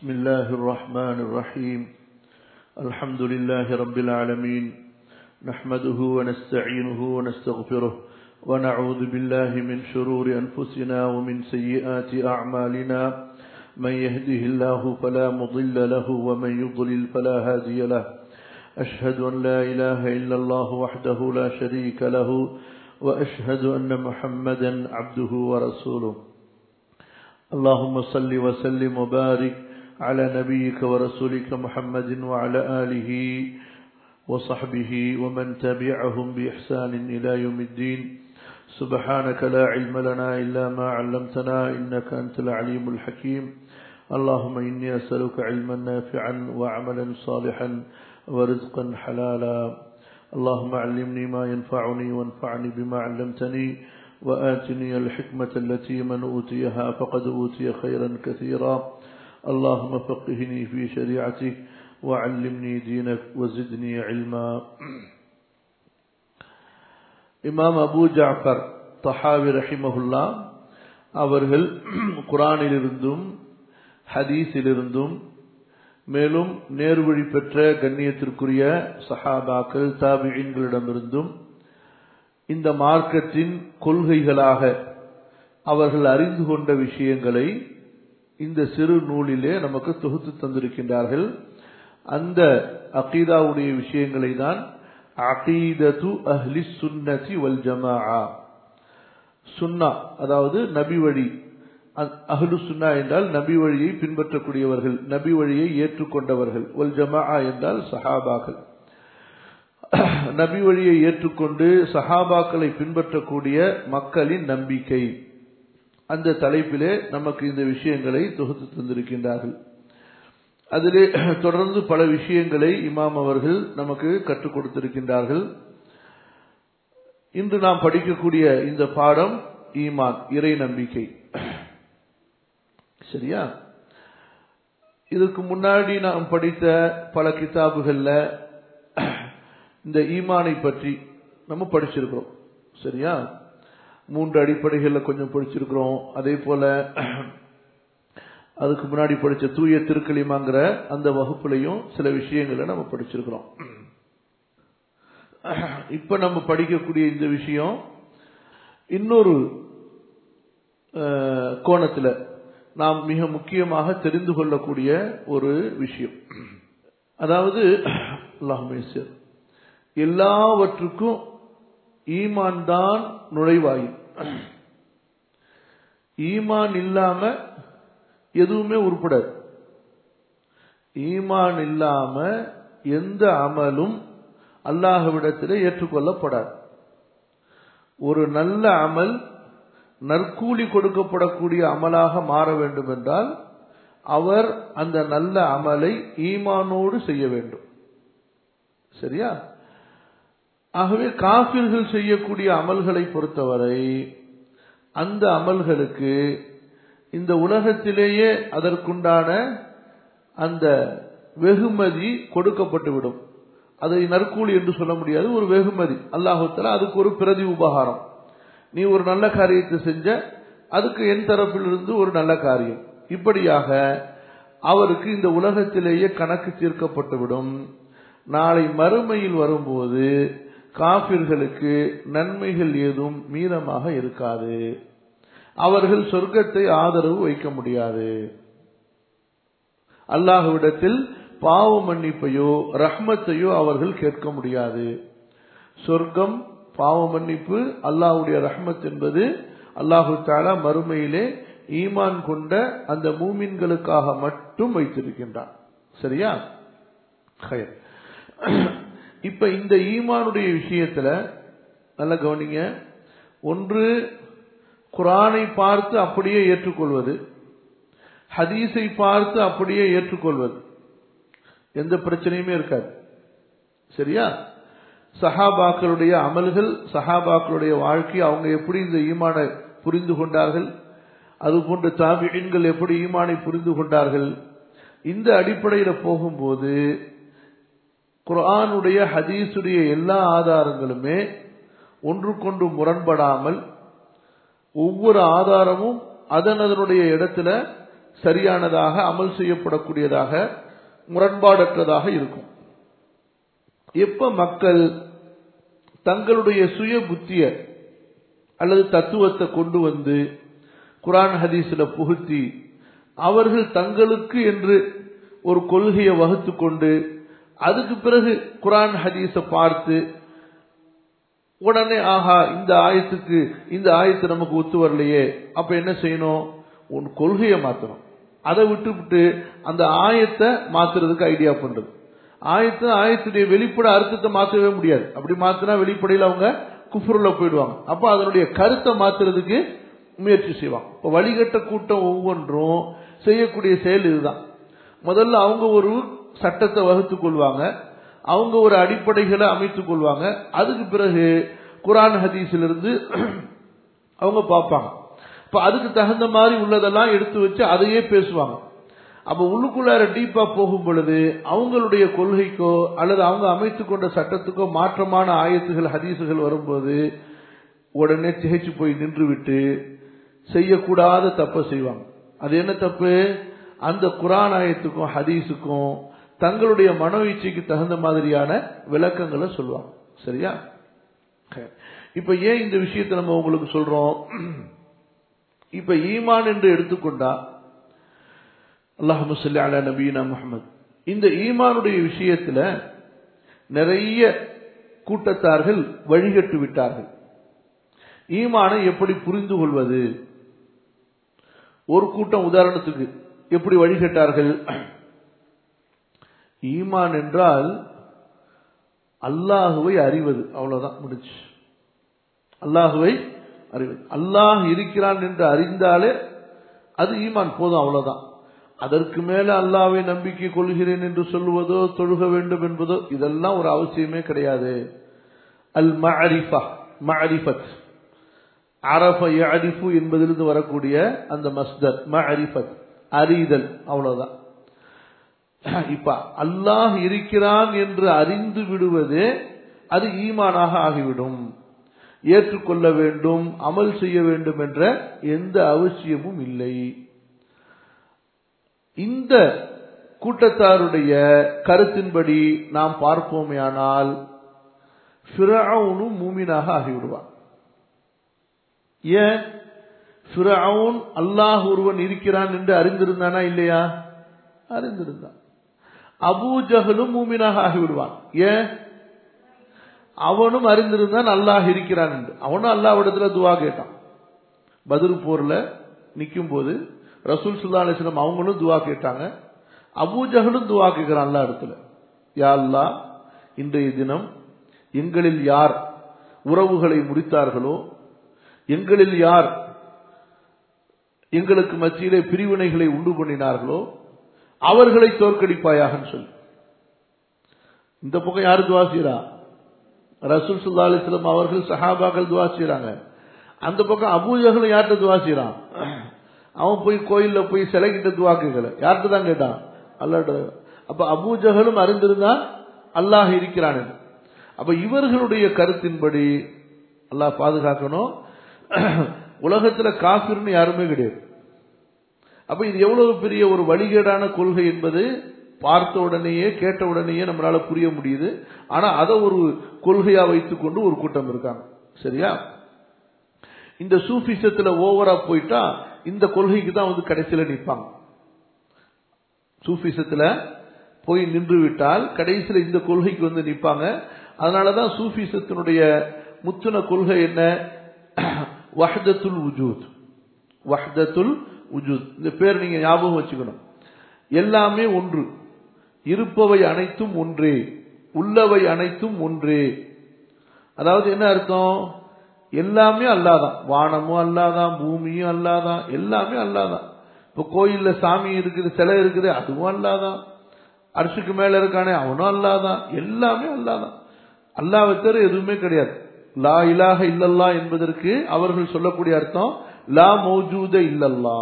بسم الله الرحمن الرحيم. الحمد لله رب العالمين، نحمده ونستعينه ونستغفره ونعوذ بالله من شرور أنفسنا ومن سيئات أعمالنا. من يهده الله فلا مضل له ومن يضلل فلا هادي له. أشهد أن لا إله إلا الله وحده لا شريك له، وأشهد أن محمدا عبده ورسوله. اللهم صل وسلم وبارك على نبيك ورسولك محمد وعلى آله وصحبه ومن تبعهم بإحسان إلى يوم الدين. سبحانك لا علم لنا إلا ما علمتنا إنك أنت العليم الحكيم. اللهم إني أسألك علما نافعا وعملا صالحا ورزقا حلالا. اللهم علمني ما ينفعني وانفعني بما علمتني، وآتني الحكمة التي من أوتيها فقد أوتي خيرا كثيرا. اللهم فقهني في شريعتك وعلمني دينك وزدني علما. இமாம் அபூ ஜஅஃபர் தஹாவி ரஹிமஹுல்லா அவர்கள் குர்ஆனிலிருந்தும் ஹதீஸிலிருந்தும் மேலும் நேர்வழி பெற்ற கண்ணியத்திற்குரிய சஹாபாக்கள் தாபிஈன்களிடமிருந்தும் இந்த மார்க்கத்தின் கொள்கைகளாக அவர்கள் அறிந்து கொண்ட விஷயங்களை இந்த சிறு நூலிலே நமக்கு தொகுத்து தந்திருக்கின்றார்கள். அந்த அகீதாவுடைய விஷயங்களை தான் அகீதத்து அஹ்லி சுன்னதி வல் ஜமாஆ, சுன்னா அதாவது நபி வழி. அஹ்லு சுன்னா என்றால் நபி வழியை பின்பற்றக்கூடியவர்கள், நபி வழியை ஏற்றுக்கொண்டவர்கள். வல் ஜமாஆ என்றால் சஹாபாக்கள். நபி வழியை ஏற்றுக்கொண்டு சஹாபாக்களை பின்பற்றக்கூடிய மக்களின் நம்பிக்கை, அந்த தலைப்பிலே நமக்கு இந்த விஷயங்களை தொகுத்து தந்திருக்கின்றார்கள். அதிலே தொடர்ந்து பல விஷயங்களை இமாம் அவர்கள் நமக்கு கற்றுக் கொடுத்திருக்கின்றார்கள். இன்று நாம் படிக்கக்கூடிய இந்த பாடம் ஈமான், இறை நம்பிக்கை. சரியா? இதுக்கு முன்னாடி நாம் படித்த பல கிதாபுகள்ல இந்த ஈமானை பற்றி நம்ம படிச்சிருக்கிறோம். சரியா? 3 அடிப்படைகளில் கொஞ்சம் படிச்சிருக்கிறோம். அதே போல அதுக்கு முன்னாடி படிச்ச தூய திருக்கலிமாங்கிற அந்த வகுப்புலையும் சில விஷயங்களை நம்ம படிச்சிருக்கிறோம். இப்ப நம்ம படிக்கக்கூடிய இந்த விஷயம் இன்னொரு கோணத்துல நாம் மிக முக்கியமாக தெரிந்து கொள்ளக்கூடிய ஒரு விஷயம். அதாவது அல்லாஹ்வே எல்லாவற்றுக்கும் ஈமான் தான் நுழைவாயில். ஈமான் இல்லாம எதுவுமே உருப்படாது. ஈமான் இல்லாம எந்த அமலும் அல்லாஹ்விடத்திலே ஏற்றுக்கொள்ளப்படாது. ஒரு நல்ல அமல் நற்கூலி கொடுக்கப்படக்கூடிய அமலாக மாற வேண்டும் என்றால் அவர் அந்த நல்ல அமலை ஈமானோடு செய்ய வேண்டும். சரியா? ஆகவே காஃபிர்கள் செய்யக்கூடிய அமல்களை பொறுத்தவரை அந்த அமல்களுக்கு இந்த உலகத்திலேயே அதற்குண்டான அந்த வெகுமதி கொடுக்கப்பட்டுவிடும். அதை நற்கூலி என்று சொல்ல முடியாது, ஒரு வெகுமதி. அல்லாஹ் தஆலா அதுக்கு ஒரு பிரதி உபகாரம். நீ ஒரு நல்ல காரியத்தை செஞ்ச, அதுக்கு என் தரப்பிலிருந்து ஒரு நல்ல காரியம். இப்படியாக அவருக்கு இந்த உலகத்திலேயே கணக்கு தீர்க்கப்பட்டுவிடும். நாளை மறுமையில் வரும்போது காபிர்களுக்கு நன்மைகள் ஏதும் மீதமாக இருக்காது. அவர்கள் சொர்க்கத்தை ஆதரவு வைக்க முடியாது. அல்லாஹ்விடத்தில் பாவ மன்னிப்பையோ ரஹ்மத்தையோ அவர்கள் கேட்க முடியாது. சொர்க்கம், பாவ மன்னிப்பு, அல்லாஹ்வுடைய ரஹ்மத் என்பது அல்லாஹு தஆலா மறுமையிலே ஈமான் கொண்ட அந்த மூமின்களுக்காக மட்டும் வைத்திருக்கின்றான். சரியா? ஹைர். இப்ப இந்த ஈமானுடைய விஷயத்துல நல்ல கவனிங்க. ஒன்று குர்ஆனை பார்த்து அப்படியே ஏற்றுக்கொள்வது, ஹதீஸை பார்த்து அப்படியே ஏற்றுக்கொள்வது, எந்த பிரச்சனையுமே இருக்காது. சரியா? சஹாபாக்களுடைய அமல்கள், சஹாபாக்களுடைய வாழ்க்கை, அவங்க எப்படி இந்த ஈமானை புரிந்து கொண்டார்கள், அதுபோன்று தாபிஈன்கள் எப்படி ஈமானை புரிந்து கொண்டார்கள், இந்த அடிப்படையில் போகும்போது குர்ஆனுடைய ஹதீஸுடைய எல்லா ஆதாரங்களுமே ஒன்றுக்கொன்று முரண்படாமல் ஒவ்வொரு ஆதாரமும் அதனுடைய இடத்துல சரியானதாக அமல் செய்யப்படக்கூடியதாக முரண்பாடற்றதாக இருக்கும். எப்ப மக்கள் தங்களுடைய சுய புத்திய அல்லது தத்துவத்தை கொண்டு வந்து குர்ஆன் ஹதீஸ்ல புகுத்தி அவர்கள் தங்களுக்கு என்று ஒரு கொள்கையை வகுத்து கொண்டு அதுக்கு பிறகு குர்ஆன் ஹதீஸை பார்த்து உடனே ஆஹா இந்த ஆயத்து நமக்கு ஒத்து வரலையே, அப்ப என்ன செய்யணும், உன் கொள்கையை மாற்றணும். அதை விட்டு அந்த ஆயத்தை மாத்துறதுக்கு ஐடியா பண்றது. ஆயத்துடைய வெளிப்பட அர்த்தத்தை மாற்றவே முடியாது. அப்படி மாத்தினா வெளிப்படையில் அவங்க குஃப்ருல போயிடுவாங்க. அப்ப அதனுடைய கருத்தை மாத்துறதுக்கு முயற்சி செய்வாங்க. இப்ப வழிகட்ட கூட்டம் ஒவ்வொன்றும் செய்யக்கூடிய செயல் இதுதான். முதல்ல அவங்க ஒரு சட்டத்தை வகுத்துக் கொள்வாங்க, அவங்க ஒரு அடிப்படைகளை அமைத்துக் கொள்வாங்க. அதுக்கு பிறகு குர்ஆன் ஹதீஸிலிருந்து அவங்க பார்ப்பாங்க. இப்ப அதுக்கு தகுந்த மாதிரி உள்ளதெல்லாம் எடுத்து வச்சு அதையே பேசுவாங்க. அப்ப உள்ளுக்குள்ளார டீப்பா போகும் பொழுது அவங்களுடைய கொள்கைக்கோ அல்லது அவங்க அமைத்துக் கொண்ட சட்டத்துக்கோ மாற்றமான ஆயத்துகள் ஹதீசுகள் வரும்போது உடனே திகைச்சு போய் நின்று விட்டு செய்யக்கூடாத தப்பை செய்வாங்க. அது என்ன தப்பு? அந்த குர்ஆன் ஆயத்துக்கும் ஹதீஸுக்கும் தங்களுடைய மனோயிச்சைக்கு தகுந்த மாதிரியான விளக்கங்களை சொல்லுவாங்க. சரியா? இப்ப ஏன் இந்த விஷயத்தை நம்ம உங்களுக்கு சொல்றோம்? இப்ப ஈமான் என்று எடுத்துக்கொண்டா அல்லாஹும்ம ஸல்லி அலா நபியினா முஹம்மத், இந்த ஈமானுடைய விஷயத்துல நிறைய கூட்டத்தார்கள் வழிகட்டு விட்டார்கள். ஈமானை எப்படி புரிந்து கொள்வது? ஒரு கூட்டம் உதாரணத்துக்கு எப்படி வழிகட்டார்கள்? ஈமான் என்றால் அல்லாஹுவை அறிவது, அவ்வளவுதான், முடிச்சு. அல்லாஹுவை அறிவது, அல்லாஹ் இருக்கிறான் என்று அறிந்தாலே அது ஈமான், போதும், அவ்வளவுதான். அதற்கு மேல அல்லாஹ்வை நம்பிக்கை கொள்கிறேன் என்று சொல்லுவதோ தொழுக வேண்டும் என்பதோ இதெல்லாம் ஒரு அவசியமே கிடையாது. அல் மஅரிஃபா, மஅரிஃபத், அரஃப யஅரிஃபு என்பதிலிருந்து வரக்கூடிய அந்த மஸ்தர் மஅரிஃபத், அறிதல், அவ்வளவுதான். இப்ப அல்லாஹ் இருக்கிறான் என்று அறிந்து விடுவது அது ஈமானாக ஆகிவிடும். ஏற்றுக்கொள்ள வேண்டும், அமல் செய்ய வேண்டும் என்ற எந்த அவசியமும் இல்லை. இந்த கூட்டத்தாருடைய கருத்தின்படி நாம் பார்ப்போமேயானால் ஃபிரௌனும் மூமினாக ஆகிவிடுவான். ஏன்? ஃபிரௌன் அல்லாஹ் ஒருவன் இருக்கிறான் என்று அறிந்திருந்தானா இல்லையா? அறிந்திருந்தான். அபூ ஜஹலும் மூமினாக ஆகிவிடுவான். ஏன்? அவனும் அறிந்திருந்தான் அல்லாஹ் இருக்கிறான் என்று. அவனும் அல்லாஹ்விடத்துல துஆ கேட்டான். பத்ர் போர்ல நிற்கும் போது ரசூல் ஸல்லல்லாஹு அலைஹி வஸல்லம் அவங்களும் துஆ கேட்டாங்க. அபூ ஜஹலும் துஆ கேட்கிறான் அல்லாஹ் இடத்துல, யா அல்லாஹ், இன்றைய தினம் எங்களில் யார் உறவுகளை முறித்தார்களோ, எங்களில் யார் எங்களுக்கு மத்தியிலே பிரிவினைகளை உண்டு பண்ணினார்களோ அவர்களை தோற்கடிப்பாயாக சொல்லி. இந்த பக்கம் யாரு துஆ செய்றா? ரசூல் ஸல்லல்லாஹு அலைஹி வஸல்லம் அவர்கள், சஹாபாக்கள் துஆ செய்றாங்க. அந்த பக்கம் அபூ ஜஹல் யார்கிட்ட துஆ செய்றான்? அவன் போய் கோயில்ல போய் சிலை கிட்ட துஆ கேட்கல, யார்கிட்ட தான் கேட்டான்? அல்லாஹ்ட்ட. அப்ப அபூ ஜஹலும் அறிந்திருந்தான் அல்லாஹ் இருக்கிறான். அப்ப இவர்களுடைய கருத்தின்படி அல்லாஹ் பாதுகாக்கணும், உலகத்துல காஃபிர்னு யாருமே கிடையாது. அப்ப இது எவ்வளவு பெரிய ஒரு வழிகேடான கொள்கை என்பது பார்த்த உடனேயே கேட்ட உடனேயே நம்மளால புரிய முடியுது. ஆனா அதை ஒரு கொள்கையா வைத்துக் கொண்டு ஒரு கூட்டம் இருக்காங்க. சரியா? இந்த சூஃபிசத்துல ஓவரா போயிட்டா இந்த கொள்கைக்கு தான் வந்து கடைசியில நிற்பாங்க. சூஃபிசத்துல போய் நின்று விட்டால் கடைசியில இந்த கொள்கைக்கு வந்து நிற்பாங்க. அதனாலதான் சூஃபிசத்தினுடைய முத்துன கொள்கை என்ன? வஹ்தத்துல் வுஜூத். வஹ்தத்துல் வுஜூத், இந்த பேர் நீங்க ஞாபகம் வச்சுக்கணும். எல்லாமே ஒன்று, இருப்பவை அனைத்தும் ஒன்றே, உள்ளவை அனைத்தும் ஒன்றே. அதாவது என்ன அர்த்தம்? எல்லாமே அல்லாதான், வானமும் அல்லாதான், பூமியும் அல்லாதான், எல்லாமே அல்லாதான். இப்ப கோயில்ல சாமி இருக்குது, சிலை இருக்குது, அதுவும் அல்லாதான். அர்ஷுக்கு மேல இருக்கானே அவனும் அல்லாதான், எல்லாமே அல்லாதான். அல்லாஹ்வை தவிர எதுவுமே கிடையாது. லா இலாஹ இல்லல்லா என்பதற்கு அவர்கள் சொல்லக்கூடிய அர்த்தம் லா மௌஜூத இல்லல்லா.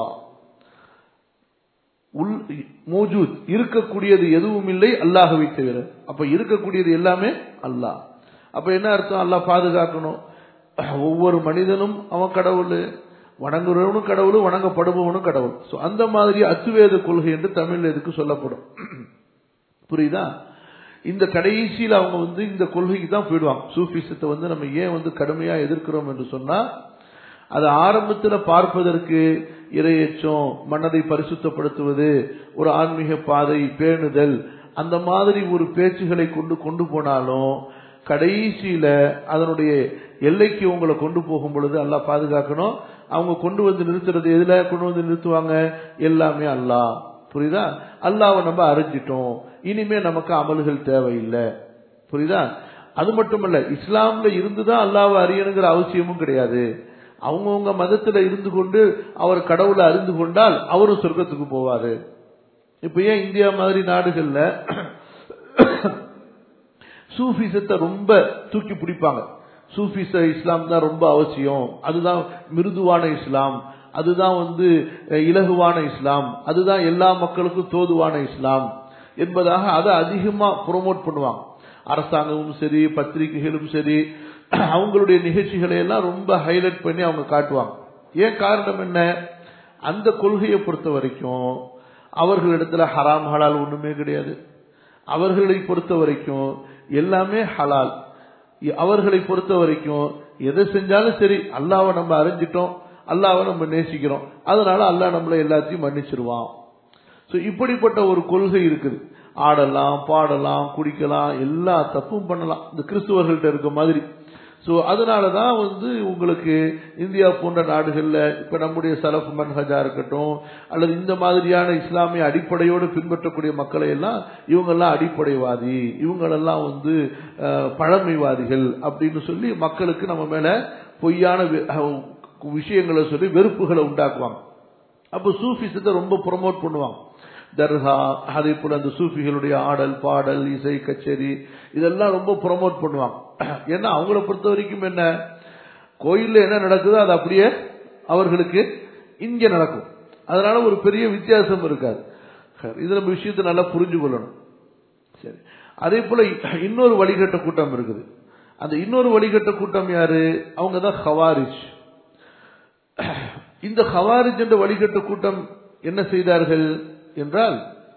மௌஜூத், இருக்கக்கூடியது எதுவும் இல்லை அல்லாஹ்வை தவிர. அப்ப இருக்கக்கூடியது எல்லாமே அல்லாஹ். அப்ப என்ன அர்த்தம்? அல்லாஹ் பாதுகாக்கணும். ஒவ்வொரு மனிதனும் அவன் கடவுள், வணங்குறவனும் கடவுள், வணங்கப்படுபவனும் கடவுள். அந்த மாதிரி அத்துவேத கொள்கை என்று தமிழ் எதுக்கு சொல்லப்படும். புரியுதா? இந்த கடைசியில் அவங்க இந்த கொள்கைக்கு தான் போயிடுவாங்க. சூஃபிசத்தை நம்ம ஏன் கடுமையா எதிர்க்கிறோம் என்று சொன்னா, அது ஆரம்பத்தில் பார்ப்பதற்கு இறையச்சம், மனதை பரிசுத்தப்படுத்துவது, ஒரு ஆன்மீக பாதை பேணுதல், அந்த மாதிரி ஒரு பேச்சுகளை கொண்டு போனாலும் கடைசியில அதனுடைய எல்லைக்கு உங்களை கொண்டு போகும் பொழுது அல்லாஹ் பாதுகாக்கணும். அவங்க கொண்டு வந்து நிறுத்துறது எதுல கொண்டு வந்து நிறுத்துவாங்க? எல்லாமே அல்லாஹ். புரியுதா? அல்லாஹ்வை நம்ம அறிஞ்சிட்டோம், இனிமே நமக்கு அமல்கள் தேவையில்லை. புரியுதா? அது மட்டுமல்ல, இஸ்லாம்ல இருந்துதான் அல்லாஹ்வை அறியணுங்கிற அவசியமும் கிடையாது. அவங்கவுங்க மதத்துல இருந்து கொண்டு அவர் கடவுளை அறிந்து கொண்டால் அவரும் சொர்க்கத்துக்கு போவாரு. இப்ப ஏன் இந்தியா மாதிரி நாடுகள்ல சூஃபிசத்தை ரொம்ப தூக்கி பிடிப்பாங்க. சூஃபிச இஸ்லாம் தான் ரொம்ப அவசியம், அதுதான் மிருதுவான இஸ்லாம், அதுதான் இலகுவான இஸ்லாம், அதுதான் எல்லா மக்களுக்கும் தோதுவான இஸ்லாம் என்பதாக அதை அதிகமா ப்ரோமோட் பண்ணுவாங்க. அரசாங்கமும் சரி, பத்திரிகைகளும் சரி, அவங்களுடைய நிகழ்ச்சிகளை எல்லாம் ரொம்ப ஹைலைட் பண்ணி அவங்க காட்டுவாங்க. ஏன் காரணம் என்ன? அந்த கொள்கையை பொறுத்த வரைக்கும் அவர்களிடத்துல ஹராம் ஹலால் ஒண்ணுமே கிடையாது. அவர்களை பொறுத்த வரைக்கும் எல்லாமே ஹலால். அவர்களை பொறுத்த வரைக்கும் எதை செஞ்சாலும் சரி, அல்லாஹ்வை நம்ம அறிஞ்சிட்டோம், அல்லாஹ்வை நம்ம நேசிக்கிறோம், அதனால அல்லாஹ் நம்மள எல்லாத்தையும் மன்னிச்சிருவான். இப்படிப்பட்ட ஒரு கொள்கை இருக்குது. ஆடலாம், பாடலாம், குடிக்கலாம், எல்லா தப்பும் பண்ணலாம், இந்த கிறிஸ்துவர்கள்ட்ட இருக்க மாதிரி. அதனாலதான் உங்களுக்கு இந்தியா போன்ற நாடுகள்ல இப்ப நம்முடைய சலஃப் மன்ஹஜா இருக்கட்டும், அல்லது இந்த மாதிரியான இஸ்லாமிய அடிப்படையோடு பின்பற்றக்கூடிய மக்களை எல்லாம் இவங்கெல்லாம் அடிப்படைவாதி, இவங்களெல்லாம் பழமைவாதிகள் அப்படின்னு சொல்லி மக்களுக்கு நம்ம மேல பொய்யான விஷயங்களை சொல்லி வெறுப்புகளை உண்டாக்குவாங்க. அப்ப சூஃபிசத்தை ரொம்ப ப்ரொமோட் பண்ணுவாங்க. தர்கா, அதே போல அந்த சூஃபிகளுடைய ஆடல், பாடல், இசை, கச்சேரி, இதெல்லாம் ரொம்ப ப்ரொமோட் பண்ணுவாங்க. ஏன்னா அவங்கள பொறுத்த வரைக்கும் என்ன, கோயில்ல என்ன நடக்குதோ அது அப்படியே அவர்களுக்கு இங்க நடக்கும். அதனால ஒரு பெரிய வித்தியாசம் இருக்காது. இது நம்ம விஷயத்தை நல்லா புரிஞ்சு கொள்ளணும். சரி, அதே போல இன்னொரு வழிகட்ட கூட்டம் இருக்குது. அந்த இன்னொரு வழிகட்ட கூட்டம் யாரு? அவங்க தான் ஹவாரிஜ். இந்த ஹவாரிஜ் என்ற வழிகட்ட கூட்டம் என்ன செய்தார்கள் என்றால்,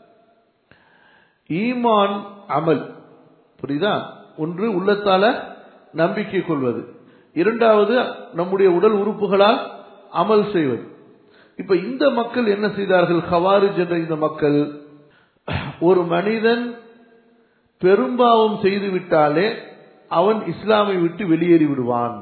ஈமான் அமல், புரியுதா? ஒன்று உள்ளத்தால நம்பிக்கை கொள்வது, இரண்டாவது நம்முடைய உடல் உறுப்புகளால் அமல் செய்வது. இப்ப இந்த மக்கள் என்ன செய்தார்கள்? ஹவாரிஜ் என்ற இந்த மக்கள், ஒரு மனிதன் பெரும்பாவம் செய்து விட்டாலே அவன் இஸ்லாமை விட்டு வெளியேறி விடுவான்.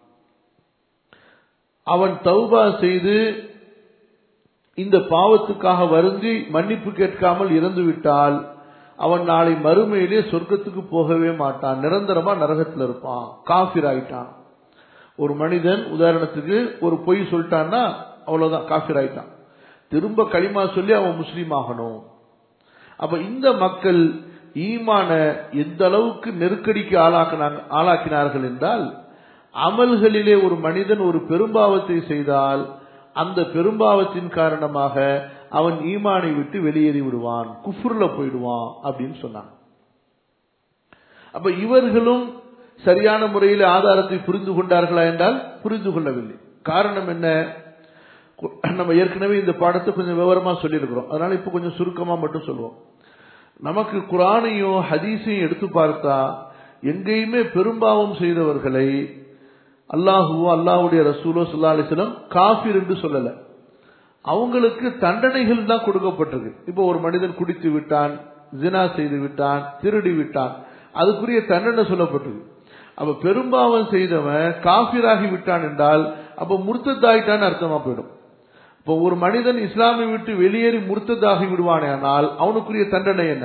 அவன் தௌபா செய்து இந்த பாவத்துக்காக வருந்தி மன்னிப்பு கேட்காமல் இறந்து விட்டால் அவன் நாளை மறுமையிலே சொர்க்கத்துக்கு போகவே மாட்டான், நிரந்தரமா நரகத்தில் இருப்பான், காஃபிர் ஆயிட்டான். ஒரு மனிதன் உதாரணத்துக்கு ஒரு பொய் சொல்லிட்டான்னா அவ்வளவுதான், காஃபிர் ஆயிட்டான். திரும்ப களிமா சொல்லி அவன் முஸ்லீம் ஆகணும். அப்ப இந்த மக்கள் ஈமான எந்த அளவுக்கு நெருக்கடிக்கு ஆளாக்கினார்கள் என்றால், அமல்களிலே ஒரு மனிதன் ஒரு பெரும்பாவத்தை செய்தால் அந்த பெரும்பாவத்தின் காரணமாக அவன் ஈமானை விட்டு வெளியேறி விடுவான், குஃப்ர்ல போயிடுவான் அப்படின்னு சொன்னான். அப்ப இவர்களும் சரியான முறையில் ஆதாரத்தை புரிந்து கொண்டார்களா என்றால் புரிந்து கொள்ளவில்லை. காரணம் என்ன? நம்ம ஏற்கனவே இந்த பாடத்தை கொஞ்சம் விவரமா சொல்லியிருக்கிறோம், அதனால இப்ப கொஞ்சம் சுருக்கமா மட்டும் சொல்லுவோம். நமக்கு குர்ஆனையும் ஹதீஸையும் எடுத்து பார்த்தா எங்கேயுமே பெரும்பாவம் செய்தவர்களை அல்லாஹுவோ அல்லாஹ்வுடைய ரசூலோ ஸல்லல்லாஹு அலைஹி வஸல்லம் காஃபிர் என்று சொல்லல, அவங்களுக்கு தண்டனைகள் தான் கொடுக்கப்பட்டிருக்கு. இப்போ ஒரு மனிதன் குடித்து விட்டான், ஜினா செய்து விட்டான், திருடி விட்டான், அதுக்குரிய தண்டனை சொல்லப்பட்டிருக்கு. அப்ப பெரும்பாவம் செய்தவன் காஃபிராகி விட்டான் என்றால் அப்ப முர்த்ததாயிட்டான்னு அர்த்தமா போயிடும். இப்போ ஒரு மனிதன் இஸ்லாமை விட்டு வெளியேறி முர்த்ததாகி விடுவானேனால் அவனுக்குரிய தண்டனை என்ன?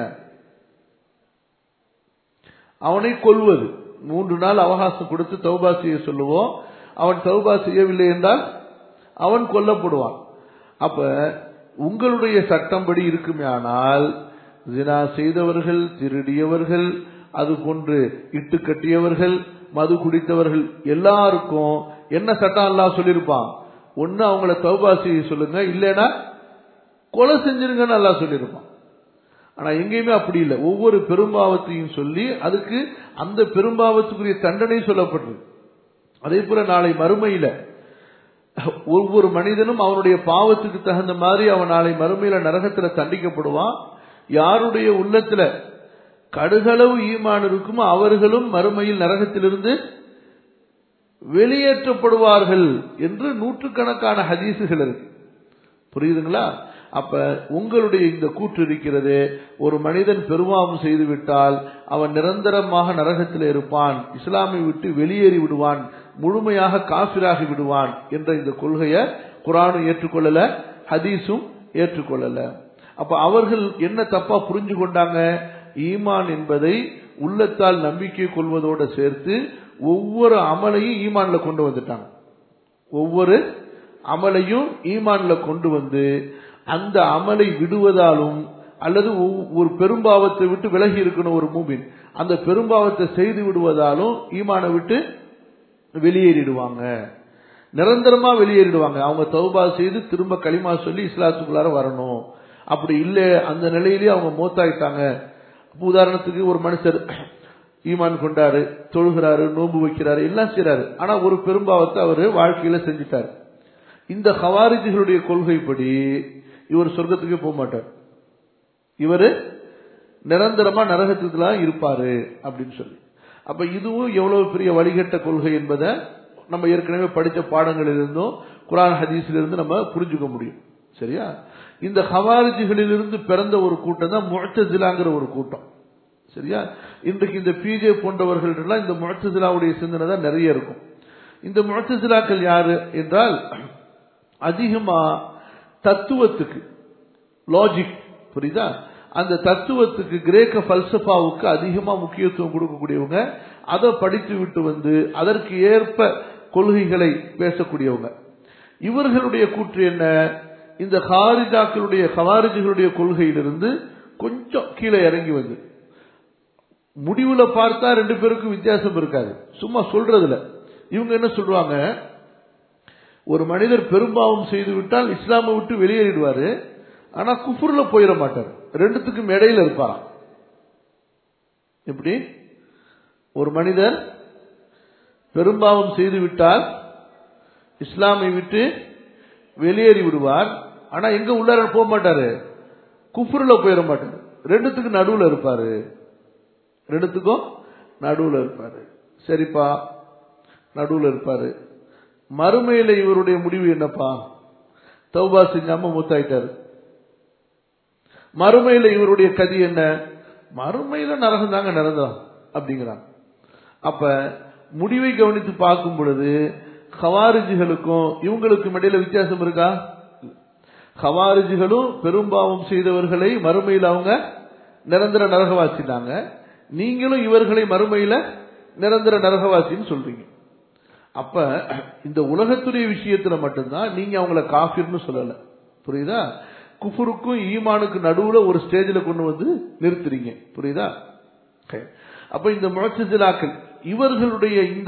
அவனை கொல்வது. 3 நாள் அவகாசம் கொடுத்து தௌபா செய்ய சொல்லுவோம். அவன் தௌபா செய்யவில்லை என்றால் அவன் கொல்லப்படுவான். அப்ப உங்களுடைய சட்டம்படி இருக்குமே, ஆனால் ஜினா செய்தவர்கள், திருடியவர்கள், அது போன்று இட்டு கட்டியவர்கள், மது குடித்தவர்கள் எல்லாருக்கும் என்ன சட்டம் அல்லாஹ் சொல்லியிருப்பான்? ஒன்னு அவங்கள தௌபா செய்ய சொல்லுங்க, இல்லைன்னா கொலை செஞ்சிருங்கன்னு அல்லாஹ் சொல்லியிருப்பான். ஆனா எங்கேயுமே அப்படி இல்லை. ஒவ்வொரு பெரும்பாவத்தையும் சொல்லி அதுக்கு அந்த பெரும்பாவத்துக்குரிய தண்டனை சொல்லப்பட்டது. அதே போல நாளை மறுமையில ஒவ்வொரு மனிதனும் அவனுடைய பாவத்துக்கு தகுந்த மாதிரி அவன் நாளை மறுமையில நரகத்துல தண்டிக்கப்படுவான். யாருடைய உள்ளத்துல கடுகளவு ஈமான் இருக்குமோ அவர்களும் மறுமையில் நரகத்திலிருந்து வெளியேற்றப்படுவார்கள் என்று நூற்றுக்கணக்கான ஹதீசுகள் இருக்கு. புரியுதுங்களா? அப்ப உங்களுடைய இந்த கூற்று இருக்கிறது, ஒரு மனிதன் பெருமாவும் செய்து விட்டால் அவன் நிரந்தரமாக நரகத்தில் இருப்பான், இஸ்லாமை விட்டு வெளியேறி விடுவான், முழுமையாக காஃபிராகி விடுவான் என்ற இந்த கொள்கையை குர்ஆனும் ஏற்றுக்கொள்ளல, ஹதீஸும் ஏற்றுக்கொள்ளல. அப்ப அவர்கள் என்ன தப்பா புரிஞ்சு கொண்டாங்க? ஈமான் என்பதை உள்ளத்தால் நம்பிக்கை கொள்வதோடு சேர்த்து ஒவ்வொரு அமலையும் ஈமான்ல கொண்டு வந்துட்டாங்க. ஒவ்வொரு அமலையும் ஈமான்ல கொண்டு வந்து அந்த அமலை விடுவதாலும் அல்லது ஒரு பெரும்பாவத்தை விட்டு விலகி இருக்கணும் ஒரு மூமின், அந்த பெரும்பாவத்தை செய்து விடுவதாலும் ஈமானை விட்டு வெளியேறிடுவாங்க, நிரந்தரமா வெளியேறிடுவாங்க. அவங்க தௌபா செய்து திரும்ப களிமா சொல்லி இஸ்லாத்துக்குள்ளார வரணும். அப்படி இல்லை, அந்த நிலையிலேயே அவங்க மௌத்தாயிட்டாங்க. உதாரணத்துக்கு ஒரு மனுஷர் ஈமான் கொண்டாரு, தொழுகிறாரு, நோன்பு வைக்கிறாரு, எல்லாம் செய்யறாரு, ஆனா ஒரு பெரும்பாவத்தை அவரு வாழ்க்கையில செஞ்சிட்டாரு. இந்த ஹவாரிஜிகளுடைய கொள்கைப்படி இவர் சொர்க்கத்துக்கு போக மாட்டார், இவரு நிரந்தரமா நரகத்துக்கு தான் இருப்பாரு அப்படின்னு சொல்லி. அப்ப இதுவும் எவ்வளவு பெரிய வழிகட்ட கொள்கை என்பதை நம்ம ஏற்கனவே படித்த பாடங்களிலிருந்தும் குர்ஆன் ஹதீஸிலிருந்து நம்ம புரிஞ்சுக்க முடியும். சரியா? இந்த ஹவாரிஜிகளிலிருந்து பிறந்த ஒரு கூட்டம் தான் முஅ்தஸிலாங்கிற ஒரு கூட்டம். சரியா? இன்றைக்கு இந்த பிஜே போன்றவர்கள் எல்லாம் இந்த முஅ்தஸிலாவுடைய சிந்தனை தான் நிறைய இருக்கும். இந்த முஅ்தஸிலாக்கள் யாரு என்றால், அதிகமா தத்துவத்துக்கு, லாஜிக், புரியுதா, அந்த தத்துவத்துக்கு, கிரேக்க பல்சஃபாவுக்கு அதிகமா முக்கியத்துவம் கொடுக்கக்கூடியவங்க, அதை படித்து விட்டு வந்து அதற்கு ஏற்ப கொள்கைகளை பேசக்கூடியவங்க. இவர்களுடைய கூற்று என்ன? இந்த ஹவாரிஜிகளுடைய கொள்கையிலிருந்து கொஞ்சம் கீழே இறங்கி வந்து முடிவுல பார்த்தா ரெண்டு பேருக்கும் வித்தியாசம் இருக்காது, சும்மா சொல்றதுல. இவங்க என்ன சொல்றாங்க? ஒரு மனிதர் பெரும்பாவம் செய்து விட்டால் இஸ்லாமை விட்டு வெளியேறிடுவாரு, ஆனா குஃப்ர்ல போயிட மாட்டார், ரெண்டுத்துக்கும் இடையில இருப்பாராம். எப்படி? ஒரு மனிதர் பெரும்பாவம் செய்து விட்டால் இஸ்லாமை விட்டு வெளியேறி விடுவார், ஆனா எங்க உள்ளார போக மாட்டாரு, குஃப்ர்ல போயிட மாட்டாரு, ரெண்டுத்துக்கு நடுவுல இருப்பாரு, ரெண்டுத்துக்கும் நடுவுல இருப்பாரு. சரிப்பா, நடுவுல இருப்பாரு. மறுமையில இவருடைய முடிவு என்னப்பா? தௌபா செஞ்சாம மூத்தாயிட்டாரு. மறுமையில இவருடைய கதி என்ன? மறுமையில நரகம் தாங்க நிரந்தரம் அப்படிங்கிறாங்க. அப்ப முடிவை கவனித்து பார்க்கும் பொழுது ஹவாரிஜிகளுக்கும் இவங்களுக்கும் இடையில வித்தியாசம் இருக்கா? ஹவாரிஜிகளும் பெரும்பாவம் செய்தவர்களை மறுமையில் அவங்க நிரந்தர நரகவாசினாங்க, நீங்களும் இவர்களை மறுமையில நிரந்தர நரகவாசின்னு சொல்றீங்க. அப்ப இந்த உலகத்துடைய விஷயத்துல மட்டும்தான் நீங்க அவங்கள காஃபிர்னு சொல்லல, புரியுதா? குஃபுருக்கும் ஈமானுக்கு நடுவுல ஒரு ஸ்டேஜ்ல கொண்டு வந்து நிறுத்துறீங்க, புரியுதா? அப்ப இந்த முஅ்தஸிலாக்கள் இவர்களுடைய இந்த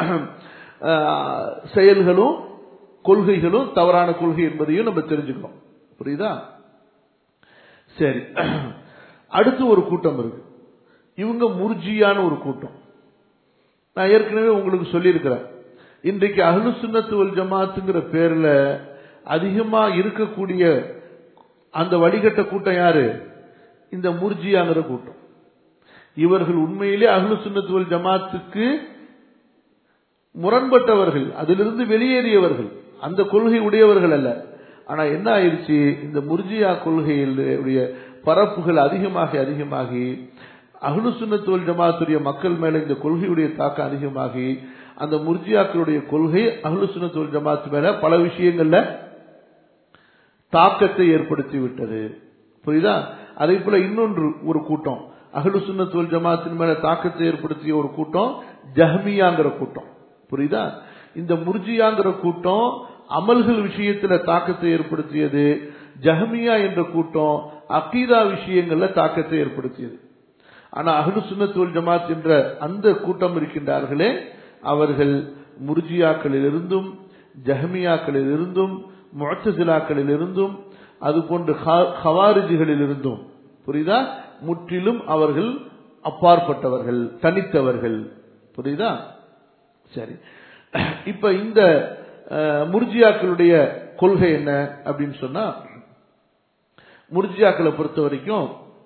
செயல்களும் கொள்கைகளும் தவறான கொள்கை என்பதையும் நம்ம தெரிஞ்சுக்கணும், புரியுதா? சரி, அடுத்து ஒரு கூட்டம் இருக்கு, இவங்க முர்ஜியான ஒரு கூட்டம். நான் ஏற்கனவே உங்களுக்கு சொல்லியிருக்கிறேன், இன்றைக்கு அஹ்லு சுன்னத் வல் ஜமாத்துங்கிற பேர்ல அதிகமா இருக்கக்கூடிய அந்த வழிகட்ட கூட்டம் யாரு? இந்த முர்ஜியாங்கிற கூட்டம். இவர்கள் உண்மையிலே அஹ்லு சுன்னத் வல் ஜமாத்துக்கு முரண்பட்டவர்கள், அதிலிருந்து வெளியேறியவர்கள், அந்த கொள்கை உடையவர்கள் அல்ல. ஆனா என்ன ஆயிடுச்சு, இந்த முர்ஜியா கொள்கையுடைய பரப்புகள் அதிகமாகி அஹ்லு சுன்னத் வல் ஜமாத்துடைய மக்கள் மேல இந்த கொள்கையுடைய தாக்கம் அதிகமாகி அந்த முர்ஜியாக்களுடைய கொள்கை அஹ்லு சுன்னத் வல் ஜமாத் மேல பல விஷயங்கள்ல தாக்கத்தை ஏற்படுத்தி விட்டது, புரியுதா? அதே போல இன்னொன்று ஒரு கூட்டம் அஹ்லு சுன்னத் வல் ஜமாத்தின் மேல தாக்கத்தை ஏற்படுத்திய ஒரு கூட்டம் ஜஹ்மியாங்கிற கூட்டம், புரியுதா? இந்த முர்ஜியாங்கிற கூட்டம் அமல்கள் விஷயத்துல தாக்கத்தை ஏற்படுத்தியது, ஜஹ்மியா என்ற கூட்டம் அகீதா விஷயங்கள்ல தாக்கத்தை ஏற்படுத்தியது. ஆனா அஹ்லு சுன்னத் வல் ஜமாத் என்ற அந்த கூட்டம் இருக்கின்றார்களே, அவர்கள் முர்ஜியாக்களிலிருந்தும் ஜஹ்மியாக்களிலிருந்தும் முஅ்தஸிலாக்களிலிருந்தும் அதுபோன்ற ஹவாரிஜிகளிலிருந்தும், புரியுதா, முற்றிலும் அவர்கள் அப்பாற்பட்டவர்கள், தனித்தவர்கள், புரியுதா? சரி, இப்ப இந்த முர்ஜியாக்களுடைய கொள்கை என்ன அப்படின்னு சொன்னா, முர்ஜியாக்களை பொறுத்த வரைக்கும்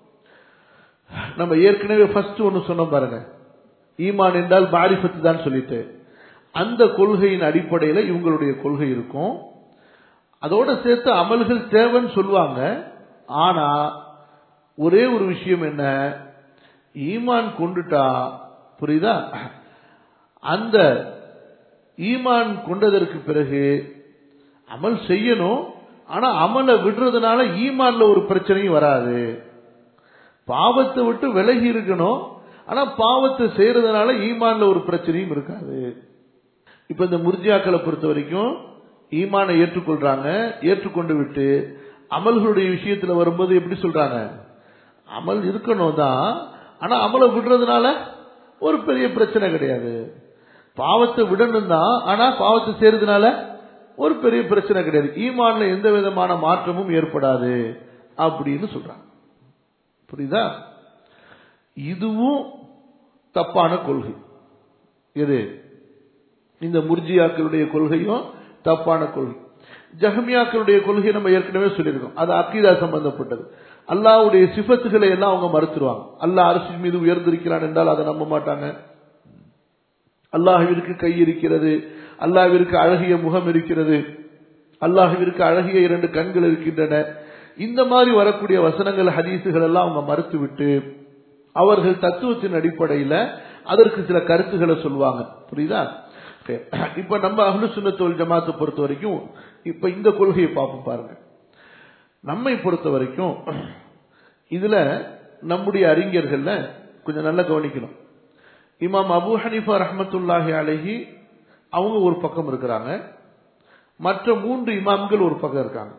நம்ம ஏற்கனவே ஃபர்ஸ்ட் ஒன்னு சொன்னோம் பாருங்க, ஈமான் என்றால் மாரிஃபத்து தான் சொல்லிட்டு, அந்த கொள்கையின் அடிப்படையில் இவங்களுடைய கொள்கை இருக்கும். அதோட சேர்த்து அமல்கள் தேவைன்னு சொல்லுவாங்க. ஆனா ஒரே ஒரு விஷயம் என்ன, ஈமான் கொண்டுட்டா, புரியுதா, அந்த ஈமான் கொண்டதற்கு பிறகு அமல் செய்யணும். ஆனா அமலை விடுறதுனால ஈமான்ல ஒரு பிரச்சனையும் வராது. பாவத்தை விட்டு விலகி இருக்கணும், ஆனா பாவத்தை செய்யறதுனால ஈமான்ல ஒரு பிரச்சனையும் இருக்காது. இப்ப இந்த முர்ஜியாக்களை பொறுத்த வரைக்கும் ஈமானை ஏற்றுக்கொள்றாங்க. ஏற்றுக்கொண்டு விட்டு அமல்களுடைய விஷயத்துல வரும்போது எப்படி சொல்றாங்க, அமல் இருக்கணும் தான், ஆனா அமலை விடுறதுனால ஒரு பெரிய பிரச்சனை கிடையாது. பாவத்தை விடணும் தான், ஆனா பாவத்தை செய்யறதுனால ஒரு பெரிய பிரச்சனை கிடையாது. ஈமான்ல எந்த விதமான மாற்றமும் ஏற்படாது அப்படின்னு சொல்றாங்க. புரியுதா? இதுவும் தப்பான கொள்கை. எது? இந்த முர்ஜியாக்களுடைய கொள்கையும் தப்பான கொள்கை. ஜஹ்மியாக்களுடைய கொள்கை நம்ம ஏற்கனவே சொல்லியிருக்கோம், அது அக்கீதா சம்பந்தப்பட்டது. அல்லாஹ்வுடைய சிஃபத்துகளை எல்லாம் அவங்க மறுத்துருவாங்க. அல்லாஹ் அர்ஷின் மீது உயர்ந்திருக்கிறான் என்றால் அதை நம்ப மாட்டாங்க. அல்லாஹ்விற்கு கை இருக்கிறது, அல்லாஹ்விற்கு அழகிய முகம் இருக்கிறது, அல்லாஹ்விற்கு அழகிய 2 கண்கள் இருக்கின்றன, இந்த மாதிரி வரக்கூடிய வசனங்கள் ஹதீசுகள் எல்லாம் அவங்க மறுத்துவிட்டு அவர்கள் தத்துவத்தின் அடிப்படையில் அதற்கு சில கருத்துக்களை சொல்லுவாங்க. புரியுதா? இப்ப நம்ம அஹ்லுஸ் சுன்னத் வல் ஜமாத்தை பொறுத்த வரைக்கும் இப்ப இந்த கொள்கையை பார்ப்போம் பாருங்க. நம்மை பொறுத்த வரைக்கும் இதுல நம்முடைய அறிஞர்கள்ல கொஞ்சம் நல்லா கவனிக்கணும். இமாம் அபூ ஹனீஃபா ரஹ்மத்துல்லாஹி அலைஹி அவங்க ஒரு பக்கம் இருக்கிறாங்க, மற்ற 3 இமாம்கள் ஒரு பக்கம் இருக்காங்க.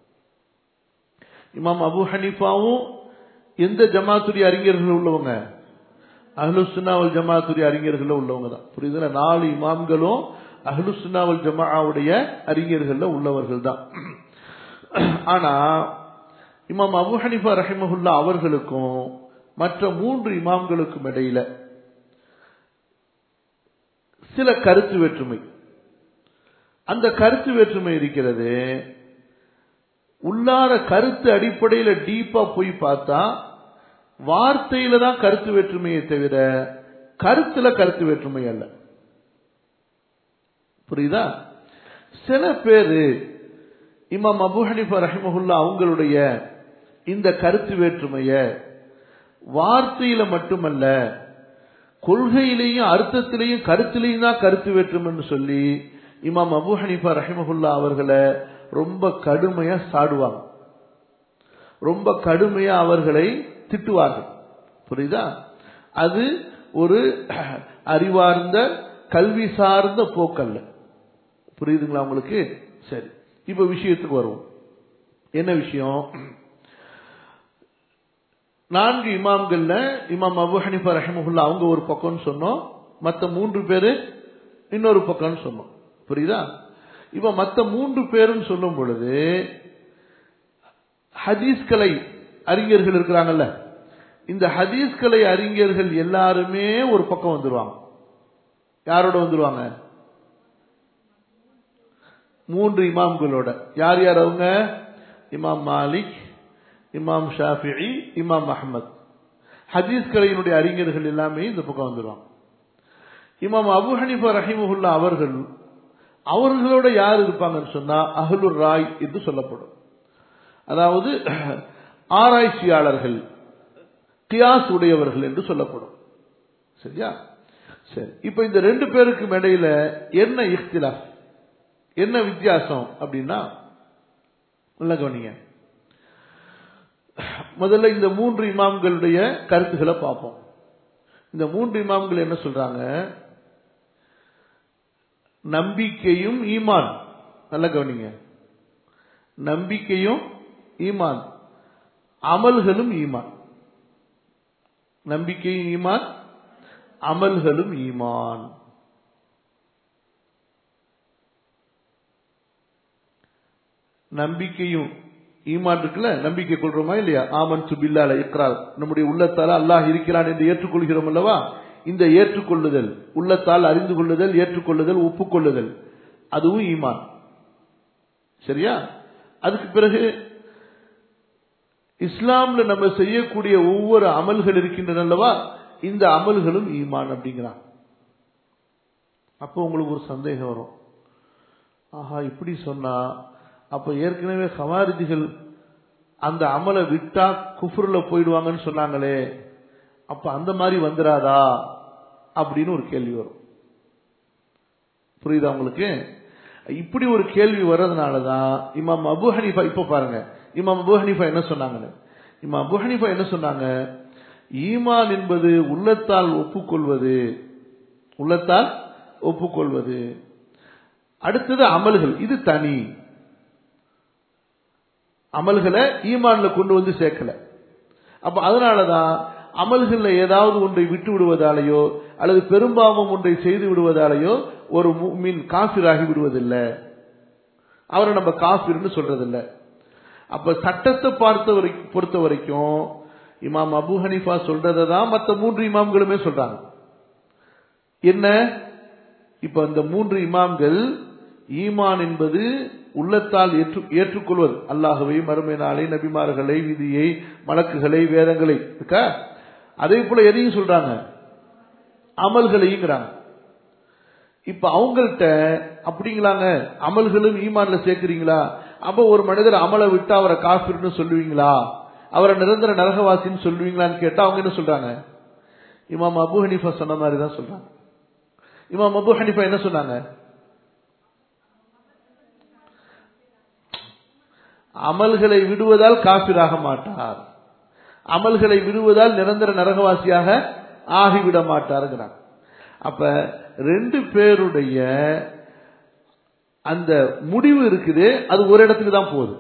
இமாம் அபூ ஹனீஃபாவும் எந்த ஜமாத்துடைய அறிஞர்கள் உள்ளவங்க? அஹ்லுஸ் சுன்னா வல் ஜமாத்துடைய அறிஞர்கள் உள்ளவங்க தான். புரியுதுல? 4 இமாம்களும் அஹ்லுஸ் சுன்னா வல் ஜமாஅவுடைய அறிஞர்கள் உள்ளவர்கள் தான். ஆனா இமாம் அபூ ஹனீஃபா ரஹிமஹுல்லாஹ் அவர்களுக்கும் மற்ற 3 இமாம்களுக்கும் இடையில சில கருத்து வேற்றுமை. அந்த கருத்து வேற்றுமை இருக்கிறது, உள்ளார கருத்து அடிப்படையில் டீப்பா போய் பார்த்தா வார்த்தையில தான் கருத்து வேற்றுமையை தவிர கருத்துல கருத்து வேற்றுமை அல்ல. புரியுதா? சில பேரு இமாம் அபூ ஹனீஃபா ரஹிமஹுல்லாஹ் அவங்களுடைய இந்த கருத்து வேற்றுமைய வார்த்தையில மட்டுமல்ல, கொள்கையிலேயும் அர்த்தத்திலேயும் கருத்திலேயும் தான் கருத்து வேற்றுமைன்னு சொல்லி இமாம் அபூ ஹனீஃபா ரஹிமஹுல்லாஹ் அவர்களை ரொம்ப கடுமையா சாடுவாங்க, ரொம்ப கடுமையா அவர்களை திட்டுவார்கள். புரியுதா? அது ஒரு அறிவார்ந்த கல்வி சார்ந்த போக்கல்ல. புரியுதுங்களா உங்களுக்கு? சரி, இப்ப விஷயத்துக்கு வருவோம். என்ன விஷயம்? 4 இமாம்கள்ல இமாம் அபூ ஹனீஃபா ரஹிமஹுல்லாஹ் அவங்க ஒரு பக்கம்னு சொன்னோம், மற்ற 3 பேரு இன்னொரு பக்கம்னு சொன்னோம். புரியுதா? இப்ப மற்ற 3 பேரும் சொல்லும் பொழுது ஹதீஸ் கலை அறிஞர்கள் இருக்கிறாங்கல்ல, இந்த ஹதீஸ் கலை அறிஞர்கள் எல்லாருமே ஒரு பக்கம் வந்துருவாங்க. யாரோட வந்துருவாங்க? 3 இமாம்களோட. யார் யார் அவங்க? இமாம் மாலிக், இமாம் ஷாஃபிஈ, இமாம் அஹ்மத். ஹதீஸ் கலையினுடைய அறிஞர்கள் எல்லாமே இந்த பக்கம் வந்துருவாங்க. இமாம் அபூ ஹனீஃபா ரஹிமஹுல்லாஹ் அவர்களோட யார் இருப்பாங்கன்னு சொன்னா அஹ்லுர் ராய் என்று சொல்லப்படும். அதாவது ஆராய்ச்சியாளர்கள், கியாஸ் உடையவர்கள் என்று சொல்லப்படும். சரியா? சரி, இப்ப இந்த 2 பேருக்கும் இடையில என்ன இக்திலாஃப், என்ன வித்தியாசம் அப்படின்னா, நல்ல கவனிங்க. முதல்ல இந்த 3 இமாம்களுடைய கருத்துக்களை பார்ப்போம். இந்த 3 இமாம்கள் என்ன சொல்றாங்க? நம்பிக்கையும் ஈமான், நல்ல கவனிங்க, நம்பிக்கையும் ஈமான், அமல்களும் ஈமான். நம்பிக்கையும் ஈமான், அமல்களும் ஈமான். நம்பிக்கையும் ஈமான் இருக்குல்ல, நம்பிக்கை கொள்றோமா இல்லையா? ஆமன்து பில்லாஹ் இக்ரார், நம்முடைய உள்ளத்தால் அல்லாஹ் இருக்கிறான் என்று ஏற்றுக்கொள்கிறோம் அல்லவா? இந்த ஏற்றுக்கொள்ளுதல், உள்ளத்தால் அறிந்து கொள்ளுதல், ஏற்றுக்கொள்ளுதல், ஒப்புக்கொள்ளுதல், அதுவும் ஈமான். சரியா? அதுக்கு பிறகு இஸ்லாம்ல நம்ம செய்யக்கூடிய ஒவ்வொரு அமல்கள் இருக்கின்றன அல்லவா, இந்த அமல்களும் ஈமான் அப்படிங்கிறான். அப்போ உங்களுக்கு ஒரு சந்தேகம் வரும், ஆஹா இப்படி சொன்னா அப்ப ஏற்கனவே ஹவாரிஜிகள் அந்த அமலை விட்டா குஃப்ருல போயிடுவாங்கன்னு சொன்னாங்களே, அப்ப அந்த மாதிரி வந்துராதா அப்படின்னு ஒரு கேள்வி வரும். புரியுதா உங்களுக்கு? இப்படி ஒரு கேள்வி வர்றதுனாலதான் இமாம் அபூ ஹனீஃபா, இப்ப பாருங்க இமாம் அபூ ஹனீஃபா என்ன சொன்னாங்க. இமாம் அபூ ஹனீஃபா என்ன சொன்னாங்க, ஈமான் என்பது உள்ளத்தால் ஒப்புக்கொள்வது, உள்ளத்தால் ஒப்புக்கொள்வது. அடுத்தது அமல்கள், இது தனி. அமல்களை ஈமான்ல கொண்டு வந்து சேர்க்கல. அப்ப அதனாலதான் அமல்கள்ல ஏதாவது ஒன்றை விட்டு விடுவதாலேயோ அல்லது பெரும்பாவம் ஒன்றை செய்து விடுவதாலேயோ ஒரு முஃமின் காஃபிராகி விடுவதில்லை, அவரை நம்ம காஃபிர்னு சொல்றதில்லை. அப்ப சட்டத்தை பொறுத்த வரைக்கும் இமாம் அபூ ஹனீஃபா சொல்றதை தான் மற்ற 3 இமாம்களுமே சொல்றாங்க. என்ன? இப்ப இந்த 3 இமாம்கள் ஈமான் என்பது உள்ளத்தால் ஏற்றுக்கொள்வது, அல்லாஹ்வை, மறுமை நாளை, நபிமார்களை, விதியை, மலக்குகளை, வேதங்களை, அதே போல எதையும் சொல்றாங்க, அமல்களையும். இப்ப அவங்கள்ட்ட அப்படிங்களாங்க அமல்களும் ஈமான்ல சேர்க்கிறீங்களா, அப்ப ஒரு மனிதர் அமலை விட்டு அவரை காஃபிர்னு சொல்லுவீங்களா, அவரை நிரந்தர நரகவாசின்னு சொல்லுவீங்களான்னு கேட்டா அவங்க என்ன சொல்றாங்க, இமாம் அபூ ஹனீஃபா சொன்ன மாதிரி தான் சொல்றாங்க. இமாம் அபூ ஹனீஃபா என்ன சொன்னாங்க, அமல்களை விடுவதால் காஃபிராக மாட்டார், அமல்களை விடுவதால் நிரந்தர நரகவாசியாக ஆகிவிட மாட்டாருங்கிறாங்க. அப்ப 2 பேருடைய அந்த முடிவு இருக்குது, அது ஒரு இடத்துக்கு தான் போகுது.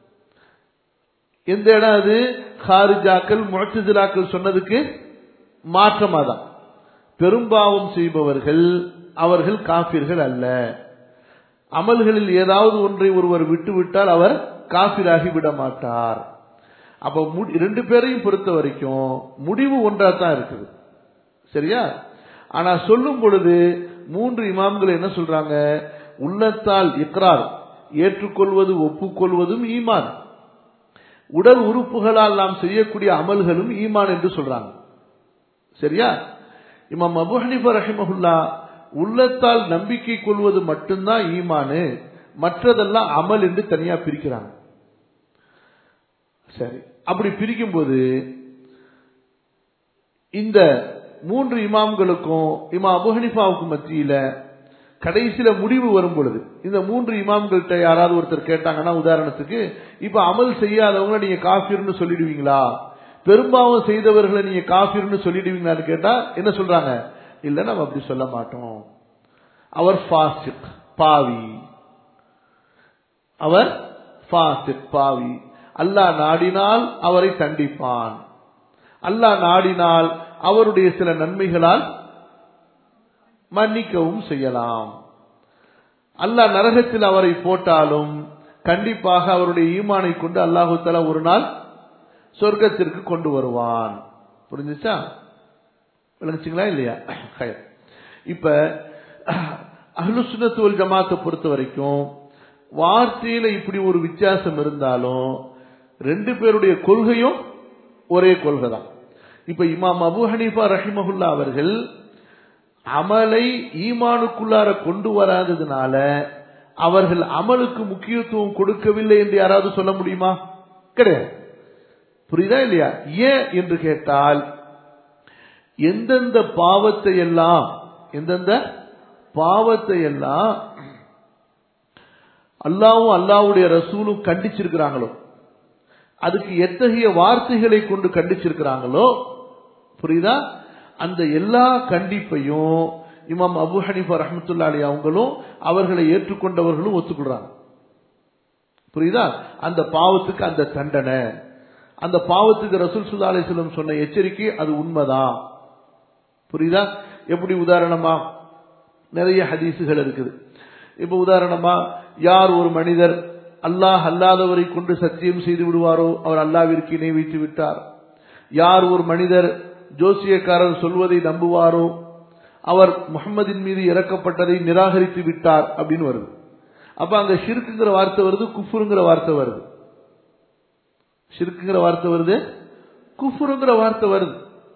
எந்த இடம் அது? ஹாரிஜாக்கள், முஅ்தஸிலாக்கள் சொன்னதுக்கு மாற்றமா தான். பெரும்பாவம் செய்பவர்கள் அவர்கள் காஃபிர்கள் அல்ல, அமல்களில் ஏதாவது ஒன்றை ஒருவர் விட்டுவிட்டால் அவர் காஃபிராகி விட மாட்டார். அப்ப 2 பேரையும் பொறுத்த வரைக்கும் முடிவு ஒன்றா தான் இருக்குது. சரியா? ஆனா சொல்லும் பொழுது 3 இமாம்கள் என்ன சொல்றாங்க, உள்ளத்தால் இக்ரார் ஏற்றுக்கொள்வது, ஒப்புக்கொள்வதும் ஈமான், உடல் உறுப்புகளால் நாம் செய்யக்கூடிய அமல்களும் ஈமான் என்று சொல்றாங்க. சரியா? இமாம் அபூ ஹனீஃபா ரஹிமஹுல்லாஹ் உள்ளத்தால் நம்பிக்கை கொள்வது மட்டும்தான் ஈமானு, மற்றதெல்லாம் அமல் என்று தனியா பிரிக்கிறாங்க. சரி, அப்படி பிரிக்கும் போது இந்த 3 இமாம்களுக்கும் இமாம் அபூ ஹனீஃபாவுக்கும் மத்தியில கடைசியில முடிவு வரும் பொழுது இந்த 3 இமாம்கள்ட்ட யாராவது ஒருத்தர் கேட்டாங்கன்னா, உதாரணத்துக்கு இப்ப அமல் செய்யாதவங்க நீங்க காஃபிர்னு சொல்லிடுவீங்களா, பெரும்பாவம் செய்தவர்களை நீங்க காஃபிர்னு சொல்லிடுவீங்களான்னு கேட்டா என்ன சொல்றாங்க, இல்ல நம்ம அப்படி சொல்ல மாட்டோம், அவர் ஃபாசிக், பாவி, அவர் ஃபாசிக், பாவி, அல்லாஹ் நாடினால் அவரை தண்டிப்பான், அல்லாஹ் நாடினால் அவருடைய சில நன்மைகளால் மன்னிக்கவும் செய்யலாம், அல்லாஹ் நரகத்தில் அவரை போட்டாலும் கண்டிப்பாக அவருடைய ஈமானை கொண்டு அல்லாஹு தஆலா ஒரு நாள் சொர்க்கத்திற்கு கொண்டு வருவான். புரிஞ்சுச்சா? விளங்குச்சுங்களா இல்லையா? இப்ப அஹ்லுஸ் சுன்னத் வல் ஜமாத்தை பொறுத்த வரைக்கும் வார்த்தையில இப்படி ஒரு வித்தியாசம் இருந்தாலும் 2 பேருடைய கொள்கையும் ஒரே கொள்கை தான். இப்ப இமாம் அபூ ஹனீஃபா ரஹிமஹுல்லாஹ் அவர்கள் அமலை ஈமானுக்குள்ளார கொண்டு வராததுனால அவர்கள் அமலுக்கு முக்கியத்துவம் கொடுக்கவில்லை என்று யாராவது சொல்ல முடியுமா? கிடையாது. புரியுதா இல்லையா? ஏன் என்று கேட்டால், எந்தெந்த பாவத்தை எல்லாம் அல்லாஹ்வும் அல்லாஹ்வுடைய ரசூலும் கண்டிச்சிருக்கிறாங்களோ, அதுக்கு எத்தகைய வார்த்தைகளை கொண்டு கண்டிச்சிருக்கிறாங்களோ, புரியுதா, அந்த எல்லா கண்டிப்பையும் இமாம் அபூ ஹனீஃபா ரஹ்மத்துல்லாஹி அலைஹி அவங்களும் அவர்களை ஏற்றுக்கொண்டவர்களும் ஒத்துக்கொள்றாங்க. புரியுதா? அந்த பாவத்துக்கு அந்த தண்டனை, அந்த பாவத்துக்கு ரசூல் ஸல்லல்லாஹு அலைஹி வஸல்லம் சொன்ன எச்சரிக்கை அது உண்மைதான். புரியுதா? எப்படி? உதாரணமா நிறைய ஹதீசுகள் இருக்குது. இப்ப உதாரணமா, யார் ஒரு மனிதர் அல்லாஹ் அல்லாதவரை கொண்டு சத்தியம் செய்து விடுவாரோ அவர் அல்லாஹ்விற்கு இணை வைத்து விட்டார். யார் ஒரு மனிதர் ஜோசியக்காரர் சொல்வதை நம்புவாரோ அவர் முஹம்மதின் மீது இறக்கப்பட்டதை நிராகரித்து விட்டார் அப்படின்னு வருது. அப்ப அங்க ஷிர்க்குங்கிற வார்த்தை வருது, குஃபுருங்கிற வார்த்தை வருது. ஷிர்க்குங்கிற வார்த்தை வருது, குஃபுருங்கிற வார்த்தை வருது.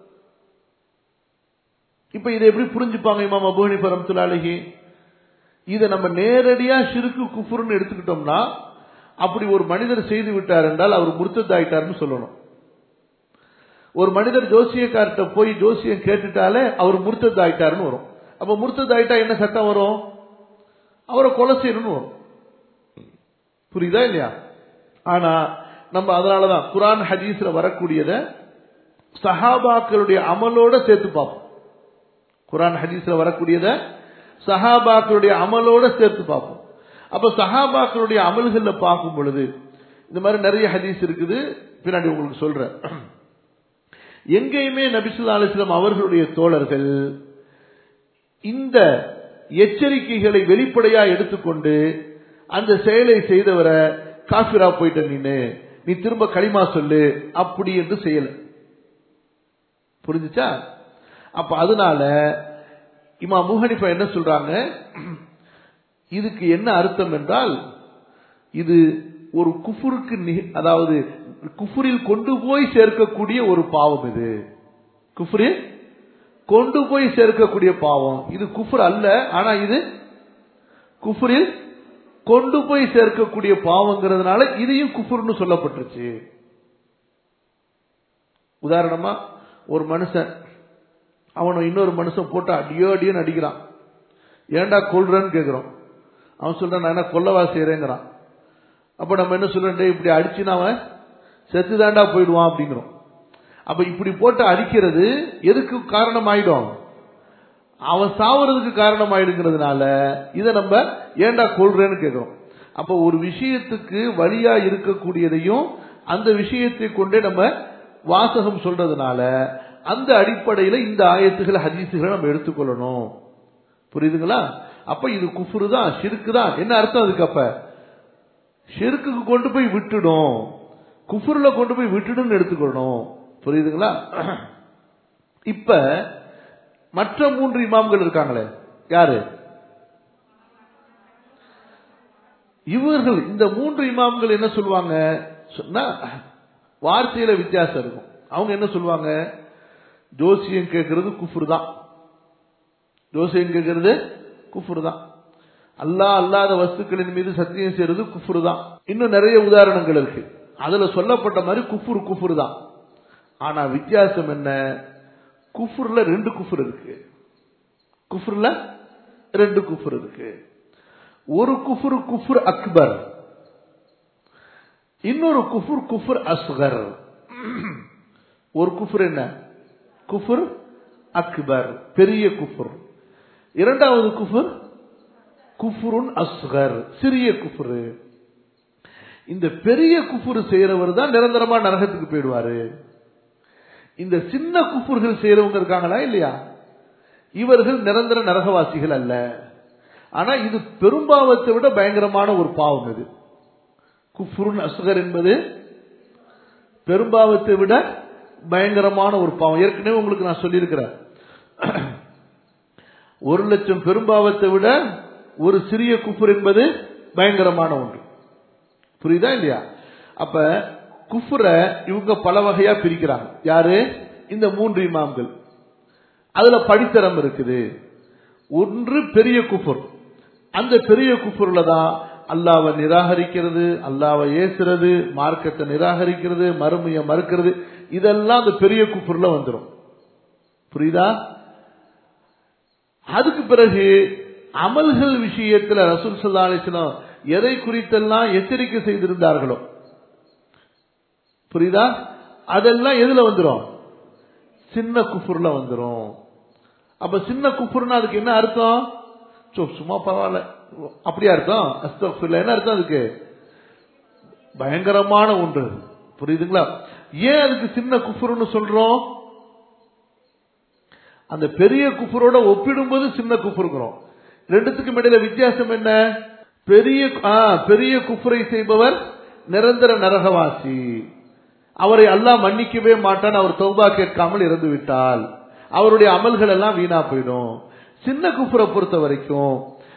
இப்ப இதை எப்படி புரிஞ்சுப்பாங்க இமாம் அபூ ஹனீஃபா ரஹ்மத்துல்லாஹி அலைஹி? இதை நம்ம நேரடியா ஷிர்க்கு குஃபுர்னு எடுத்துக்கிட்டோம்னா, அப்படி ஒரு மனிதர் செய்து விட்டார் என்றால் அவர் முர்த்தத் ஆயிட்டார்னு சொல்லணும். ஒரு மனிதர் ஜோசியக்கார்ட்ட போய் ஜோசியம் கேட்டுட்டாலே அவர் முர்த்தத் ஆயிட்டாருன்னு வரும். அப்ப முர்த்தத் ஆயிட்டா என்ன சட்டம் வரும்? அவரை கொலை செய்யணும்னு வரும். புரியுதா இல்லையா? ஆனா நம்ம அதனாலதான் குர்ஆன் ஹதீஸ்ல வரக்கூடியத சஹாபாக்களுடைய அமலோட சேர்த்து பார்ப்போம். குர்ஆன் ஹதீஸ்ல வரக்கூடியத சஹாபாக்களுடைய அமலோட சேர்த்து பார்ப்போம். அப்ப சஹாபாக்களுடைய அமல்கள்ல பார்க்கும் பொழுது இந்த மாதிரி நிறைய ஹதீஸ் இருக்குது, பின்னாடி உங்களுக்கு சொல்றேன். எங்கேயுமே நபி ஸல்லல்லாஹு அலைஹி வஸல்லம் அவர்களுடைய தோழர்கள் இந்த எச்சரிக்கைகளை வெளிப்படையா எடுத்துக்கொண்டு அந்த செயலை செய்தவரை காஃபிரா போயிட்ட நீ திரும்ப களிமா சொல்லு அப்படி என்று செய்யல. புரிஞ்சுச்சா? அப்ப அதனால இமாம் அபூ ஹனீஃபா என்ன சொல்றாங்க, இதுக்கு என்ன அர்த்தம் என்றால், இது ஒரு குஃபுருக்கு, அதாவது குஃபுரில் கொண்டு போய் சேர்க்கக்கூடிய ஒரு பாவம். இது குஃபுரில் கொண்டு போய் சேர்க்கக்கூடிய பாவம். இது குஃபுர் அல்ல, ஆனா இது குஃபுரில் கொண்டு போய் சேர்க்கக்கூடிய பாவங்கிறதுனால இதையும் குஃபுர்னு சொல்லப்பட்டுருச்சு. உதாரணமா ஒரு மனுஷன் அவனை இன்னொரு மனுஷன் போட்டு அடியோடியும் அடிக்கிறான். ஏன்டா கொல்றன்னு கேட்கிறோம். அவன் சொல்றான், நான் என்ன கொல்லவா செய்யறேங்கிறான். அப்ப நம்ம என்ன சொல்றோம், இப்படி அடிச்சுன்னா அவன் செத்துதாண்டா போயிடுவான் அப்படிங்கிறோம். அப்ப இப்படி போட்டு அடிக்கிறது எதுக்கு காரணம் ஆயிடும்? அவன் சாவறதுக்கு காரணம் ஆயிடுங்கிறதுனால இதை நம்ம ஏன்டா கொல்றேன்னு கேட்கிறோம். அப்ப ஒரு விஷயத்துக்கு வழியா இருக்கக்கூடியதையும் அந்த விஷயத்தை கொண்டே நம்ம வாசகம் சொல்றதுனால அந்த அடிப்படையில இந்த ஆயத்துகளை ஹதீசுகளை நம்ம எடுத்துக்கொள்ளணும். புரியுதுங்களா? அப்ப இது குஃப்ரு தான், ஷிர்க் தான். என்ன அர்த்தம் அதுக்கு? அப்ப ஷிர்க்குக்கு கொண்டு போய் விட்டுடும், குஃப்ருல கொண்டு போய் விட்டுடும் எடுத்துக்கொள்ளணும். புரியுதுங்களா? இப்ப மற்ற 3 இமாம்கள் இருக்காங்களே, யாரு இவர்கள்? இந்த 3 இமாம்கள் என்ன சொல்லுவாங்க சொன்னா, வார்த்தையில வித்தியாசம் இருக்கும். அவங்க என்ன சொல்லுவாங்க, ஜோசியம் கேட்கறது குஃப்ரு தான், ஜோசியம் கேட்கறது குஃப்ரு தான், அல்லாஹ் அல்லாத வஸ்துக்களின் மீது சத்தியம் செய்யறது குஃப்ரு தான். இன்னும் நிறைய உதாரணங்கள் இருக்கு. அதுல சொல்லப்பட்ட மாதிரி குஃப்ரு தான். ஆனா வித்தியாசம் என்ன? குஃப்ர்ல 2 குஃப்ர் இருக்கு. குஃப்ர்ல 2 குஃப்ர் இருக்கு. ஒரு குஃப்ர் குஃப்ர் அக்பர், இன்னொரு குஃப்ர் குஃப்ர் அஸ்கர். ஒரு குஃப்ர் என்ன? குஃப்ர் அக்பர், பெரிய குஃப்ர். இரண்டாவது குஃப்ர் குஃப்ருன் அஸ்கர், சிறிய குஃப்ர். இந்த பெரிய குஃப்ர் செய்யறவர் தான் நிரந்தரமா நரகத்துக்கு போயிடுவாரு. இந்த சின்ன குஃப்ர்கள் செய்யறவங்க இருக்காங்களா இல்லையா, இவர்கள் நிரந்தர நரகவாசிகள் அல்ல. ஆனா இது பெரும்பாவத்தை விட பயங்கரமான ஒரு பாவம். இது குஃப்ருன் அஸ்கர் என்பது பெரும்பாவத்தை விட பயங்கரமான ஒரு பாவம். ஏற்கனவே உங்களுக்கு நான் சொல்லியிருக்கிறேன், 1,00,000 பெரும்பாவத்தை விட ஒரு சிறிய குஃப்ர் என்பது பயங்கரமான ஒன்று. புரியுதா இல்லையா? அப்ப குஃப்ர இவங்க பல வகையா பிரிக்கிறாங்க. யாரு? இந்த 3 இமாம்கள். அதுல படித்தரம் இருக்குது. ஒன்று பெரிய குஃப்ர். அந்த பெரிய குஃப்ர்ல தான் அல்லாஹ்வை நிராகரிக்கிறது, அல்லாஹ்வை ஏசுறது, மார்க்கத்தை நிராகரிக்கிறது, மறுமையை மறுக்கிறது, இதெல்லாம் அந்த பெரிய குஃப்ர்ல வந்துடும். புரியுதா? அதுக்கு பிறகு அமல்கள் விஷயத்துல ரசூல் ஸல்லல்லாஹு அலைஹி வஸல்லம் எதை குறித்தெல்லாம் எச்சரிக்கை செய்திருந்தார்களோ, புரியுதா, அதெல்லாம் எதுல வந்துடும்? சின்ன குஃப்ர்ல வந்துடும். அப்ப சின்ன குஃப்ர்னா அதுக்கு என்ன அர்த்தம்? சும்மா பரவாயில்ல அப்படியா அர்த்தம்? அஸ்தக்ஃபிருல்லாஹ் என்ன அர்த்தம்? அதுக்கு பயங்கரமான ஒன்று. புரியுதுங்களா? ஏன் அதுக்கு சின்ன குஃப்ர்னு சொல்றோம்? அந்த பெரிய குஃப்ரோட ஒப்பிடும்போது சின்ன குஃப்ருங்கிறோம். ரெண்டுத்துக்கும் இடையில வித்தியாசம் என்ன? பெரிய குஃப்ரை செய்பவர் நிரந்தர நரகவாசி, அவரை அல்லாஹ் மன்னிக்கவே மாட்டான். அவர் தௌபா கேட்காமல் இறந்து விட்டால் அவருடைய அமல்கள் எல்லாம் வீணா போயிடும். சின்ன குஃப்ரை பொறுத்த வரைக்கும்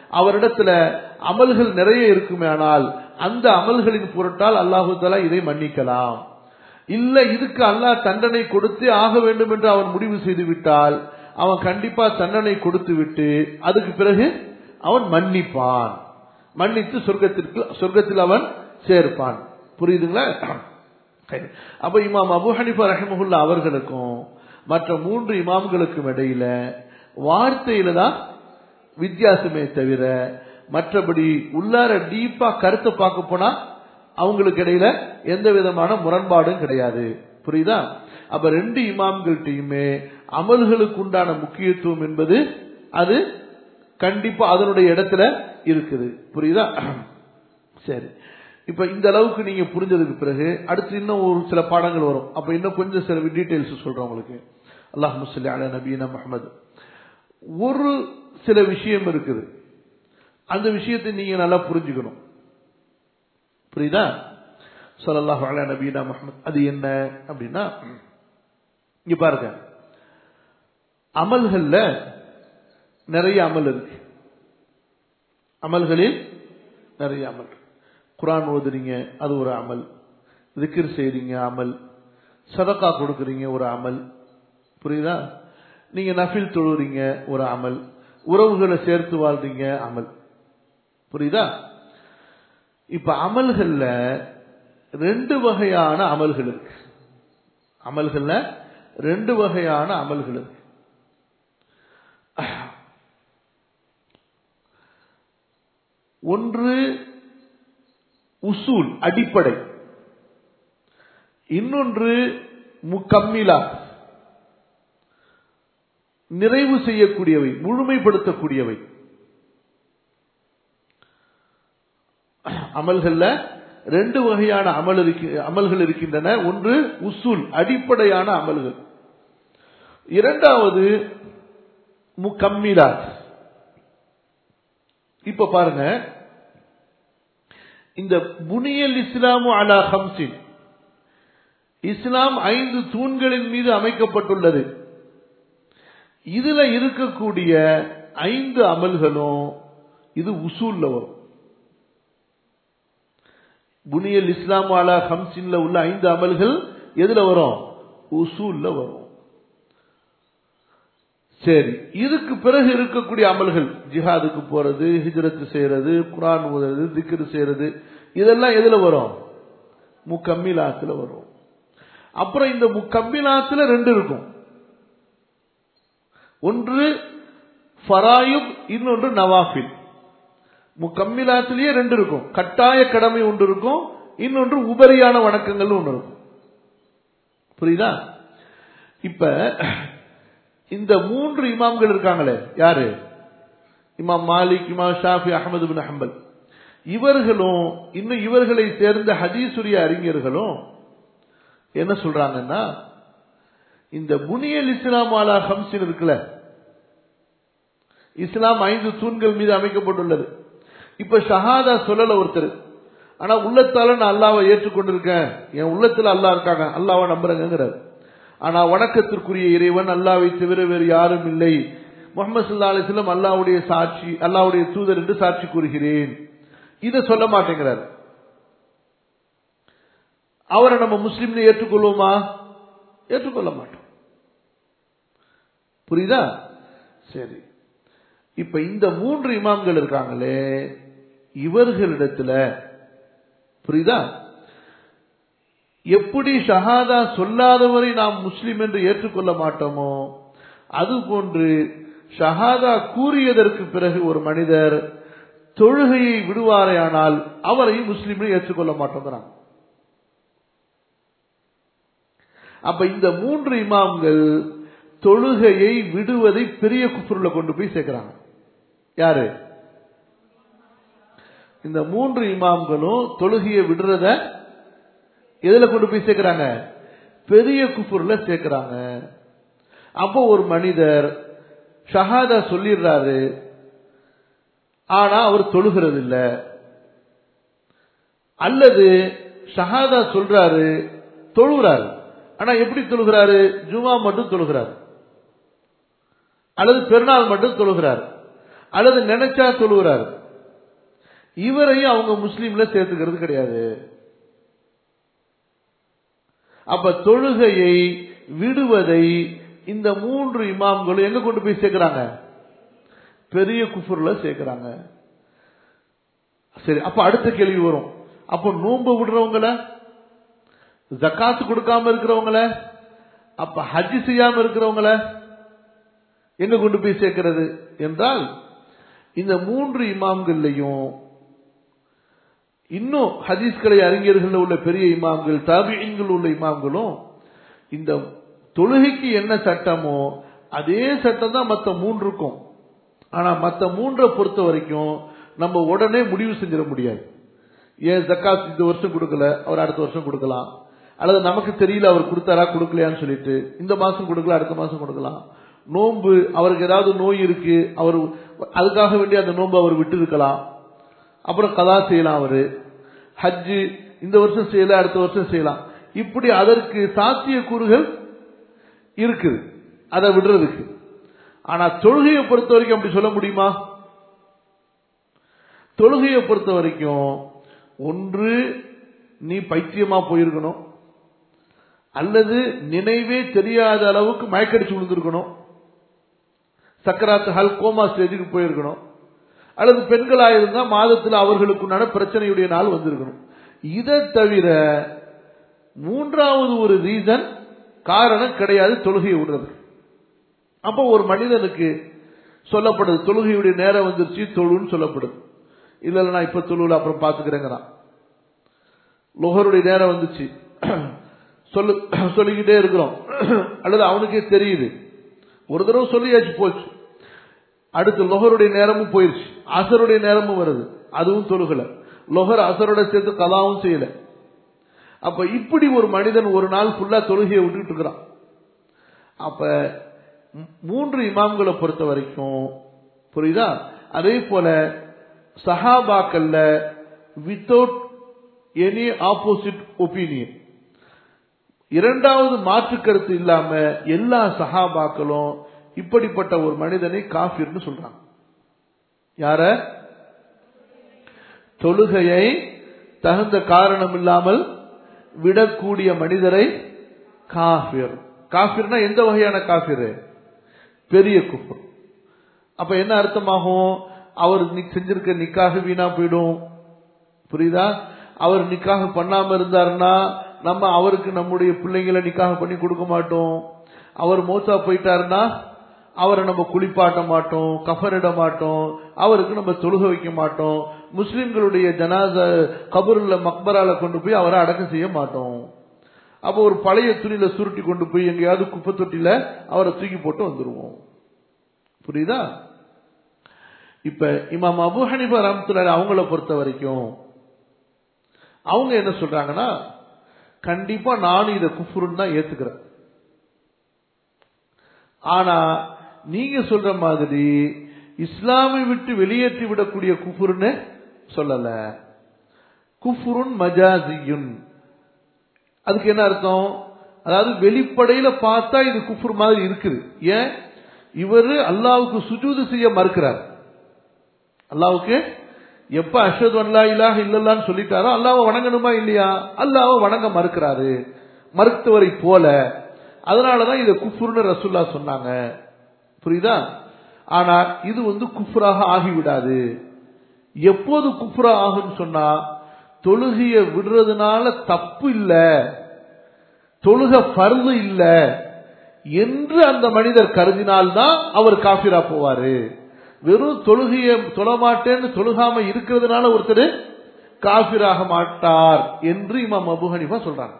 அவரிடத்துல அமல்கள் நிறைய இருக்குமே, ஆனால் அந்த அமல்களின் பொருட்டால் அல்லாஹு தஆலா இதை மன்னிக்கலாம். இல்ல இதுக்கு அல்லாஹ் தண்டனை கொடுத்தே ஆக வேண்டும் என்று அவன் முடிவு செய்து விட்டால் அவன் கண்டிப்பா தண்டனை கொடுத்து விட்டு அதுக்கு பிறகு அவன் மன்னிப்பான், மன்னித்து சொர்க்கத்தில் அவன் சேர்ப்பான். புரியுதுங்களா? அப்ப இமாம் அபூ ஹனீஃபா ரஹிமஹுல்லாஹ் அவர்களுக்கும் மற்ற 3 இமாம்களுக்கும் இடையில வார்த்தையில தான் வித்தியாசமே தவிர மற்றபடி உள்ளார டீப்பா கருத்தை பார்க்க போனா அவங்களுக்கு இடையில எந்த விதமான முரண்பாடும் கிடையாது. புரியுதா? அப்ப 2 இமாம்கள்டையுமே அமல்களுக்கு உண்டான முக்கியத்துவம் என்பது அது கண்டிப்பா அதனுடைய இடத்துல இருக்குது. புரியுதா? சரி, இப்ப இந்த அளவுக்கு நீங்க புரிஞ்சதுக்கு பிறகு அடுத்து இன்னும் ஒரு சில பாடங்கள் வரும். அப்ப இன்னும் கொஞ்சம் சில டீடைல்ஸ் சொல்றேன் உங்களுக்கு. அல்லாஹும்ம ஸல்லி அலா நபியினா முஹம்மது. ஒரு சில விஷயம் இருக்குது, அந்த விஷயத்தை நீங்க நல்லா புரிஞ்சுக்கணும். புரியுதா? ஸல்லல்லாஹு அலா நபியினா முஹம்மது அது என்ன அப்படின்னா, இங்க பாருங்க, அமல்கள்ல நிறைய அமல் இருக்கு. அமல்களில் நிறைய அமல். குர்ஆன் ஓதுறீங்க அது ஒரு அமல், திக்ர் செய்றீங்க அமல், சதகா கொடுக்குறீங்க ஒரு அமல். புரியுதா? நீங்க நஃபில் தொழுறீங்க ஒரு அமல், உறவுகளை சேர்த்து வாழ்றீங்க அமல். புரியுதா? இப்ப அமல்கள்ல 2 வகையான அமல்கள் இருக்கு. அமல்கள்ல 2 வகையான அமல்கள் இருக்கு. ஒன்று உசூல் அடிப்படை, இன்னொன்று முக்கம்மிலா நிறைவு செய்யக்கூடியவை, முழுமைப்படுத்தக்கூடியவை. அமல்கள்ல 2 வகையான அமல்கள் இருக்கின்றன. ஒன்று உசூல் அடிப்படையான அமல்கள், இரண்டாவது முக்கம்மிலா. இப்ப பாருங்க, இந்த புனியல் இஸ்லாமு அலா ஹம்சின், இஸ்லாம் 5 தூண்களின் மீது அமைக்கப்பட்டுள்ளது. இதுல இருக்கக்கூடிய 5 அமல்களும் இது உசூல்ல வரும். புனியல் இஸ்லாமு அலா ஹம்சின்ல உள்ள 5 அமல்கள் எதுல வரும்? உசூல்ல வரும். சரி, இதுக்கு பிறகு இருக்கக்கூடிய அமல்கள், ஜிஹாதுக்கு போறது, ஹிஜ்ரத் செய்யறது, குர்ஆன் ஓதுறது, திக்ர் செய்யறது, இதெல்லாம் எதுல வரும்? முக்கம்மிலாத்துல வரும். அப்புறம் இந்த முக்கம்மிலாத்துல 2 இருக்கும். ஒன்று ஃபராயித், இன்னொன்று நவாஃபில். முக்கம்மிலாத்திலேயே 2 இருக்கும். கட்டாய கடமை ஒன்று இருக்கும், இன்னொன்று உபரியான வணக்கங்கள் ஒன்று இருக்கும். புரியுதா? இப்ப இந்த 3 இமாம்கள் இருக்காங்களே, யாரு? இமாம் மாலிக், இமாம் ஷாஃபி, அஹ்மது பின் ஹம்பல், இவர்களும் இன்னும் இவர்களை சேர்ந்த ஹதீஸுடைய அறிஞர்களும் என்ன சொல்றாங்கன்னா, இந்த புனியல் இஸ்லாம் அலா ஹம்சின் இருக்குல்ல, இஸ்லாம் 5 தூண்கள் மீது அமைக்கப்பட்டுள்ளது. இப்ப ஷஹாதா சொல்லல ஒருத்தர், ஆனா உள்ளத்தால நான் அல்லாஹ்வை ஏற்றுக்கொண்டிருக்கேன், என் உள்ளத்துல அல்லாஹ் இருக்காங்க, அல்லாஹ்வை நம்புறேங்கிறார். ஆனா வணக்கத்திற்குரிய இறைவன் அல்லாஹ்வை தவிர வேறு யாரும் இல்லை, முஹம்மது ஸல்லல்லாஹு அலைஹி வஸல்லம் அல்லாஹ்வுடைய சாட்சி, அல்லாஹ்வுடைய தூதர் என்று சாட்சி கூறுகிறேன், இதை சொல்ல மாட்டேங்கிறார். அவரை நம்ம முஸ்லிம்னு ஏற்றுக்கொள்வோமா? ஏற்றுக்கொள்ள மாட்டோம். புரியுதா? சரி, இப்ப இந்த 3 இமாம்கள் இருக்காங்களே, இவர்களிடத்துல புரியுதா, எப்படி ஷஹாதா சொல்லாதவரை நாம் முஸ்லிம் என்று ஏற்றுக்கொள்ள மாட்டோமோ, அதுபோன்று ஷஹாதா கூறியதற்கு பிறகு ஒரு மனிதர் தொழுகையை விடுவாரேயானால் அவரையும் முஸ்லிம் ஏற்றுக்கொள்ள மாட்டோங்கிறாங்க. அப்ப இந்த 3 இமாம்கள் தொழுகையை விடுவதை பெரிய குஃப்ருல கொண்டு போய் சேர்க்கிறாங்க. யாரு? இந்த 3 இமாம்களும் தொழுகையை விடுறத எதுல கொண்டு போய் சேர்க்கிறாங்க? பெரிய குஃப்ருல சேர்க்கிறாங்க. அப்போ ஒரு மனிதர் ஷஹாதா சொல்லிடுறாரு, ஆனா அவர் தொழுகிறது இல்ல, அல்லது ஷஹாதா சொல்றாரு, தொழுகிறாரு, ஆனா எப்படி தொழுகிறாரு? ஜுமா மட்டும் தொழுகிறார், அல்லது பெருநாள் மட்டும் தொழுகிறார். அல்லது நினைச்சா தொழுகிறார், இவரையும் அவங்க முஸ்லீம்ல சேர்த்துக்கிறது கிடையாது. அப்ப தொழுகையை விடுவதை இந்த 3 இமாம்களும் எங்க கொண்டு போய் சேர்க்கிறாங்க? பெரிய குஃபுர்ல சேர்க்கிறாங்க. சரி, அப்ப அடுத்த கேள்வி வரும், அப்ப நோன்பு விடுறவங்கள, ஜக்காத்து கொடுக்காம இருக்கிறவங்கள, அப்ப ஹஜ் செய்யாம இருக்கிறவங்கள எங்க கொண்டு போய் சேர்க்கிறது என்றால், இந்த 3 இமாம்கள்லையும் இன்னும் ஹதீஸ்களை அறிஞர்கள் உள்ள பெரிய இமாம்கள், தாபிஈன்கள் உள்ள இமாம்களும் இந்த தொழுகைக்கு என்ன சட்டமோ அதே சட்டம் தான் மற்ற 3க்கும். ஆனா மற்ற 3 பொறுத்த வரைக்கும் நம்ம உடனே முடிவு செஞ்சிட முடியாது. ஏன் ஜக்காத் இந்த வருஷம் கொடுக்கல, அவர் அடுத்த வருஷம் கொடுக்கலாம், அல்லது நமக்கு தெரியல அவர் கொடுத்தாரா கொடுக்கலையான்னு சொல்லிட்டு இந்த மாசம் கொடுக்கல அடுத்த மாசம் கொடுக்கலாம். நோன்பு, அவருக்கு ஏதாவது நோய் இருக்கு, அவர் அதுக்காக வேண்டி அந்த நோன்பு அவர் விட்டு இருக்கலாம், அப்புறம் கதா செய்யலாம். அவரு ஹஜ்ஜு இந்த வருஷம் செய்யல அடுத்த வருஷம் செய்யலாம். இப்படி அதற்கு சாத்திய கூறுகள் இருக்குது அதை விடுறதுக்கு. ஆனா தொழுகையை பொறுத்த வரைக்கும் அப்படி சொல்ல முடியுமா? தொழுகையை பொறுத்த வரைக்கும் ஒன்று நீ பைத்தியமா போயிருக்கணும், அல்லது நினைவே தெரியாத அளவுக்கு மயக்கடிச்சு விழுந்திருக்கணும், சக்கராத்து ஹல் கோமா ஸ்டேஜுக்கு போயிருக்கணும், அல்லது பெண்களாக இருந்தா மாதத்தில் அவர்களுக்குண்டான பிரச்சனையுடைய நாள் வந்திருக்கணும். இதை தவிர 3வது ஒரு ரீசன், காரணம் கிடையாது தொழுகையை விடுறது. அப்போ ஒரு மனிதனுக்கு சொல்லப்படுது தொழுகையுடைய நேரம் வந்துருச்சு தொழுன்னு சொல்லப்படுது. இல்ல நான் இப்ப தொழுல அப்புறம் பாத்துக்கிறேங்கிறான். லொஹருடைய நேரம் வந்துச்சு சொல்லிக்கிட்டே இருக்கிறோம், அல்லது அவனுக்கே தெரியுது, ஒரு தடவை சொல்லியாச்சு போச்சு, அடுத்து லொஹருடைய நேரமும் போயிருச்சு, அசருடைய நேரமும் வருது, அதுவும் தொழுகல, லொஹர் அசரோட சேர்த்து கலாவும் செய்யல. அப்ப இப்படி ஒரு மனிதன் ஒரு நாள் ஃபுல்லா தொழுகையை விட்டுட்டு இருக்கிறான். அப்ப 3 இமாம்களை பொறுத்த வரைக்கும் புரியுதா? அதே போல சஹாபாக்கள்ல வித்தவுட் எனி ஆப்போசிட் ஒப்பீனியன், 2வது மாற்று கருத்து இல்லாம எல்லா சஹாபாக்களும் இப்படிப்பட்ட ஒரு மனிதனை காஃபிர்னு சொல்றாங்க. யார? தொழுகையை தகுந்த காரணம் இல்லாமல் விடக்கூடிய மனிதரை காஃபிர். காஃபிர்னா எந்த வகையான காஃபிர்? பெரிய குஃபர். அப்ப என்ன அர்த்தமாகும்? அவர் செஞ்சிருக்க நிக்காக வீணா போயிடும். புரியுதா? அவர் நிக்காக பண்ணாம இருந்தாருன்னா நம்ம அவருக்கு நம்முடைய பிள்ளைங்களை நிக்காக பண்ணி கொடுக்க மாட்டோம். அவர் மௌத்தா போயிட்டாருன்னா அவரை நம்ம குளிப்பாட்ட மாட்டோம், கஃனிட மாட்டோம், அவருக்கு நம்ம தொழுக வைக்க மாட்டோம், முஸ்லிம்களுடைய ஜனாஸா கபருல மக்பரால கொண்டு போய் அவரை அடக்கம் செய்ய மாட்டோம். அப்போ ஒரு பழைய துணியில சுருட்டி கொண்டு போய் எங்கேயாவது குப்பை தொட்டில அவரை தூக்கி போட்டு வந்துருவோம். புரியுதா? இப்ப இமாம் அபூ ஹனீஃபா ரஹ்மத்துல்லாஹி அவங்கள பொறுத்த வரைக்கும் அவங்க என்ன சொல்றாங்கன்னா, கண்டிப்பா நானும் இதை குஃப்ருன்னு தான் ஏத்துக்கிறேன். ஆனா நீங்க சொல்ற மாதிரி இஸ்லாமை விட்டு வெளியேற்றி விடக்கூடிய குஃப்ருன்னு சொல்லல. குஃப்ருன் மஜாசியுன், அதுக்கு என்ன அர்த்தம்? அதாவது வெளிப்படையில பார்த்தா இது குஃப்ர் மாதிரி இருக்குது. ஏன்? இவரு அல்லாஹ்வுக்கு சுஜூது செய்ய மறுக்கிறார். அல்லாஹ்வுக்கு எப்ப அஷ்ஹது அன் லா இலாஹ இல்லல்லாஹ்னு சொல்லிட்டாரோ அல்லாஹ்வை வணங்கணுமா இல்லையா? அல்லாஹ்வை வணங்க மறுக்கிறாரு, மறுத்தவரை போல. அதனாலதான் இதை குஃப்ர்னு ரசூலுல்லாஹ் சொன்னாங்க. புரியுதா? ஆனா இது குஃப்ராக ஆகிவிடாது. எப்போது குஃப்ரா ஆகுன்னு சொன்னா, தொழுகையை விடுறதுனால தப்பு இல்ல, தொழுக ஃபர்து இல்ல என்று அந்த மனிதர் கருதினால்தான் அவர் காஃபிரா போவாரு. வெறும் தொழுகையை தொழமாட்டேன்னு தொழுகாம இருக்கிறதுனால ஒருத்தர் காஃபிராக மாட்டார் என்று இமாம் அபூ ஹனீஃபா சொல்றாங்க.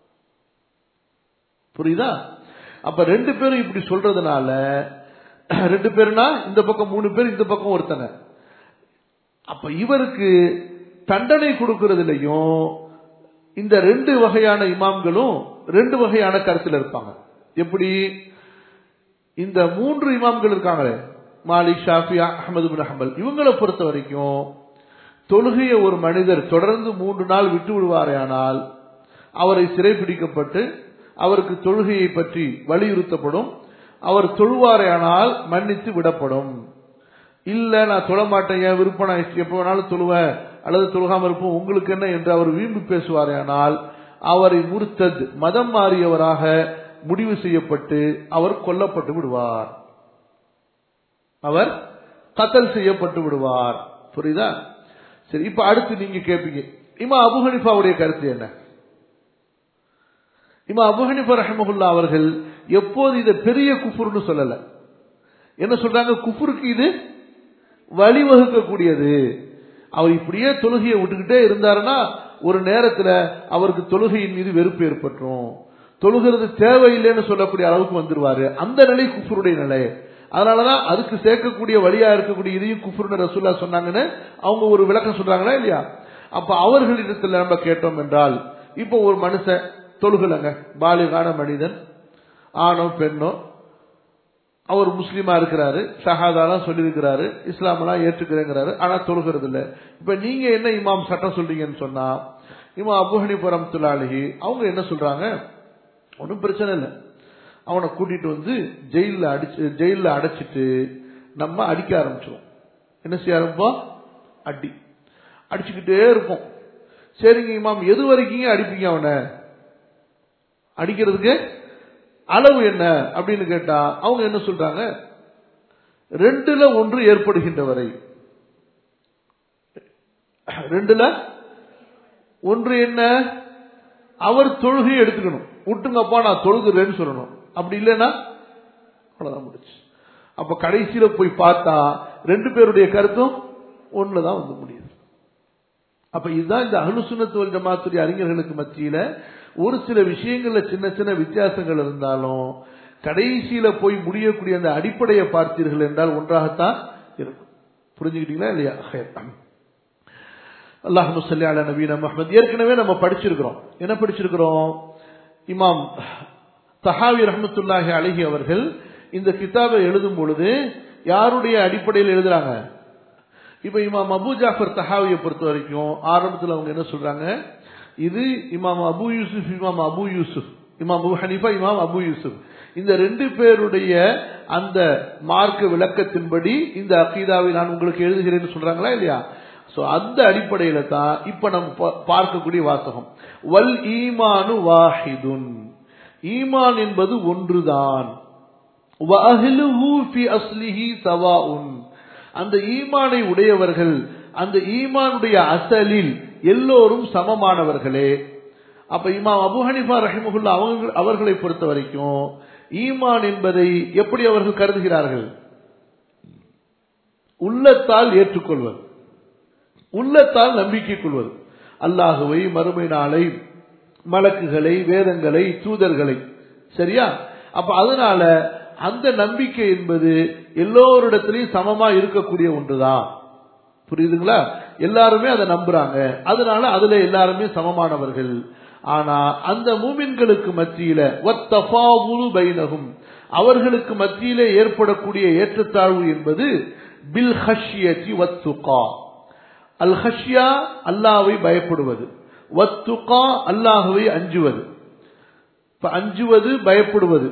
புரியுதா? அப்ப 2 பேரும் இப்படி சொல்றதுனால, 2 பேர்னா இந்த பக்கம் 3 பேர், இந்த பக்கம் ஒருத்தங்க. அப்ப இவருக்கு தண்டனை கொடுக்கிறதுலையும் இந்த 2 வகையான இமாம்களும் 2 வகையான கருத்தில் இருப்பாங்க. எப்படி? இந்த 3 இமாம்கள் இருக்காங்களே, மாலிக், ஷாஃபி, அஹ்மது பின் ஹம்பல், இவங்களை பொறுத்த வரைக்கும் தொழுகையை ஒரு மனிதர் தொடர்ந்து 3 நாள் விட்டு விடுவாரையானால் அவரை சிறைப்பிடிக்கப்பட்டு அவருக்கு தொழுகையை பற்றி வலியுறுத்தப்படும். அவர் தொழுவாரையானால் மன்னித்து விடப்படும். இல்ல நான் தொழ மாட்டேன், என் விருப்பம், நான் எப்ப வேணாலும் தொழுவேன் அல்லது தொழுகாம இருப்போம், உங்களுக்கு என்ன என்று அவர் வீம்பு பேசுவாரேனால் அவரை முர்த்தத், மதம் மாறியவராக முடிவு செய்யப்பட்டு அவர் கொல்லப்பட்டு விடுவார், அவர் கத்தல் செய்யப்பட்டு விடுவார். புரியுதா? சரி, இப்ப அடுத்து நீங்க கேட்பீங்க, இமாம் அபூ ஹனீஃபாவுடைய கருத்து என்ன? இமாம் அபூ ஹனீஃபா ரஹ்மத்துல்லாஹி அவர்கள் எப்போது இதை பெரிய குஃப்ர்னு சொல்லல. என்ன சொல்றாங்க? குஃப்ருக்கு இது வழிவகுக்கக்கூடியது. அவர் இப்படியே தொழுகையை விட்டுக்கிட்டே இருந்தாருன்னா ஒரு நேரத்தில் அவருக்கு தொழுகையின் மீது வெறுப்பு ஏற்பட்டுரும், தொழுகிறது தேவையில்லைன்னு சொல்லக்கூடிய அளவுக்கு வந்துருவாரு. அந்த நிலை குஃப்ருடைய நிலை. அதனாலதான் அதுக்கு சேர்க்கக்கூடிய வழியா இருக்கக்கூடிய இதையும் குஃப்ருன்னு ரசூலுல்லாஹ் சொன்னாங்கன்னு அவங்க ஒரு விளக்கம் சொல்றாங்களா இல்லையா? அப்ப அவர்களிடத்தில் நம்ம கேட்டோம் என்றால், இப்போ ஒரு மனுஷன் தொழுகலங்க, பாலிகான மனிதன், ஆணோ பெண்ணோ, அவர் முஸ்லீமா இருக்கிறாரு, ஷஹாதாலாம் சொல்லியிருக்கிறாரு, இஸ்லாமெல்லாம் ஏற்றுக்கிறேங்கிறாரு, ஆனா தொழுகிறது இல்லை. இப்ப நீங்க என்ன இமாம் சட்டம் சொல்றீங்கன்னு சொன்னா, இமாம் அபூ ஹனீஃபா ரஹ்மத்துல்லாஹி அலைஹி அவங்க என்ன சொல்றாங்க, ஒன்றும் பிரச்சனை இல்லை, அவனை கூட்டிட்டு வந்து ஜெயில அடைச்சிட்டு நம்ம அடிக்க ஆரம்பிச்சிடும். என்ன செய்ய ஆரம்பிப்போம்? அடிச்சுக்கிட்டே இருப்போம். சரிங்க இமாம், எது வரைக்கும் அடிப்பீங்க? அவனை அடிக்கிறதுக்கு அளவு என்ன அப்படின்னு கேட்டா அவங்க என்ன சொல்றாங்க, 2ல் 1 ஏற்படுகின்ற வரை. 2ல் 1 என்ன? அவர் தொழுகையை எடுத்துக்கணும், விட்டுங்கப்பா நான் தொழுகிறேன்னு சொல்லணும். அப்படி இல்லைன்னா அவ்வளவுதான் முடிச்சு. அப்ப கடைசியில போய் பார்த்தா 2 பேருடைய கருத்தும் ஒண்ணுதான் வந்து முடியுது. அப்ப இதுதான் இந்த அஹ்லு சுன்னத் வல் ஜமாஅத்துடைய அறிஞர்களுக்கு மத்தியில ஒரு சில விஷயங்கள்ல சின்ன சின்ன வித்தியாசங்கள் இருந்தாலும் கடைசியில போய் முடியக்கூடிய அந்த அடிப்படையை பார்த்தீர்கள் என்றால் ஒன்றாகத்தான் இருக்கும். புரிஞ்சுக்கிட்டீங்களா இல்லையா? அல்லாஹும்ம ஸல்லி அலா நபியினா முஹம்மத். ஏற்கனவே நம்ம படிச்சிருக்கிறோம். என்ன படிச்சிருக்கிறோம்? இமாம் தஹாவி ரஹ்மத்துல்லாஹி அலைஹி அவர்கள் இந்த கிதாபை எழுதும் பொழுது யாருடைய அடிப்படையில் எழுதுறாங்க? இப்ப இமாம் அபூ ஜாஃபர் தஹாவியை பொறுத்த வரைக்கும் ஆரம்பத்தில் அவங்க என்ன சொல்றாங்க, இது இமாம் அபூ யூசுப், இமாம் அபூ யூசுப், இமாம் அபூ ஹனீஃபா, இமாம் அபூ யூசுப், இந்த 2 பேருடைய அந்த மார்க்க விளக்கத்தின்படி இந்த அகீதாவை நான் உங்களுக்கு எழுதுகிறேன்னு சொல்றாங்களா இல்லையா? சோ அந்த அடிப்படையில தான் இப்ப நம்ம பார்க்கக்கூடிய வாசகம், வல் ஈமானு வாஹிதுன், ஈமான் என்பது ஒன்றுதான், வ அஹ்லுஹு ஃபி அஸ்லிஹி சவாஉன், அந்த ஈமானை உடையவர்கள் அந்த ஈமானுடைய அசலில் எல்லோரும் சமமானவர்களே. அப்ப இமாம் அபூ ஹனீஃபா ரஹிமஹுல்லாஹ் அவர்களை பொறுத்த வரைக்கும் ஈமான் என்பதை எப்படி அவர்கள் கருதுகிறார்கள்? உள்ளத்தால் ஏற்றுக்கொள்வது, உள்ளத்தால் நம்பிக்கை கொள்வது, அல்லாஹுவை, மறுமை நாளை, மலக்குகளை, வேதங்களை, தூதர்களை. சரியா? அப்ப அதனால அந்த நம்பிக்கை என்பது எல்லோரிடத்திலையும் சமமா இருக்கக்கூடிய ஒன்றுதான். புரியுதுங்களா? எல்லாருமே அதை நம்புறாங்க, அதனால அதுல எல்லாருமே சமமானவர்கள். ஆனா அந்த மூமின்களுக்கு மத்தியில வத்தஃபாவுலு பைனஹும், அவர்களுக்கு மத்தியிலே ஏற்படக்கூடிய ஏற்றத்தாழ்வு என்பது பில் ஹஷ்யதி வத்துகா, அல் ஹஷ்யா அல்லாஹ்வை பயப்படுவது, வத்துகா அல்லாஹ்வை அஞ்சுவது. அஞ்சுவது, பயப்படுவது,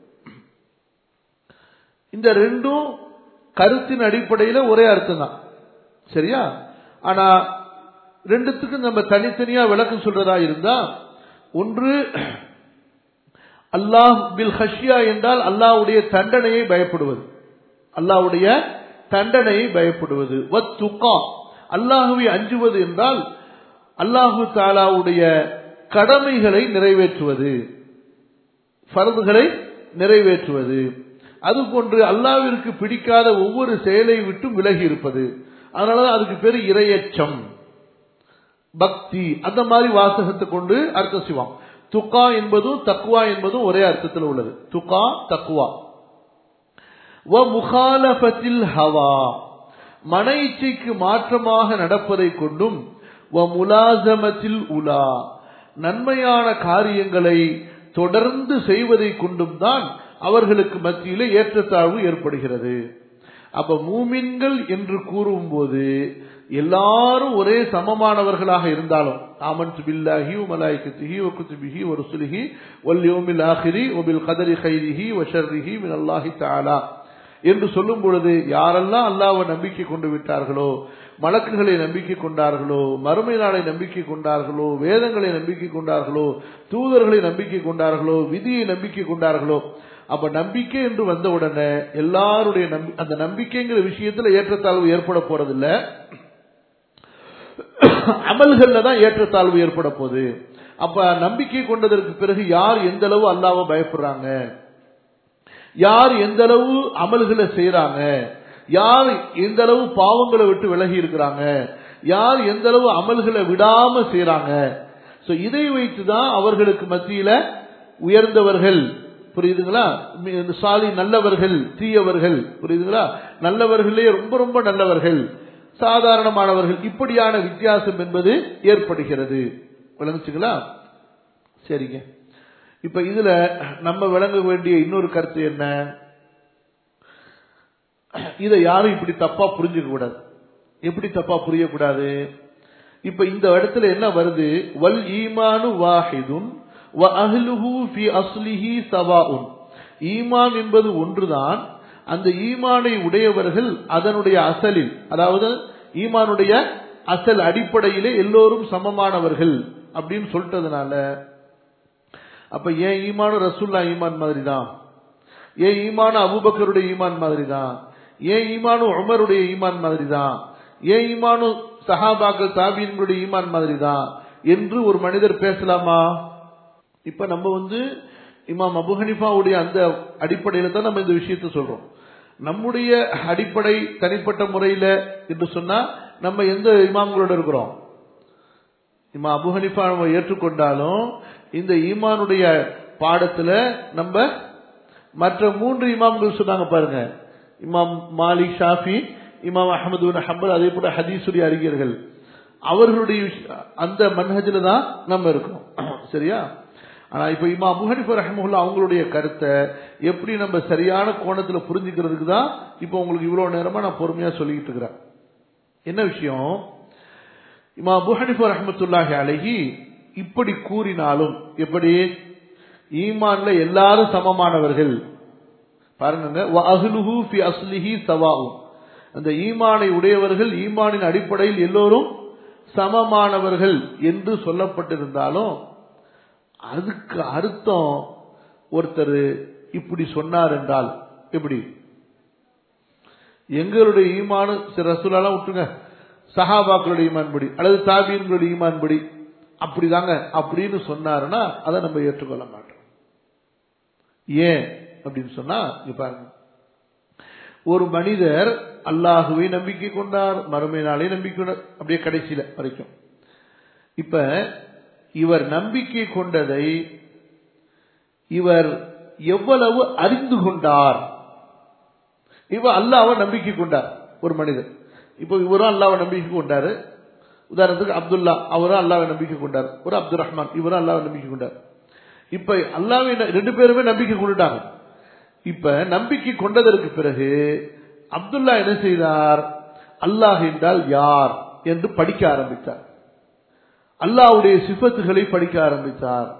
இந்த 2ம் கருத்தின் அடிப்படையில் ஒரே அர்த்தம் தான். சரியா? ஆனா 2த்துக்கும் நம்ம தனித்தனியா விளக்கம் சொல்றதா இருந்தா, ஒன்று அல்லாஹ் பில் ஹஷ்யா என்றால் அல்லாஹ்வுடைய தண்டனையை பயப்படுவது, அல்லாஹ்வுடைய தண்டனையை பயப்படுவது. வத்துகா அல்லாஹ்வை அஞ்சுவது என்றால் அல்லாஹு தஆலாவுடைய கடமைகளை நிறைவேற்றுவது, ஃபர்துகளை நிறைவேற்றுவது. அதுபோன்று அல்லாஹ்விற்கு பிடிக்காத ஒவ்வொரு செயலை விட்டு விலகி இருப்பது. அதனாலதான் அதுக்கு பேரு இறையச்சம், பக்தி. அந்த மாதிரி வாசகத்தை கொண்டு அர்த்தம் செய்வான். துகா என்பதும் தக்வா என்பதும் ஒரே அர்த்தத்தில் உள்ளது. துகா, தக்வா. வ முகாலஃபத்தில் ஹவா, மன இச்சைக்கு மாற்றமாக நடப்பதை கொண்டும், வ முலாசமத்தில் உலா, நன்மையான காரியங்களை தொடர்ந்து செய்வதை கொண்டும் தான் அவர்களுக்கு மத்தியிலே ஏற்றத்தாழ்வு ஏற்படுகிறது. அப்ப மூமின்கள் என்று கூறும்போது எல்லாரும் ஒரே சமமானவர்களாக இருந்தாலும், ஆமன்து பில்லாஹி வ மலாயிகத்திஹி வ குதுபிஹி வ ருசுலிஹி வல் யௌமில் ஆகிரி வ பில் கதரி கைரிஹி வ ஷர்ரிஹி மினல்லாஹி தஆலா என்று சொல்லும் பொழுது யாரெல்லாம் அல்லாஹ்வை நம்பிக்கை கொண்டு விட்டார்களோ, மலக்குகளை நம்பிக்கை கொண்டார்களோ, மறுமை நாளை நம்பிக்கை கொண்டார்களோ, வேதங்களை நம்பிக்கை கொண்டார்களோ, தூதர்களை நம்பிக்கை கொண்டார்களோ, விதியை நம்பிக்கை கொண்டார்களோ, அப்ப நம்பிக்கை என்று வந்தவுடனே எல்லாருடைய அந்த நம்பிக்கைங்கிற விஷயத்துல ஏற்றத்தாழ்வு ஏற்பட போறதில்ல, அமல்கள்ல தான் ஏற்றத்தாழ்வு ஏற்பட போகுது. அப்ப நம்பிக்கை கொண்டதற்கு பிறகு யார் எந்த அளவு அல்லாஹ்வை பயப்படுறாங்க, யார் எந்த அளவு அமல்களை செய்யறாங்க, யார் எந்த அளவு பாவங்களை விட்டு விலகி இருக்கிறாங்க, யார் எந்த அளவு அமல்களை விடாம செய்யறாங்க, இதை வைத்துதான் அவர்களுக்கு மத்தியில உயர்ந்தவர்கள், புரியுதுங்களா, சாலி நல்லவர்கள், தீயவர்கள், புரியுதுங்களா, நல்லவர்களே ரொம்ப ரொம்ப நல்லவர்கள், சாதாரணமானவர்கள், இப்படியான வித்தியாசம் என்பது ஏற்படுகிறது. விளங்குச்சுங்களா? சரிங்க. இப்ப இதுல நம்ம விளங்க வேண்டிய இன்னொரு கருத்து என்ன, இதை யாரும் இப்படி தப்பா புரிஞ்சுக்க கூடாது. எப்படி தப்பா புரியக்கூடாது? இப்ப இந்த இடத்துல என்ன வருது, வல் ஈமானு வாஹிதுன் வ அஹ்லுஹு ஃபி அஸ்லிஹி சவாஉன். ஈமான் என்பது ஒன்றுதான், அந்த ஈமானை உடையவர்கள் அதனுடைய அசலில், அதாவது ஈமானுடைய அசல் அடிப்படையிலே எல்லோரும் சமமானவர்கள் அப்படின்னு சொல்லிட்டதுனால, அப்ப ஏன் ஈமானு ரசூல்லா ஈமான் மாதிரி தான், ஏன் ஈமானு அபூபக்கருடைய ஈமான் மாதிரி தான், ஏன் ஈமானு உமருடைய ஈமான் மாதிரி தான், ஏன் ஈமானு சஹாபாக்கள் தாபீன்களுடைய ஈமான் மாதிரி தான் என்று ஒரு மனிதர் பேசலாமா? இப்ப நம்ம இமாம் அபு ஹனீஃபாவுடைய அந்த அடிப்படையில தான் நம்ம இந்த விஷயத்தை சொல்றோம். நம்முடைய அடிப்படை தனிப்பட்ட முறையில என்று சொன்னா நம்ம எந்த இமாம்களோட இருக்கிறோம்? இமாம் அபு ஹனீஃபா நம்ம ஏற்றுக்கொண்டாலும் இந்த ஈமானுடைய பாடத்துல நம்ம மற்ற 3 இமாம்கள் சொன்னாங்க பாருங்க, இமாம் மாலிக், ஷாஃபி, இமாம் அஹ்மது பின் ஹம்பல், அதே போல ஹதீஸுடைய அறிஞர்கள், அவர்களுடைய அந்த மன்ஹஜ்ல தான் நம்ம இருக்கோம். சரியா? ஆனா இப்ப இமாம் அபூ ஹனீஃபா ரஹ்மத்துல்லாஹி அவங்களுடைய கருத்தை எப்படி நம்ம சரியான கோணத்துல புரிஞ்சுக்கிறதுக்கு தான் இப்ப உங்களுக்கு இவ்வளவு நேரமா நான் பொறுமையா சொல்லிட்டு இருக்கிறேன். என்ன விஷயம், இமாம் அபூ ஹனீஃபா ரஹ்மத்துல்லாஹி அலைஹி இப்படி கூறினாலும், எப்படி ஈமான்ல எல்லாரும் சமமானவர்கள் பாருங்க, வ அஹ்லுஹு ஃபி அஸ்லிஹி சவாஉன், அந்த ஈமானை உடையவர்கள் ஈமானின் அடிப்படையில் எல்லோரும் சமமானவர்கள் என்று சொல்லப்பட்டிருந்தாலும் அதுக்கு அர்த்தம் ஒருத்தர் இப்படி சொன்னார் என்றால் எப்படி, எங்களுடைய ஈமானு ரசூலுல்லாஹ் விட்டுங்க, சஹாபாக்களுடைய ஈமான் படி அல்லது தாபீன்களுடைய ஈமான் படி அப்படிதாங்க அப்படின்னு சொன்னாருன்னா அதை நம்ம ஏற்றுக்கொள்ள மாட்டோம். ஏன் அப்படின்னு சொன்னா, பாருங்க, ஒரு மனிதர் அல்லாஹுவை நம்பிக்கை கொண்டார், மறுமை நாளை நம்பிக்கை கொண்டார், அப்படியே கடைசியில வரைக்கும். இப்ப இவர் நம்பிக்கை கொண்டதை இவர் எவ்வளவு அறிந்து கொண்டார். இவர் அல்லாஹ்வை நம்பிக்கை கொண்டார் ஒரு மனிதர். இப்ப இவரும் அல்லாஹ்வை நம்பிக்கை கொண்டாரு. உதாரணத்துக்கு அப்துல்லா, அவரும் அல்லாஹ்வை நம்பிக்கை கொண்டார். ஒரு அப்துல் ரஹ்மான், இவரும் அல்லாஹ்வை நம்பிக்கை கொண்டார். இப்ப அல்லாஹ்வை 2 பேருமே நம்பிக்கை கொண்டுட்டாங்க. இப்ப நம்பிக்கை கொண்டதற்கு பிறகு அப்துல்லா என்ன செய்தார், அல்லாஹ் என்றால் யார் என்று படிக்க ஆரம்பித்தார். அல்லாஹ்வுடைய சிஃபத்துகளை படிக்க ஆரம்பித்தார்.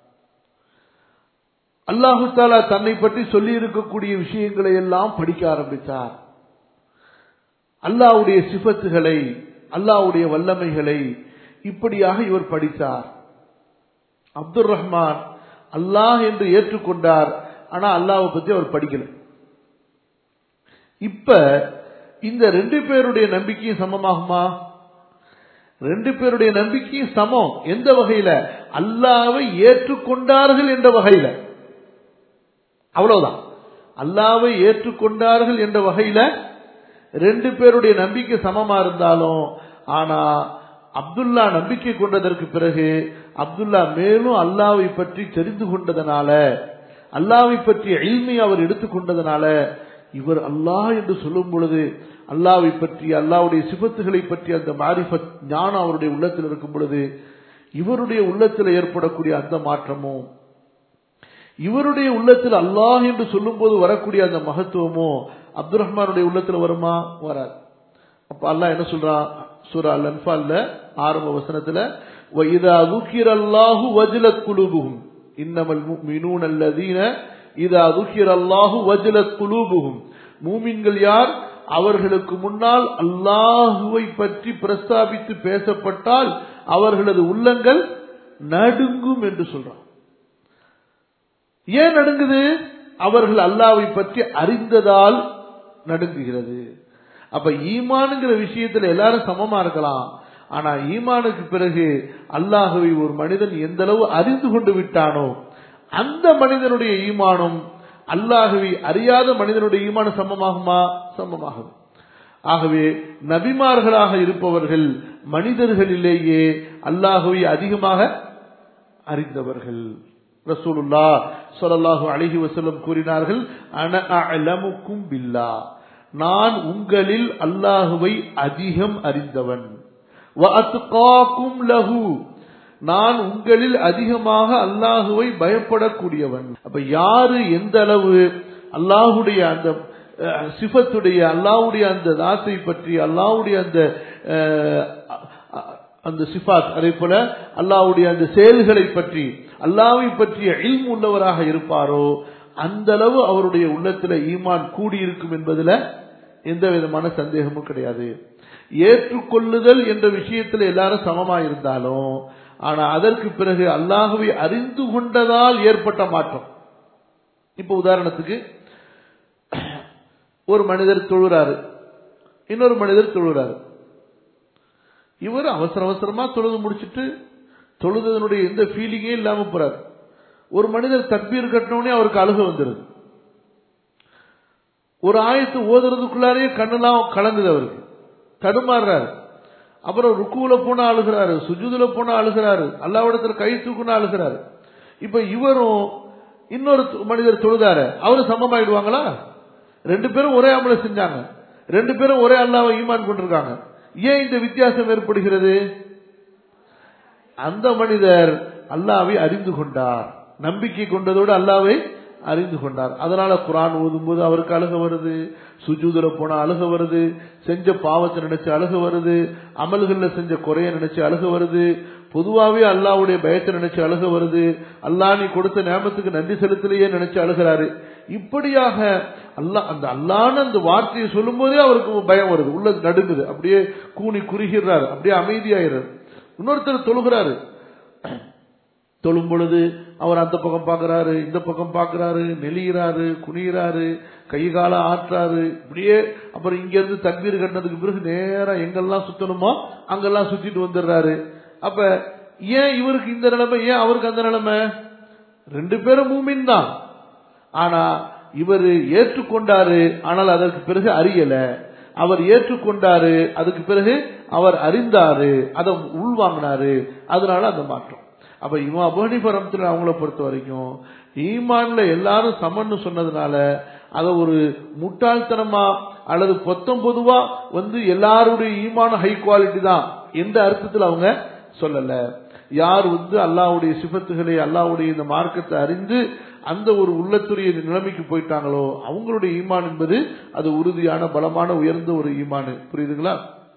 அல்லாஹு தஆலா தன்னை பற்றி சொல்லி இருக்கக்கூடிய விஷயங்களை எல்லாம் படிக்க ஆரம்பித்தார். அல்லாஹ்வுடைய சிஃபத்துகளை, அல்லாஹ்வுடைய வல்லமைகளை இப்படியாக இவர் படித்தார். அப்துல் ரஹ்மான் அல்லாஹ் என்று ஏற்றுக்கொண்டார், ஆனா அல்லாஹ்வை பத்தி அவர் படிக்கல. இப்ப இந்த 2 பேருடைய நம்பிக்கையும் சமமாகுமா? 2 பேருடைய நம்பிக்கையும் சமம். எந்த வகையில? அல்லாஹ்வை ஏற்றுக்கொண்டார்கள் என்ற வகையில. அவ்வளவுதான். அல்லாஹ்வை ஏற்றுக்கொண்டார்கள் என்ற வகையில 2 பேருடைய நம்பிக்கை சமமா இருந்தாலும், ஆனா அப்துல்லா நம்பிக்கை கொண்டதற்கு பிறகு அப்துல்லா மேலும் அல்லாஹ்வை பற்றி தெரிந்து கொண்டதனால, அல்லாஹ்வை பற்றிய இல்மை அவர் எடுத்துக்கொண்டதனால, இவர் அல்லாஹ் என்று சொல்லும் பொழுது அல்லாஹ்வை பற்றி, அல்லாஹ்வுடைய சிஃபத்துகளை பற்றி அந்த மாரிஃபத் ஞானம் அவருடைய உள்ளத்தில் இருக்கும் பொழுது இவருடைய உள்ளத்தில் ஏற்படக்கூடிய அந்த மாற்றமும், இவருடைய உள்ளத்தில் அல்லாஹ் என்று சொல்லும் போது வரக்கூடிய அந்த மகத்துவமோ அப்துல் ரஹ்மானுடைய உள்ளத்தில் வருமா? வராது. அப்ப அல்லாஹ் என்ன சொல்றான் சூரா அல்-அன்ஃபால்ல ஆரம்ப வசனத்துல, وَإِذَا ذُكِرَ اللَّهُ وَجِلَتْ قُلُوبُهُمْ إِنَّمَا الْمُؤْمِنُونَ الَّذِينَ إِذَا ذُكِرَ اللَّهُ وَجِلَتْ قُلُوبُهُمْ மூமின்கள் யார்? அவர்களுக்கு முன்னால் அல்லாஹுவை பற்றி பிரஸ்தாபித்து பேசப்பட்டால் அவர்களது உள்ளங்கள் நடுங்கும் என்று சொல்றான். ஏன் நடுங்குது? அவர்கள் அல்லாஹ்வை பற்றி அறிந்ததால் நடுங்குகிறது. அப்ப ஈமானுங்கிற விஷயத்துல எல்லாரும் சமமா இருக்கலாம். ஆனா ஈமானுக்கு பிறகு அல்லாஹ்வை ஒரு மனிதன் எந்த அளவு அறிந்து கொண்டு விட்டானோ அந்த மனிதனுடைய ஈமானும் அல்லாஹ்வை அறியாத மனிதனுடைய ஈமானும் சமமாகுமா? சமமாகும். ஆகவே நபிமார்களாக இருப்பவர்கள் மனிதர்களிலேயே அல்லாஹ்வை அதிகமாக அறிந்தவர்கள். ரசூலுல்லாஹ் ஸல்லல்லாஹு அலைஹி வஸல்லம் கூறினார்கள், அன அஅலமுக்கும் பில்லாஹ், நான் உங்களில் அல்லாஹ்வை அதிகம் அறிந்தவன். வ அத்காக்கும் லஹு, நான் உங்களில் அதிகமாக அல்லாஹுவை பயப்படக்கூடியவன். அப்ப யாரு எந்த அளவு அல்லாஹுடைய அந்த சிஃபத்துடைய அல்லாஹுடைய அந்த தாத்தை பற்றி அல்லாஹுடைய அந்த சிஃபாத், அதே போல அல்லாஹுடைய அந்த செயல்களை பற்றி அல்லாஹ்வை பற்றிய இல்ம் உள்ளவராக இருப்பாரோ அந்த அளவு அவருடைய உள்ளத்துல ஈமான் கூடியிருக்கும் என்பதுல எந்த விதமான சந்தேகமும் கிடையாது. ஏற்றுக்கொள்ளுதல் என்ற விஷயத்துல எல்லாரும் சமமா இருந்தாலும் ஆனா அதற்கு பிறகு அல்லாஹ்வை அறிந்து கொண்டதால் ஏற்பட்ட மாற்றம். இப்ப உதாரணத்துக்கு ஒரு மனிதர் தொழுறாரு, இன்னொரு மனிதர் தொழுறாரு. இவர் அவசர அவசரமா தொழுது முடிச்சுட்டு தொழுதனுடைய எந்த ஃபீலிங்கே இல்லாம போறாரு. ஒரு மனிதர் தக்பீர் கட்டினோடனே அவருக்கு அழுக வந்துருது. ஒரு ஆயத்து ஓதுறதுக்குள்ளாரே கண்ணெல்லாம் கலங்குது, அவருக்கு தடுமாறுறாரு. அப்புறம் ருக்குல போனா அழுகிறாரு, சுஜூதுல போனா அழுகிறாரு, அல்லாஹ்விடத்துல கை தூக்குனா அழுகிறாரு. இப்ப இவரும் இன்னொரு மனிதர் தொழுதாரு, அவரு சமமாயிடுவாங்களா? ரெண்டு பேரும் ஒரே அமல செஞ்சாங்க, ரெண்டு பேரும் ஒரே அல்லாஹ்வை ஈமான் கொண்டிருக்காங்க. ஏன் இந்த வித்தியாசம் ஏற்படுகிறது? அந்த மனிதர் அல்லாஹ்வை அறிந்து கொண்டார், நம்பிக்கை கொண்டதோடு அல்லாஹ்வை அறிந்து கொண்டார். அதனால குர்ஆன் ஓதும் போது அவருக்கு அழுக வருது, சுஜூதுல போனா அழுக வருது, செஞ்ச பாவத்தை நினைச்சு அழுக வருது, அமல்கள்ல செஞ்ச குறைய நினைச்சு அழுக வருது, பொதுவாவே அல்லாஹ்வுடைய பயத்தை நினைச்சு அழுக வருது, அல்லாஹ் நீ கொடுத்த நியாமத்துக்கு நன்றி செலுத்தலையே நினைச்சு அழுகிறாரு. இப்படியாக அந்த அல்லாஹ்னு அந்த வார்த்தையை சொல்லும் போதே அவருக்கு பயம் வருது, உள்ள நடுங்குது, அப்படியே கூனி குறுகிறாரு, அப்படியே அமைதியாகிறார். இன்னொருத்தர் தொழுகிறாரு, தொழும் பொழுது அவர் அந்த பக்கம் பாக்குறாரு, இந்த பக்கம் பாக்குறாரு, நெளிகிறாரு, குனிகிறாரு, கை கால ஆற்றாரு, இப்படியே. அப்புறம் இங்க இருந்து தக்பீர் கட்டினதுக்கு பிறகு நேரம் எங்கெல்லாம் சுத்தணுமோ அங்கெல்லாம் சுத்திட்டு வந்துடுறாரு. அப்ப ஏன் இவருக்கு இந்த நிலைமை, ஏன் அவருக்கு அந்த நிலைமை? ரெண்டு பேரும் மூமின் தான், ஆனா இவர் ஏற்றுக்கொண்டாரு, ஆனால் அதற்கு பிறகு அறியல. அவர் ஏற்றுக்கொண்டாரு, அதுக்கு பிறகு அவர் அறிந்தாரு, அதை உள்வாங்கினாரு, அதனால அந்த மாற்றம். அப்ப இமாம் அபூ ஹனீஃபா ரஹ்மத்துல்லாஹி அவங்கள பொறுத்த வரைக்கும் ஈமான்ல எல்லாரும் சமன்னு சொன்னதுனால அத ஒரு முட்டாள்தனமா அல்லது பொதுவா எல்லாருடைய ஈமான ஹை குவாலிட்டி தான் எந்த அர்த்தத்தில் அவங்க சொல்லல. யார் அல்லாஹ்வுடைய சிஃபத்துகளை அல்லாஹ்வுடைய இந்த மார்க்கத்தை அறிந்து அந்த ஒரு உள்ளத்துடைய நிலைமைக்கு போயிட்டாங்களோ அவங்களுடைய ஈமான் என்பது அது உறுதியான பலமான உயர்ந்த ஒரு ஈமான். புரியுதுங்களா?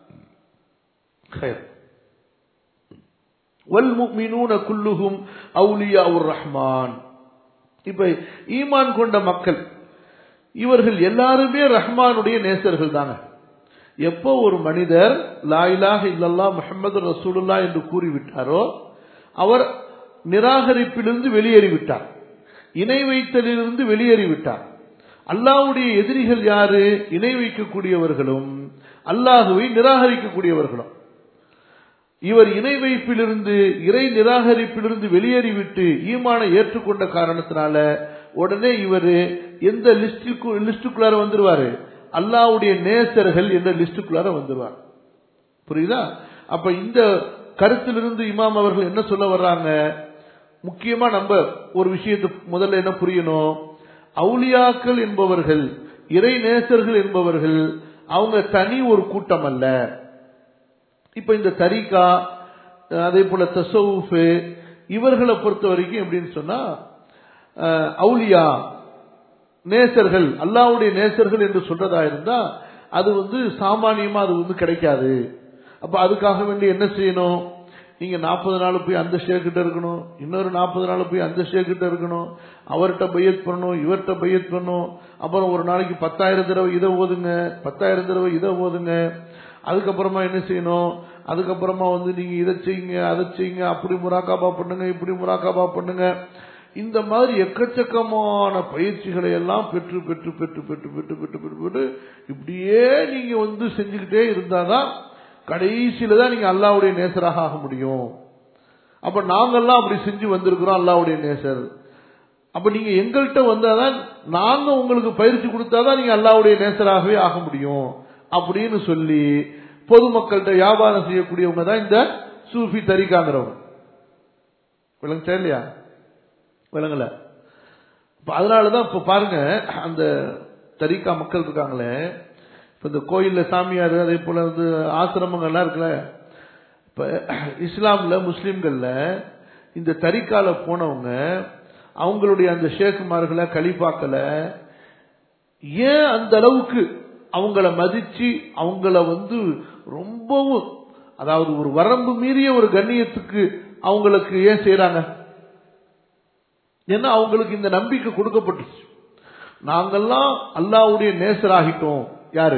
வல்முஃமினூன குல்லுஹும் அவுலியாஉர் ரஹ்மான். இப்ப ஈமான் கொண்ட மக்கள் இவர்கள் எல்லாருமே ரஹ்மானுடைய நேசர்கள் தாங்க. எப்போ ஒரு மனிதர் லா இலாஹ இல்லல்லாஹ் முஹம்மது ரசூலுல்லாஹ் என்று கூறிவிட்டாரோ அவர் நிராகரிப்பிலிருந்து வெளியேறிவிட்டார், இணை வைத்தலிலிருந்து வெளியேறிவிட்டார். அல்லாஹ்வுடைய எதிரிகள் யாரு? இணை வைக்கக்கூடியவர்களும் அல்லாஹுவை நிராகரிக்கக்கூடியவர்களும். இவர் இணை வைப்பிலிருந்து இறை நிராகரிப்பிலிருந்து வெளியேறிவிட்டு ஈமானை ஏற்றுக்கொண்ட காரணத்தினால உடனே இவர் எந்த லிஸ்டுக்குள்ளார வந்துருவாரு? அல்லாஹ்வுடைய நேசர்கள் என்ற லிஸ்டுக்குள்ளார வந்துருவார். புரியுதா? அப்ப இந்த கருத்திலிருந்து இமாம் அவர்கள் என்ன சொல்ல வர்றாங்க? முக்கியமா நம்ம ஒரு விஷயத்தை முதல்ல என்ன புரியணும், அவுலியாக்கள் என்பவர்கள் இறை நேசர்கள் என்பவர்கள் அவங்க தனி ஒரு கூட்டம் அல்ல. இப்ப இந்த தரீகா அதே போல தஸவுஃப் இவர்களை பொறுத்த வரைக்கும் எப்படின்னு சொன்னா அவுலியா நேசர்கள் அல்லாஹ்வுடைய நேசர்கள் என்று சொல்றதா இருந்தா அது சாமானியமா அது கிடைக்காது. அப்ப அதுக்காக வேண்டி என்ன செய்யணும்? நீங்க 40 நாள் போய் அந்த ஷேக்கிட்ட இருக்கணும், இன்னொரு 40 நாள் போய் அந்த ஷேக்கிட்ட இருக்கணும், அவர்கிட்ட பையத் பண்ணணும், இவர்கிட்ட பையத் பண்ணணும். அப்புறம் ஒரு நாளைக்கு 10,000 தடவை இதை ஓதுங்க, 10,000 தடவை இதை ஓதுங்க. அதுக்கப்புறமா என்ன செய்யணும், அதுக்கப்புறமா நீங்க இதை செய்யுங்க, அதை செய்யுங்க, அப்படி முராக்காபா பண்ணுங்க, இப்படி முராக்காபா பண்ணுங்க. இந்த மாதிரி எக்கச்சக்கமான பயிற்சிகளை எல்லாம் பெற்று பெற்று பெற்று பெற்று பெற்று பெற்று பெற்று பெற்று இப்படியே நீங்க செஞ்சுக்கிட்டே இருந்தாதான் கடைசியில தான் நீங்க அல்லாஹ்வுடைய நேசராக ஆக முடியும். அப்ப நாங்கெல்லாம் அப்படி செஞ்சு வந்திருக்கிறோம் அல்லாஹ்வுடைய நேசர். அப்ப நீங்க எங்கள்கிட்ட வந்தாதான், நாங்க உங்களுக்கு பயிற்சி கொடுத்தாதான் நீங்க அல்லாஹ்வுடைய நேசராகவே ஆக முடியும் அப்படின்னு சொல்லி பொதுமக்கள்கிட்ட வியாபாரம் செய்யக்கூடியவங்க தான் இந்த சூஃபி தரிகாங்கிறவங்க. விளங்குச்சா இல்லையா? விளங்கல. அதனாலதான் இப்ப பாருங்க, அந்த தரிகா மக்கள் இருக்காங்களே, இப்ப இந்த கோயில்ல சாமியார், அதே போல ஆசிரமங்கள்லாம் இருக்குல்ல, இப்ப இஸ்லாம்ல முஸ்லிம்கள்ல இந்த தரிகால போனவங்க அவங்களுடைய அந்த ஷேக்குமார்களை கலிஃபாக்களை ஏன் அந்த அளவுக்கு அவங்கள மதிச்சு அவங்கள ரொம்பவும், அதாவது ஒரு வரம்பு மீறிய ஒரு கண்ணியத்துக்கு அவங்களுக்கு ஏன் செய்யறாங்க? ஏன்னா அவங்களுக்கு இந்த நம்பிக்கை கொடுக்கப்பட்டுச்சு, நாங்கெல்லாம் அல்லாஹ்வுடைய நேசராகிட்டோம். யாரு?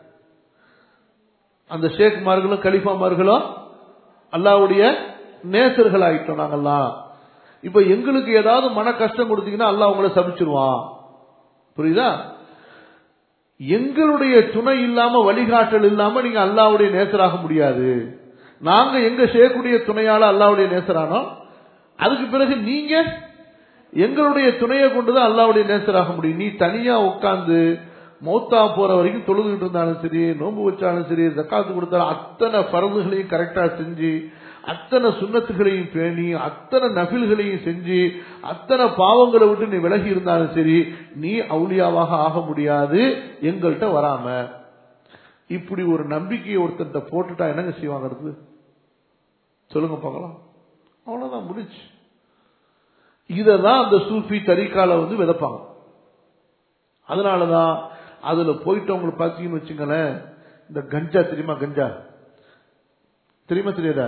அந்த ஷேக்மார்களும் கலிஃபாமார்களும் அல்லாஹ்வுடைய நேசர்கள் ஆகிட்டோம் நாங்கெல்லாம். இப்ப எங்களுக்கு ஏதாவது மன கஷ்டம் கொடுத்தீங்கன்னா அல்லாஹ் உங்களை சபிச்சிருவான். புரியுதா? எங்களுடைய துணை இல்லாம, வழிகாட்டல் இல்லாம நீங்க அல்லாஹ்வுடைய நேசராக முடியாது. நாங்க எங்க ஷேக்குடைய துணையால அல்லாஹ்வுடைய நேசரானோம், அதுக்கு பிறகு நீங்க எங்களுடைய துணையை கொண்டுதான் அல்லாஹ்வுடைய நேசராக முடியும். நீ தனியா உட்கார்ந்து மௌத்தா போற வரைக்கும் தொழுதுகிட்டு இருந்தாலும் சரி, நோன்பு வச்சாலும் சரி, ஜக்காத்து கொடுத்தாலும் அத்தனை பரதுகளையும் கரெக்டா செஞ்சு, அத்தனை சுன்னத்துகளையும் பேணி, அத்தனை நஃபில்களையும் செஞ்சு, அத்தனை பாவங்களை விட்டு நீ விலகி இருந்தாலும் சரி, நீ அவுலியாவாக ஆக முடியாது எங்கள்கிட்ட வராம. இப்படி ஒரு நம்பிக்கையை ஒருத்தன்ட்ட போட்டுட்டா என்னங்க செய்வாங்க? சொல்லுங்க பார்க்கலாம். அவ்வளவுதான், முடிச்சு. இததான் அந்த சூஃபி தரிகால விதைப்பாங்க. அதனாலதான் அதுல போயிட்டு அவங்களுக்கு பாத்தீங்கன்னு வச்சுங்களேன், இந்த கஞ்சா தெரியுமா? கஞ்சா தெரியுமா? தெரியாதா?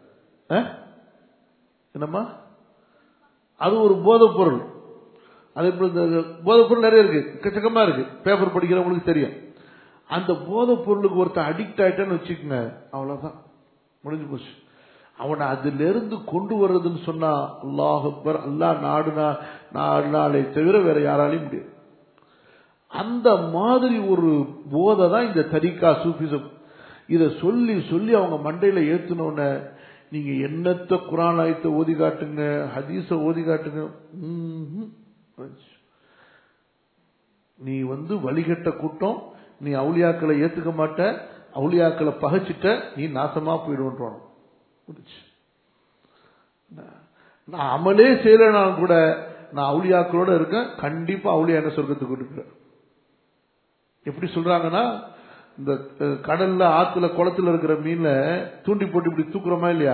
என்னம்மா? அது ஒரு போதைப் பொருள். அதே போல போதைப் பொருள் நிறைய இருக்கு, எக்கச்சக்கமா இருக்கு. பேப்பர் படிக்கிறவங்களுக்கு தெரியும். அந்த போதைப் பொருளுக்கு ஒருத்தன் அடிக்ட் ஆயிட்டான்னு வச்சுக்கோங்க, அவ்வளவுதான், முடிஞ்சு போச்சு. அவனை அதுல இருந்து கொண்டு வர்றதுன்னு சொன்னா அல்லாஹ் அக்பர், அல்லாஹ் நாடுனாலே தவிர வேற யாராலையும் முடியாது. அந்த மாதிரி ஒரு போதை தான் இந்த தரிகா சூஃபிசம். இத சொல்லி சொல்லி அவங்க மண்டையில ஏத்துனோன்னு நீங்க என்னத்த குர்ஆன் ஆயத்தை ஓதி காட்டுங்க, ஹதீஸ ஓதி காட்டுங்க, நீ வழிகட்ட கூட்டம், நீ அவுலியாக்களை ஏத்துக்க மாட்ட, அவுலியாக்களை பகைச்சிட்ட, நீ நாசமா போயிடுவோம். நான் அமலே செய்யலனாலும் கூட நான் அவுலியாக்களோட இருக்கேன், கண்டிப்பா அவுலியா என்ன சொர்க்கத்துக்கு இருக்கிறேன். எப்படி சொல்றாங்கன்னா, இந்த கடல்ல, ஆத்துல, குளத்துல இருக்கிற மீன்ல தூண்டி போட்டு இப்படி தூக்குறோமா இல்லையா?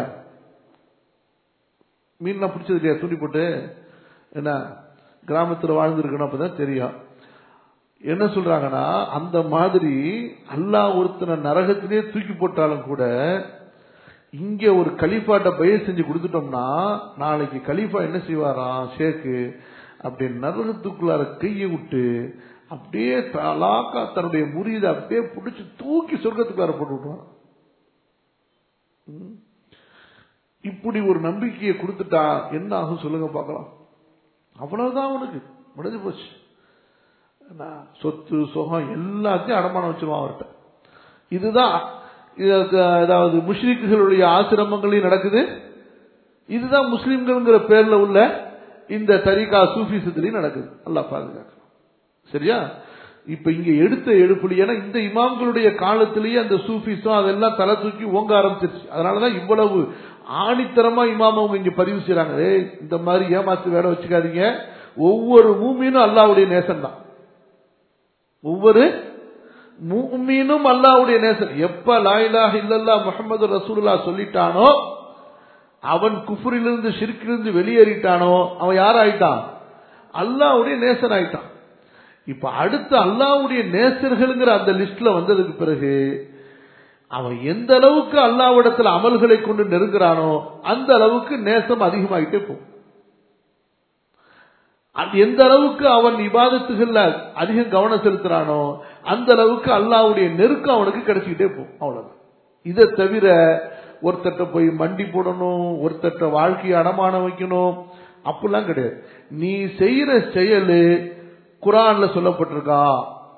மீன்லாம் பிடிச்சது இல்லையா தூண்டி போட்டு? என்ன, கிராமத்துல வாழ்ந்துருக்கணும், அப்பதான் தெரியும். என்ன சொல்றாங்கன்னா, அந்த மாதிரி அல்லாஹ் ஒருத்தனை நரகத்திலே தூக்கி போட்டாலும் கூட இங்க ஒரு கலீஃபாட்ட பயிர் செஞ்சு கொடுத்துட்டோம்னா, நாளைக்கு கலீஃபா என்ன செய்வாராம், ஷேக்கு அப்படி நரகத்துக்குள்ளார கையை விட்டு அப்படியே தலாக்கா தன்னுடைய முறியதை அப்படியே பிடிச்சு தூக்கி சொர்க்கத்துக்குள்ளார போட்டு விட்டுவான். இப்படி ஒரு நம்பிக்கையை கொடுத்துட்டா என்ன ஆகும் சொல்லுங்க பார்க்கலாம்? அவ்வளவுதான், அவனுக்கு முடிஞ்சு போச்சு. சொத்து சுகம் எல்லாத்தையும் அடமானம் வச்சிருவான் அவர்கிட்ட. இதுதான் அதாவது முஷ்ரிக்குகளுடைய ஆசிரமங்களையும் நடக்குது. இதுதான் முஸ்லிம்கள் பேர்ல உள்ள இந்த தரிகா சூஃபிசத்திலையும் நடக்குது. அல்லாஹ் பாதுகாக்கணும். சரியா? இப்ப இங்க எடுத்த எடுப்புல, ஏன்னா இந்த இமாம்களுடைய காலத்திலேயே அந்த சூஃபிசம் அதெல்லாம் தலை தூக்கி ஓங்க ஆரம்பிச்சிருச்சு. அதனாலதான் இவ்வளவு ஆணித்தரமா இமாம் அவங்க இங்க பதிவு செய்யறாங்க. இந்த மாதிரி ஏமாத்து வேலை வச்சுக்காதீங்க, ஒவ்வொரு மூமினும் அல்லாஹ்வுடைய நேசன் தான், ஒவ்வொரு மூமினும் அல்லாஹ்வுடைய நேசன். எப்ப லா இலாஹ இல்லல்லாஹ் முஹம்மது ரசூலுல்லாஹ் சொல்லிட்டானோ, அவன் குஃப்ரிலிருந்து ஷிர்கிலிருந்து வெளியேறிட்டானோ, அவன் யார் ஆயிட்டான்? அல்லாஹ்வுடைய நேசன் ஆயிட்டான். இப்ப அடுத்து அல்லாஹ்வுடைய நேசர்கள்ங்கிற அந்த லிஸ்ட்ல வந்ததுக்கு பிறகு அவன் எந்த அளவுக்கு அல்லாஹ்விடத்தில் அமல்களை கொண்டு நெருங்குறானோ அந்த அளவுக்கு நேசம் அதிகமாகிட்டே போகும். எந்த அளவுக்கு அவன் இபாதத்துகள்ல அதிகம் கவனம் செலுத்துறானோ அந்த அளவுக்கு அல்லாஹ்வுடைய நெருக்கம் அவனுக்கு கிடைச்சிக்கிட்டே போகும். அவ்வளவுதான். இதை தவிர ஒருத்தட்ட போய் மண்டி போடணும், ஒருத்தட்ட வாழ்க்கையை அடமானம் வைக்கணும், அப்படிலாம் கிடையாது. நீ செய்யற செயல் குர்ஆன்ல சொல்லப்பட்டிருக்கா,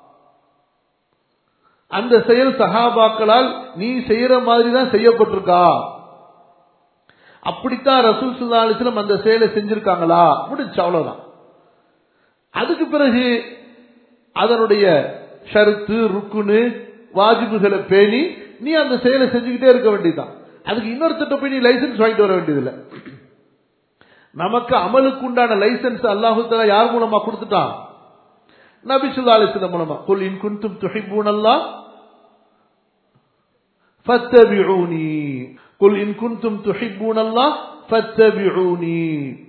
அந்த செயல் சஹாபாக்களால் நீ செய்யற மாதிரி தான் செய்யப்பட்டிருக்கா, அப்படித்தான் ரசூல் ஸல்லல்லாஹு அலைஹி வஸல்லம் அந்த செயலை செஞ்சிருக்காங்களா, முடிஞ்சு அவ்வளவுதான். அதுக்கு பிறகு அதனுடைய ஷரத்து ருக்குனு வாஜிபுகளை பேணி நீ அந்த செயலை செஞ்சுக்கிட்டே இருக்க வேண்டியதுதான். அதுக்கு இன்னொருத்தட்ட போய் நீ லைசன்ஸ் வாங்கிட்டு வர வேண்டியதில்லை. நமக்கு அமலுக்கு உண்டான லைசன்ஸ் அல்லாஹ் தஆலா யார் மூலமா கொடுத்துட்டான்? நபி ஸல்லல்லாஹு அலைஹி வஸல்லம் மூலமா. குல் இன் குன்தும் துஹிப்பூனல்லாஹ் ஃபத்தபிஊனி, குல் இன் குன்தும் துஹிப்பூனல்லாஹ் ஃபத்தபிஊனி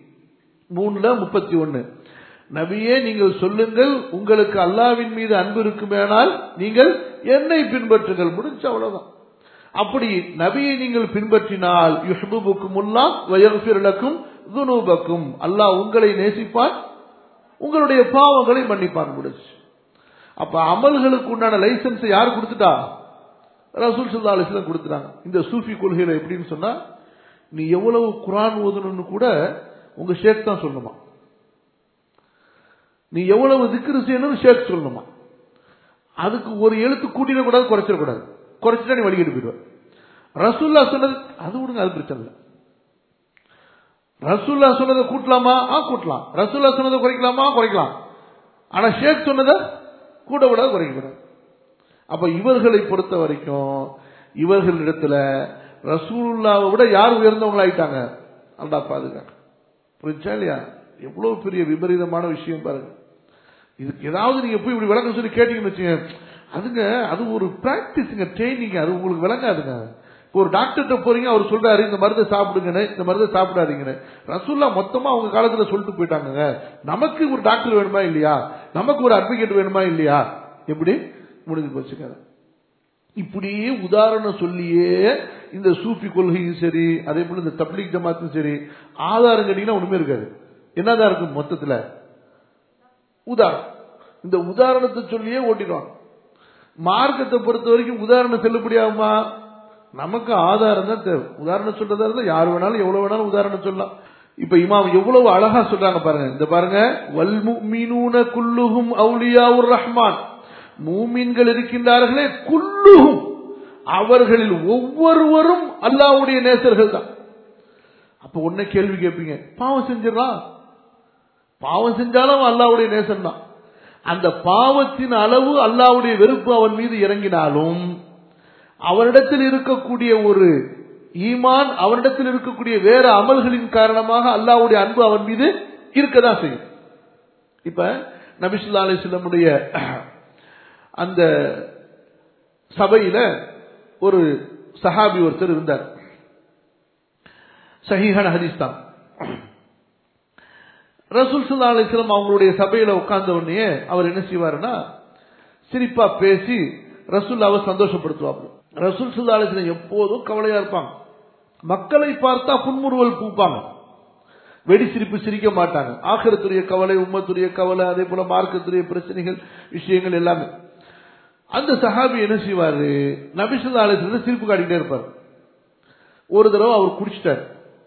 3:31. நபியே நீங்கள் சொல்லுங்கள், உங்களுக்கு அல்லாஹ்வின் மீது அன்பு இருக்குமேனால் நீங்கள் என்னை பின்பற்றுங்கள், முடிஞ்ச அவ்வளவுதான். அப்படி நபியை நீங்கள் பின்பற்றினால் யுஹிப்புக்குமுல்லாஹ் வ யக்ஃபிர் லக்கும் ذுனூபக்கும், அல்லாஹ் உங்களை நேசிப்பான், உங்களுடைய பாவங்களை மன்னிப்பான், முடிஞ்சு. அப்ப அமல்களுக்கு உண்டான லைசன்ஸ் யார் கொடுத்துட்டா? ரசூல் ஸல்லல்லாஹு அலைஹி வஸல்லம் கொடுத்துட்டாங்க. இந்த சூஃபி கொள்கையில எப்படின்னு சொன்னா, நீ எவ்வளவு குர்ஆன் ஓதணும்னு கூட உங்க ஷேக் தான் சொல்லணுமா, நீ எவ்வளவு திக்ர் செய்யணும் ஷேக் சொல்லணுமா, அதுக்கு ஒரு எழுத்து கூட்டிட கூடாது, குறைச்சிடக்கூடாது. குறைச்சிட்டா நீ வழிகிட்டு போயிடுவ. ரசூலுல்லாஹ் சொன்னது அது விடுங்க, அது பிரச்சனை இல்லை. ரசூலுல்லாஹ் சொன்னதை கூட்டலாமா? கூட்டலாம். ரசூலுல்லாஹ் சொன்னதை குறைக்கலாமா? குறைக்கலாம். ஆனா ஷேக் சொன்னதை கூட கூடாது, குறைக்க கூடாது. அப்ப இவர்களை பொறுத்த வரைக்கும் இவர்களிடத்துல ரசூலுல்லாஹ்வை விட யார் உயர்ந்தவங்களாயிட்டாங்க? அல்லாஹ் பாதுகாக்க. புரிஞ்சா இல்லையா? எவ்வளவு பெரிய விபரீதமான விஷயம் பாருங்க. இதுக்கு ஏதாவது நீங்க போய் இப்படி விளக்கம் சொல்லி கேட்டீங்கன்னு வச்சுங்க, அதுங்க அது ஒரு பிராக்டிஸுங்க, ட்ரைனிங், அது உங்களுக்கு விளங்காதுங்க. இப்போ ஒரு டாக்டர்கிட்ட போறீங்க, அவர் சொல்றாரு இந்த மருந்தை சாப்பிடுங்கன்னு, இந்த மருந்தை சாப்பிடாதீங்கன்னு. ரசூலுல்லாஹ் மொத்தமா அவங்க காலத்துல சொல்லிட்டு போயிட்டாங்க. நமக்கு ஒரு டாக்டர் வேணுமா இல்லையா, நமக்கு ஒரு அட்வொகேட் வேணுமா இல்லையா, எப்படி முடிஞ்சு போச்சுங்க. இப்படியே உதாரணம் சொல்லியே இந்த சூஃபி கொள்கையும் சரி, அதே போல இந்த தப்லீக் ஜமாத்தும் சரி, ஆதாரம் கேட்டீங்கன்னா ஒண்ணுமே இருக்காது. என்னதான் இருக்கும் மொத்தத்துல? உதாரணம். இந்த உதாரணத்தை சொல்லியே ஓட்டிடுவாங்க. மார்க்கத்தை பொறுத்த வரைக்கும் உதாரணம் செல்லுபடியாகுமா? நமக்கு ஆதாரம் தான் தேவை. உதாரணம் சொல்றதா இருந்தா யார் வேணாலும் எவ்வளவு வேணாலும் உதாரணம் சொல்லலாம். இப்ப இமாம் எவ்வளவு அழகா சொல்றாங்க பாருங்க. இந்த பாருங்க, வல் முஃமினூன குல்லுஹும் அவுலியாவுர் ரஹ்மான், மூமின்கள் இருக்கின்றார்களே குல்லுஹும், அவர்களில் ஒவ்வொருவரும் அல்லாஹ்வுடைய நேசர்கள் தான். அப்ப ஒன்ன கேள்வி கேட்பீங்க, பாவம் செஞ்சிடறான், பாவம் செஞ்சாலும் அல்லாஹ்வுடைய நேசன் தான். அந்த பாவத்தின் அளவு அல்லாஹ்வுடைய வெறுப்பு அவன் மீது இறங்கினாலும் அவனிடத்தில் இருக்கக்கூடிய ஒரு ஈமான், அவனிடத்தில் இருக்கக்கூடிய வேற அமல்களின் காரணமாக அல்லாஹ்வுடைய அன்பு அவன் மீது இருக்கதான் செய்யும். இப்ப நபி ஸல்லல்லாஹு அலைஹி வஸல்லமுடைய அந்த சபையில ஒரு சஹாபி ஒருத்தர் இருந்தார். சஹீஹான ஹதீஸ் தான். ரசூல் ஸல்லல்லாஹு அலைஹி வஸல்லம் அவங்களுடைய சபையில உட்கார்ந்த உடனே அவர் என்ன செய்வாருன்னா, சிரிப்பா பேசி ரசூலுல்லாஹ்வை சந்தோஷப்படுத்துவாங்க. ரசூல் ஸல்லல்லாஹு அலைஹி வஸல்லம் எப்போதும் கவலையா இருப்பாங்க. மக்களை பார்த்தா புன்முறுவல் பூப்பாங்க, வெடி சிரிப்பு சிரிக்க மாட்டாங்க. ஆகிரத்துடைய கவலை, உம்மத்துடைய கவலை, அதே போல மார்க்கத்துடைய பிரச்சனைகள், விஷயங்கள் எல்லாமே. அந்த சஹாபி என்ன செய்வாரு, நபி ஸல்லல்லாஹு அலைஹி வஸல்லம் சிரிப்பு காட்டிட்டே இருப்பார். ஒரு தடவை அவர் குடிச்சிட்டார்,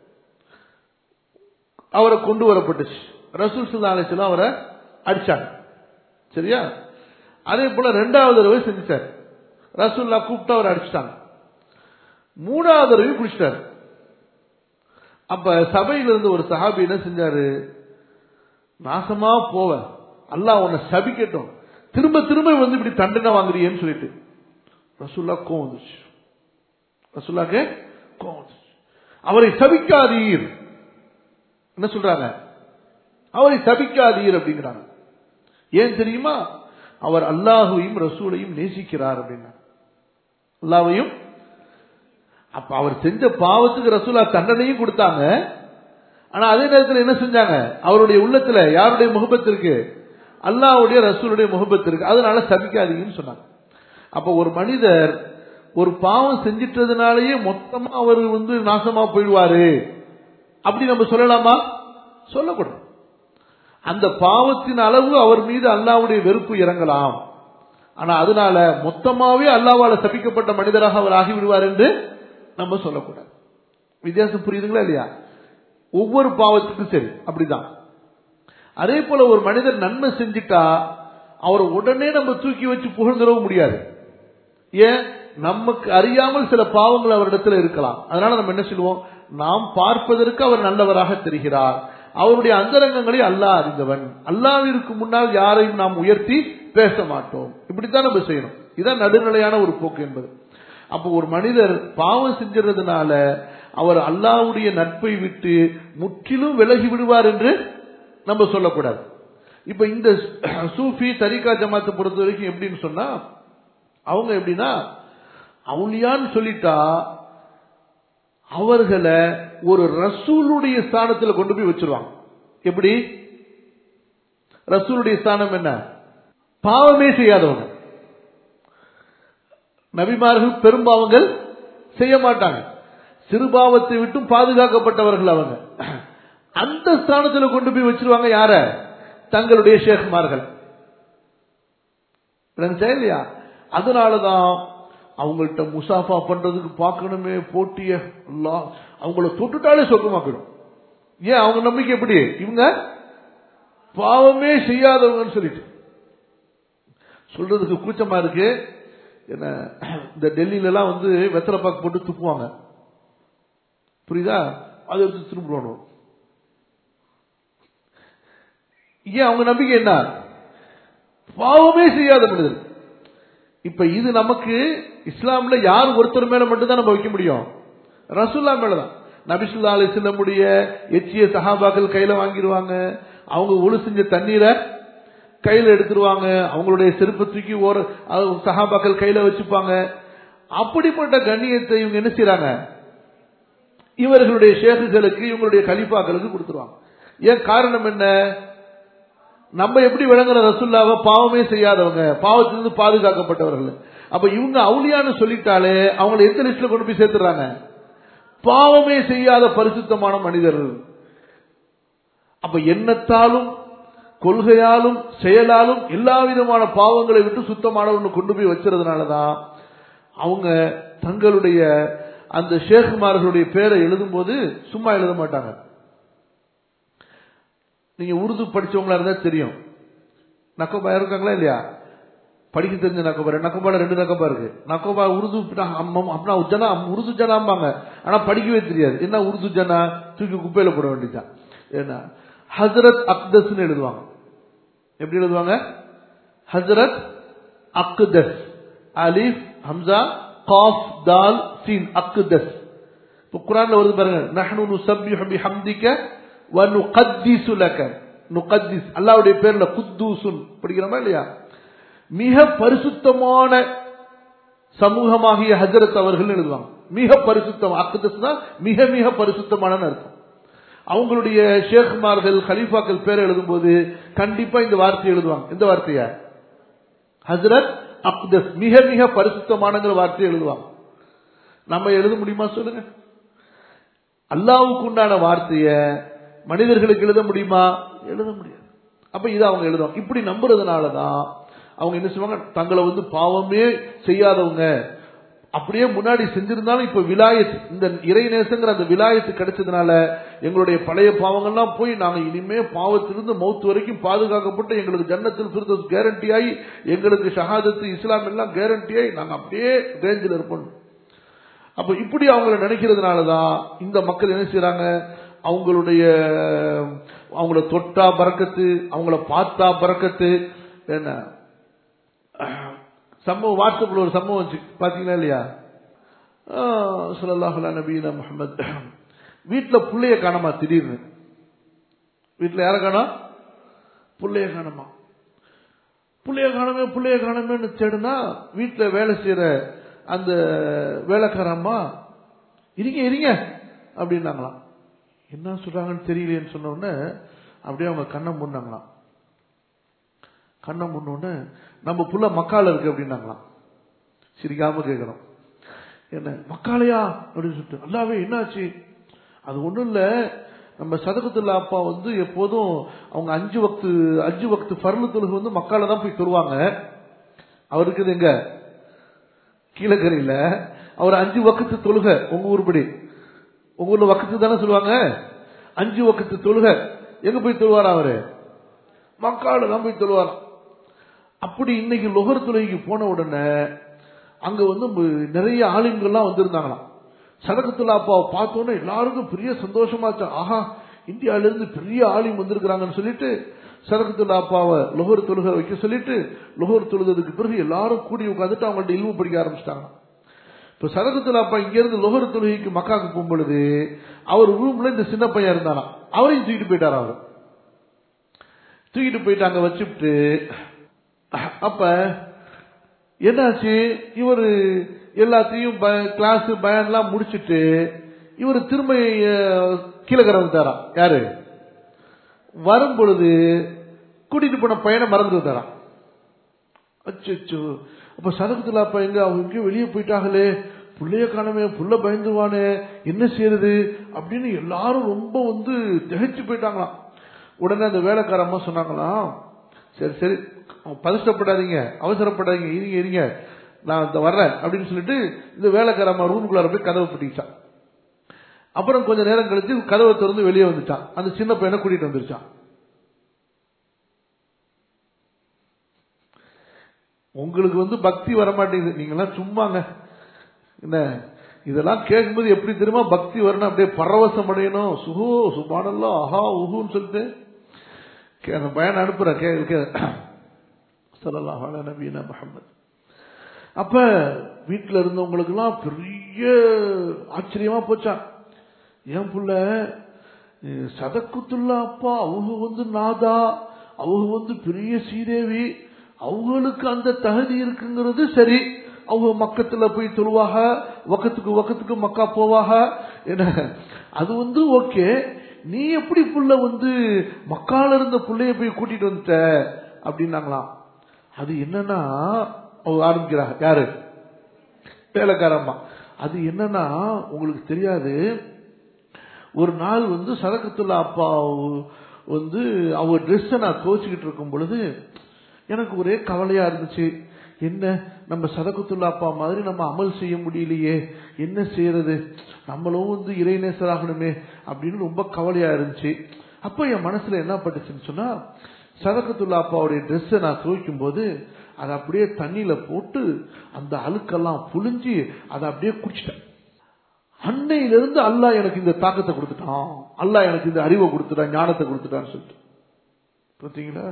அவரை கொண்டு வரப்பட்டுச்சு. ரசூல் ஸல்லல்லாஹு அலைஹி வஸல்லம் அவரை அடிச்சாங்க. சரியா? அதே போல ரெண்டாவது தடவை செஞ்சார். ரசூலுல்லாஹ் கூப்பிட்டு அவரை அடிச்சிட்டாங்க. மூணாவது தடவை குடிச்சிட்டார். அப்ப சபையிலிருந்து ஒரு சஹாபி என்ன செஞ்சாரு, நாசமா போவ, அல்லாஹ் உன்னை சபிக்கட்டும், திரும்ப திரும்ப வந்து இப்படி தண்டனை வாங்குறியேன்னு சொல்லிட்டு ரசூலுல்லாஹ் கோவம் வந்துச்சு. ரசூலுல்லாஹ்க்கு கோவம் வந்துச்சு. அவரை சபிக்காதீர், என்ன சொல்றாங்க, அவரை சபிக்காதீர் அப்படிங்கிறாங்க. ஏன் தெரியுமா? அவர் அல்லாஹ்வையும் ரசூலையும் நேசிக்கிறார் அப்படின்னா. அல்லாஹ்வையும், அப்ப அவர் செஞ்ச பாவத்துக்கு ரசூலுல்லாஹ் தண்டனையும் கொடுத்தாங்க. ஆனா அதே நேரத்தில் என்ன செஞ்சாங்க, அவருடைய உள்ளத்துல யாருடைய முஹப்பத் இருக்கு, அல்லாஹ்வுடைய ரசூலுடைய முஹப்பத் இருக்கு, அதனால சபிக்காதீங்கன்னு சொன்னாங்க. அப்ப ஒரு மனிதர் ஒரு பாவம் செஞ்சிட்டதுனாலேயே மொத்தமா அவர் நாசமா போயிடுவாரு அப்படி நம்ம சொல்லலாமா? சொல்லக்கூடாது. அந்த பாவத்தின் அளவு அவர் மீது அல்லாஹ்வுடைய வெறுப்பு இறங்கலாம். ஆனா அதனால மொத்தமாவே அல்லாஹ்வால சபிக்கப்பட்ட மனிதராக அவர் ஆகிவிடுவார் என்று நம்ம சொல்லக்கூடாது. வித்தியாசம் புரியுதுங்களா இல்லையா? ஒவ்வொரு பாவத்துக்கும் சரி அப்படிதான். அதே போல ஒரு மனிதர் நன்மை செஞ்சிட்டா அவர் உடனே நம்ம தூக்கி வச்சு புகழ்ந்துடவும் முடியாது. ஏன்? நமக்கு அறியாமல் சில பாவங்கள் அவரிடத்துல இருக்கலாம். அதனால நம்ம என்ன சொல்லுவோம்? நாம் பார்ப்பதற்கு அவர் நல்லவராக தெரிகிறார், அவருடைய அந்தரங்கங்களை அல்லாஹ் அறிந்தவன், அல்லாஹ்விற்கு முன்னால் யாரையும் நாம் உயர்த்தி பேச மாட்டோம். இப்படித்தான் நம்ம செய்யணும். இதுதான் நடுநிலையான ஒரு போக்கு என்பது. அப்போ ஒரு மனிதர் பாவம் செஞ்சதுனால அவர் அல்லாஹ்வுடைய நட்பை விட்டு முற்றிலும் விலகி விடுவார் என்று நம்ம சொல்லக்கூடாது. இப்ப இந்த சூஃபி தரீகா ஜமாத்தை பொறுத்த வரைக்கும் எப்படின்னு சொன்னா, அவங்க எப்படின்னா அவுலியான்னு சொல்லிட்டா அவர்களை ஒரு ரசூலுடைய ஸ்தானத்தில் கொண்டு போய் வச்சிருவாங்க. எப்படி? ரசூலுடைய ஸ்தானம் என்ன? பாவமே செய்யாதவங்க. நபிமார்கள் பெரும்பாவங்கள் செய்ய மாட்டாங்க, சிறுபாவத்தை விட்டும் பாதுகாக்கப்பட்டவர்கள் அவங்க. அந்த ஸ்தானத்தில் கொண்டு போய் வச்சிருவாங்க. யார? தங்களுடைய ஷேக்மார்கள். இல்லையா? அதனாலதான் அவங்கள்ட்ட முசாஃபா பண்றதுக்கு பார்க்கணுமே போட்டிய அல்லாஹ் அவங்கள தொட்டுட்டாலே சொர்க்கமாக்கிடும். ஏன்? அவங்க நம்பிக்கை எப்படி? இவங்க பாவமே செய்யாதவங்கன்னு சொல்லிட்டு சொல்றதுக்கு கூச்சமா இருக்கு. என்ன, இந்த டெல்லியில எல்லாம் வெத்தலை பாக்கு போட்டு துப்புவாங்க, புரியுதா? அதை எடுத்து திரும்ப. ஏன்? அவங்க நம்பிக்கை என்ன? பாவமே செய்யாத மனிதர். இப்ப இது நமக்கு இஸ்லாம்ல யார் ஒருத்தர் மேல மட்டும்தான் நம்ம வைக்க முடியும்? ரசூல்லா மேலதான். நபி ஸல்லல்லாஹு அலைஹி வஸல்லம் எச்சிய சஹாபாக்கள் கையில வாங்கிடுவாங்க, அவங்க ஒழு செஞ்ச தண்ணீரை கையில எடுத்துருவாங்க, அவங்களுடைய செருப்பை தூக்கி சஹாபாக்கள் கையில வச்சுப்பாங்க. அப்படிப்பட்ட கண்ணியத்தை இவங்க என்ன செய்யறாங்க? இவர்களுடைய ஷேக்குகளுக்கு, இவங்களுடைய கலீஃபாக்களுக்கு கொடுத்துருவாங்க. ஏன்? காரணம் என்ன? நம்ம எப்படி விளங்குற ரசூலுல்லாஹ்வை பாவமே செய்யாதவங்க, பாவத்திலிருந்து பாதுகாக்கப்பட்டவர்கள். அப்ப இவங்க அவுலியான்னு சொல்லிட்டாலே அவங்களை எந்த லிஸ்ட்ல கொண்டு போய் சேர்த்துறாங்க? பாவமே செய்யாத பரிசுத்தமான மனிதர்கள். அப்ப எண்ணத்தாலும் கொள்கையாலும் செயலாலும் எல்லா விதமான பாவங்களை விட்டு சுத்தமானவர்கள் கொண்டு போய் வச்சதுனாலதான் அவங்க தங்களுடைய அந்த ஷேக்குமார்களுடைய பேரை எழுதும் போது சும்மா எழுத மாட்டாங்க. நீங்க உருது படிச்சவங்களா இருந்தா தெரியும். நக்கோபா இருக்காங்களா இல்லையா? படிக்க தெரிஞ்ச நக்கோபா. நக்கோபால 2 நக்கோபா இருக்கு. நக்கோபா உருது உருது ஜனாம்பாங்க, ஆனா படிக்கவே தெரியாது. என்ன உருது ஜனா? தூக்கி குப்பையில போட வேண்டியதான். ஏன்னா ஹசரத் அக்தஸ் எழுதுவாங்க. எப்படி எழுதுவாங்க? ஹசரத் அக்தஸ், அலிஃப் ஹம்சா காஃப் தால் சீன், அக்தஸ். இப்போ குர்ஆன்ல வருது பாருங்க, நஹ்னு நுஸப்பிஹு பிஹம்திக வ நுகத்திஸு லக. நுகத்திஸ் அல்லாஹ்வுடைய பேர்ல குத்தூசுன் படிக்கிறோமா இல்லையா? மிக பரிசுத்தமான சமூகமாகிய ஹஜரத் அவர்கள் எழுதுவாங்க. மிக பரிசுத்தம். அக்தஸ் தான் மிக மிக பரிசுத்தமான அர்த்தம். அவங்களுடைய ஷேக்மார்கள் கலீஃபாக்கள் பேர் எழுதும் போது கண்டிப்பா இந்த வார்த்தை எழுதுவாங்க. இந்த வார்த்தைய ஹஜரத் அக்தஸ், மிக மிக பரிசுத்தமானங்கிற வார்த்தையை எழுதுவாங்க. நம்ம எழுத முடியுமா சொல்லுங்க? அல்லாஹ்வுக்கு உண்டான வார்த்தைய மனிதர்களுக்கு எழுத முடியுமா? எழுத முடியாது. அப்ப இதை அவங்க எழுதுவாங்க. இப்படி நம்புறதுனாலதான் அவங்க என்ன செய்வாங்க? தங்களை பாவமே செய்யாதவங்க, அப்படியே முன்னாடி செஞ்சிருந்தாலும் இப்ப விலாயத், இந்த இறைநேசங்கிற அந்த விலாயத்து கிடைச்சதுனால எங்களுடைய பழைய பாவங்கள்லாம் போய் நாங்க இனிமே பாவத்திலிருந்து மௌத் வரைக்கும் பாதுகாக்கப்பட்டு எங்களுக்கு ஜன்னத்தில் ஃபிர்தௌஸ் கேரண்டி ஆகி, எங்களுக்கு ஷஹாதத்து இஸ்லாம் எல்லாம் கேரண்டி ஆகி நாங்க அப்படியே ரேஞ்சில் இருப்போம். அப்ப இப்படி அவங்கள நினைக்கிறதுனாலதான் இந்த மக்கள் என்ன செய்யறாங்க? அவங்கள தொட்டா பரக்கத்து, அவங்கள பார்த்தா பரக்கத்து. என்ன சம்பவம், வாட்ஸ்அப்ல ஒரு சம்பவம் வச்சு பாத்தீங்களா இல்லையா? ஸல்லல்லாஹு அலைஹி நபியினா முஹம்மத் வீட்டுல புள்ளைய காணமா, திடீர்னு வீட்டுல யார காணோம்? புள்ளைய காணமா. புள்ளைய காணமேன்னு தேடுனா வீட்டுல வேலை செய்யற அந்த வேலைக்காரம்மா இருங்க அப்படின்னாங்களாம். என்ன சொல்றாங்கன்னு தெரியலையேன்னு சொன்ன உடனே அப்படியே அவங்க கண்ணை மூடினாங்களாம். கண்ணை மூடின உடனே நம்ம புள்ள மக்கால இருக்கு அப்படின்னாங்களாம். சிரிக்காம கேட்கணும். என்ன மக்காலையா அப்படின்னு சொல்லிட்டு, அல்லாவே என்னாச்சு? அது ஒண்ணும் இல்ல, நம்ம சதகத்துல்லா அப்பா எப்போதும் அவங்க 5 வக்து ஃபர்லு தொழுகை மக்கால தான் போய் தொழுவாங்க. அவருக்கு எங்க கீழக்கரையில அவர் 5 வக்து தொழுகை. உங்க ஊர்படி, உங்க ஊர்ல வக்து தானே சொல்லுவாங்க. 5 வக்து தொழுகை எங்க போய் தொழுவாரா? அவரு மக்கால தான் போய் தொழுவாராம். அப்படி இன்னைக்கு லொஹர் தொழுகைக்கு போன உடனே அங்க நிறைய ஆலிம்கள்லாம் வந்திருந்தாங்களாம். சதகத்துல்லா அப்பாவை பார்த்தோன்னே எல்லாருக்கும் பெரிய சந்தோஷமாச்சா. ஆஹா, இந்தியாவில இருந்து பெரிய ஆலிம் வந்திருக்கிறாங்கன்னு சொல்லிட்டு சதகத்துல்லா அப்பாவை லொஹர் தொழுகை வைக்க சொல்லிட்டு லொஹர் தொழுதுக்கு பிறகு எல்லாரும் கூடி உட்காந்துட்டு அவங்கள்ட்ட இல்மு படிக்க ஆரம்பிச்சிட்டாங்க. இப்ப சதகத்துல்லா அப்பா இங்க இருந்து லொஹர் தொழுகைக்கு மக்காவுக்கு போகும்பொழுது அவர் ரூம்ல இந்த சின்ன பையன் இருந்தாராம். அவரையும் தூக்கிட்டு போயிட்டாரா. அவர் தூக்கிட்டு போயிட்டு அங்க வச்சுட்டு, அப்ப என்னாச்சு, இவரு எல்லாத்தையும் கிளாஸ் பயன்லாம் முடிச்சுட்டு இவரு திரும்ப கீழக்கரை வந்துட்டாராம். யாரு வரும் பொழுது கூட்டிட்டு போன பையனை மறந்து வந்தாராம். அச்சோ, அப்ப சதகத்துல்லா அப்பா எங்க அவங்க எங்கேயும் வெளியே போயிட்டாங்களே, புள்ளைய காணமே, புள்ள பயந்துவானே, என்ன செய்யறது அப்படின்னு எல்லாரும் ரொம்ப திகைச்சு போயிட்டாங்களாம். உடனே அந்த வேலைக்காரம்மா சொன்னாங்களாம், சரி சரி பதஷ்டப்படாதீங்க, அவசரப்படாதீங்க, இருங்க நான் வர்றேன் அப்படின்னு சொல்லிட்டு இந்த வேலைக்காரம்மா ரூமுக்குள்ளார போய் கதவை பிடிச்சான். அப்புறம் கொஞ்ச நேரம் கழிச்சு கதவை திறந்து வெளியே வந்துட்டான். அந்த சின்ன பையனை கூட்டிட்டு வந்துருச்சான். உங்களுக்கு பக்தி வரமாட்டேங்குது, நீங்கெல்லாம் சும்மாங்க. என்ன இதெல்லாம் கேட்கும்போது எப்படி தெரியுமா பக்தி வரணும், அப்படியே பரவசம் அடையணும். சுஹோ சுபானல்லா ஆஹா உஹுன்னு சொல்லிட்டு அந்த பையனை அனுப்புறேன். ஸல்லல்லாஹு அலைஹி நபியினா முஹம்மது. அப்ப வீட்டுல இருந்தவங்களுக்கு எல்லாம் பெரிய ஆச்சரியமா போச்சான். என் புள்ள சதகத்துல்லா அப்பா அவங்க நாதா, அவங்க பெரிய சீதேவி, அவங்களுக்கு அந்த தகுதி இருக்குங்கிறது சரி. அவங்க மக்கத்துல போய் தொழுவாக, வக்கத்துக்கு மக்கா போவாக, என்ன அது ஓகே. நீ எப்படி புள்ள மக்கால இருந்த புள்ளைய போய் கூட்டிட்டு வந்துட்ட அப்படின்னாங்களாம். அது என்னன்னா ஆரம்பிக்கிறாங்க யாரு வேலைக்காரம்மா. அது என்னன்னா உங்களுக்கு தெரியாது, ஒரு நாள் சதகத்துல்லா அப்பா அவங்க ட்ரெஸ் நான் துவச்சுக்கிட்டு இருக்கும் பொழுது எனக்கு ஒரே கவலையா இருந்துச்சு. என்ன நம்ம சதகத்துல்லா அப்பா மாதிரி நம்ம அமல் செய்ய முடியலையே, என்ன செய்யறது, நம்மளும் இறைநேசராகணுமே அப்படின்னு ரொம்ப கவலையா இருந்துச்சு. அப்ப என் மனசுல என்ன பட்டுச்சுன்னு சொன்னா, சதகத்துல்லா அப்பாவுடைய ட்ரெஸ்ஸை நான் துவைக்கும் போது அதை அப்படியே தண்ணியில போட்டு அந்த அழுக்கெல்லாம் புழிஞ்சு அதை அப்படியே குடிச்சிட்டேன். அன்னையிலிருந்து அல்லாஹ் எனக்கு இந்த தாக்கத்தை கொடுத்துட்டான், அல்லாஹ் எனக்கு இந்த அறிவை கொடுத்துட்டான், ஞானத்தை கொடுத்துட்டான்னு சொல்லிட்டு. பார்த்தீங்களா,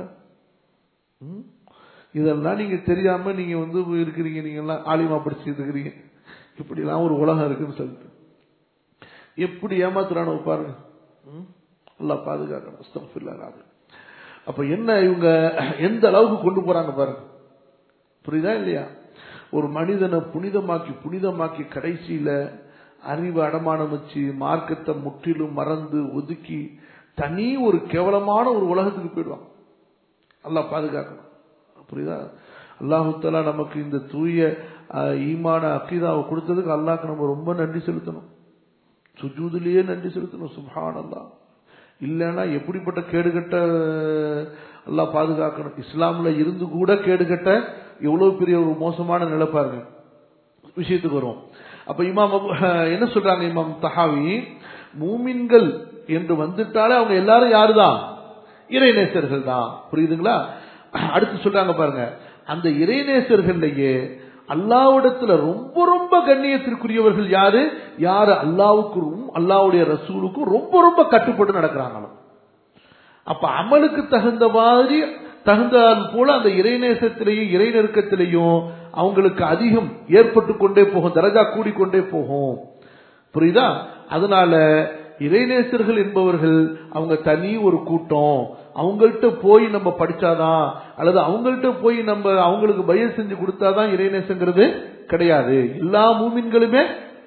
இதெல்லாம் நீங்க தெரியாம நீங்க இருக்கிறீங்க, நீங்க எல்லாம் ஆலிமா படிச்சுட்டு இருக்கிறீங்க. இப்படி எல்லாம் ஒரு உலகம் இருக்குன்னு சொல்லிட்டு எப்படி ஏமாத்துறானோ பாருங்க. அல்லாஹ் பாதுகாக்கணும். அஸ்தக்ஃபிருல்லாஹ். அப்ப என்ன இவங்க எந்த அளவுக்கு கொண்டு போறாங்க பாருங்க. புரியுதா இல்லையா? ஒரு மனிதனை புனிதமாக்கி கடைசியில அறிவு அடமானம் வச்சு மார்க்கத்தை முற்றிலும் மறந்து ஒதுக்கி தனி ஒரு கேவலமான ஒரு உலகத்துக்கு போயிடுவான். அல்லாஹ் பாதுகாக்கணும். புரியுதா? அல்லாஹு தஆலா நமக்கு இந்த தூய ஈமான அகீதாவை கொடுத்ததுக்கு அல்லாஹ்க்கு நம்ம ரொம்ப நன்றி செலுத்தணும். சுஜூதிலேயே நன்றி செலுத்தணும். சுப்ஹானல்லாஹ். இல்லைன்னா எப்படிப்பட்ட கேடுகட்ட அல்லாஹ் பாதுகாக்கணும். இஸ்லாம்ல இருந்து கூட கேடுகட்ட எவ்வளவு பெரிய ஒரு மோசமான நிலை பாருங்க. விஷயத்துக்கு வருவோம். அப்ப இமாம் என்ன சொல்றாங்க, இமாம் தஹாவி, மூமின்கள் என்று வந்துட்டாலே அவங்க எல்லாரும் யாருதான்? இறைநேசர்கள் தான். புரியுதுங்களா? அடுத்து சொல்றாங்க பாருங்க, அந்த இறைநேசர்கள்லயே அல்லாஹ்விடத்துல ரொம்ப ரொம்ப கண்ணியத்திற்குரியவர்கள் யாரு? யாரு அல்லாஹ்வுக்கும் அல்லாஹ்வுடைய ரசூலுக்கும் ரொம்ப ரொம்ப கட்டுப்பட்டு நடக்கிறாங்களோ. அப்ப அமலுக்கு தகுந்த மாதிரி தகுந்தால் போல அந்த இறைநேசத்திலேயும் இறை நெருக்கத்திலேயும் அவங்களுக்கு அதிகம் ஏற்பட்டு கொண்டே போகும், தரஜா கூடிக்கொண்டே போகும். புரியுதா? அதனால இறைநேசர்கள் என்பவர்கள் அவங்க தனி ஒரு கூட்டம். அவங்கள்ட்ட போய் நம்ம படிச்சாதான் அல்லது அவங்கள்ட்ட போய் நம்ம அவங்களுக்கு பைய செஞ்சு கொடுத்தாதான் இறைநேசங்கிறது கிடையாது. எல்லா மூமின்களுமே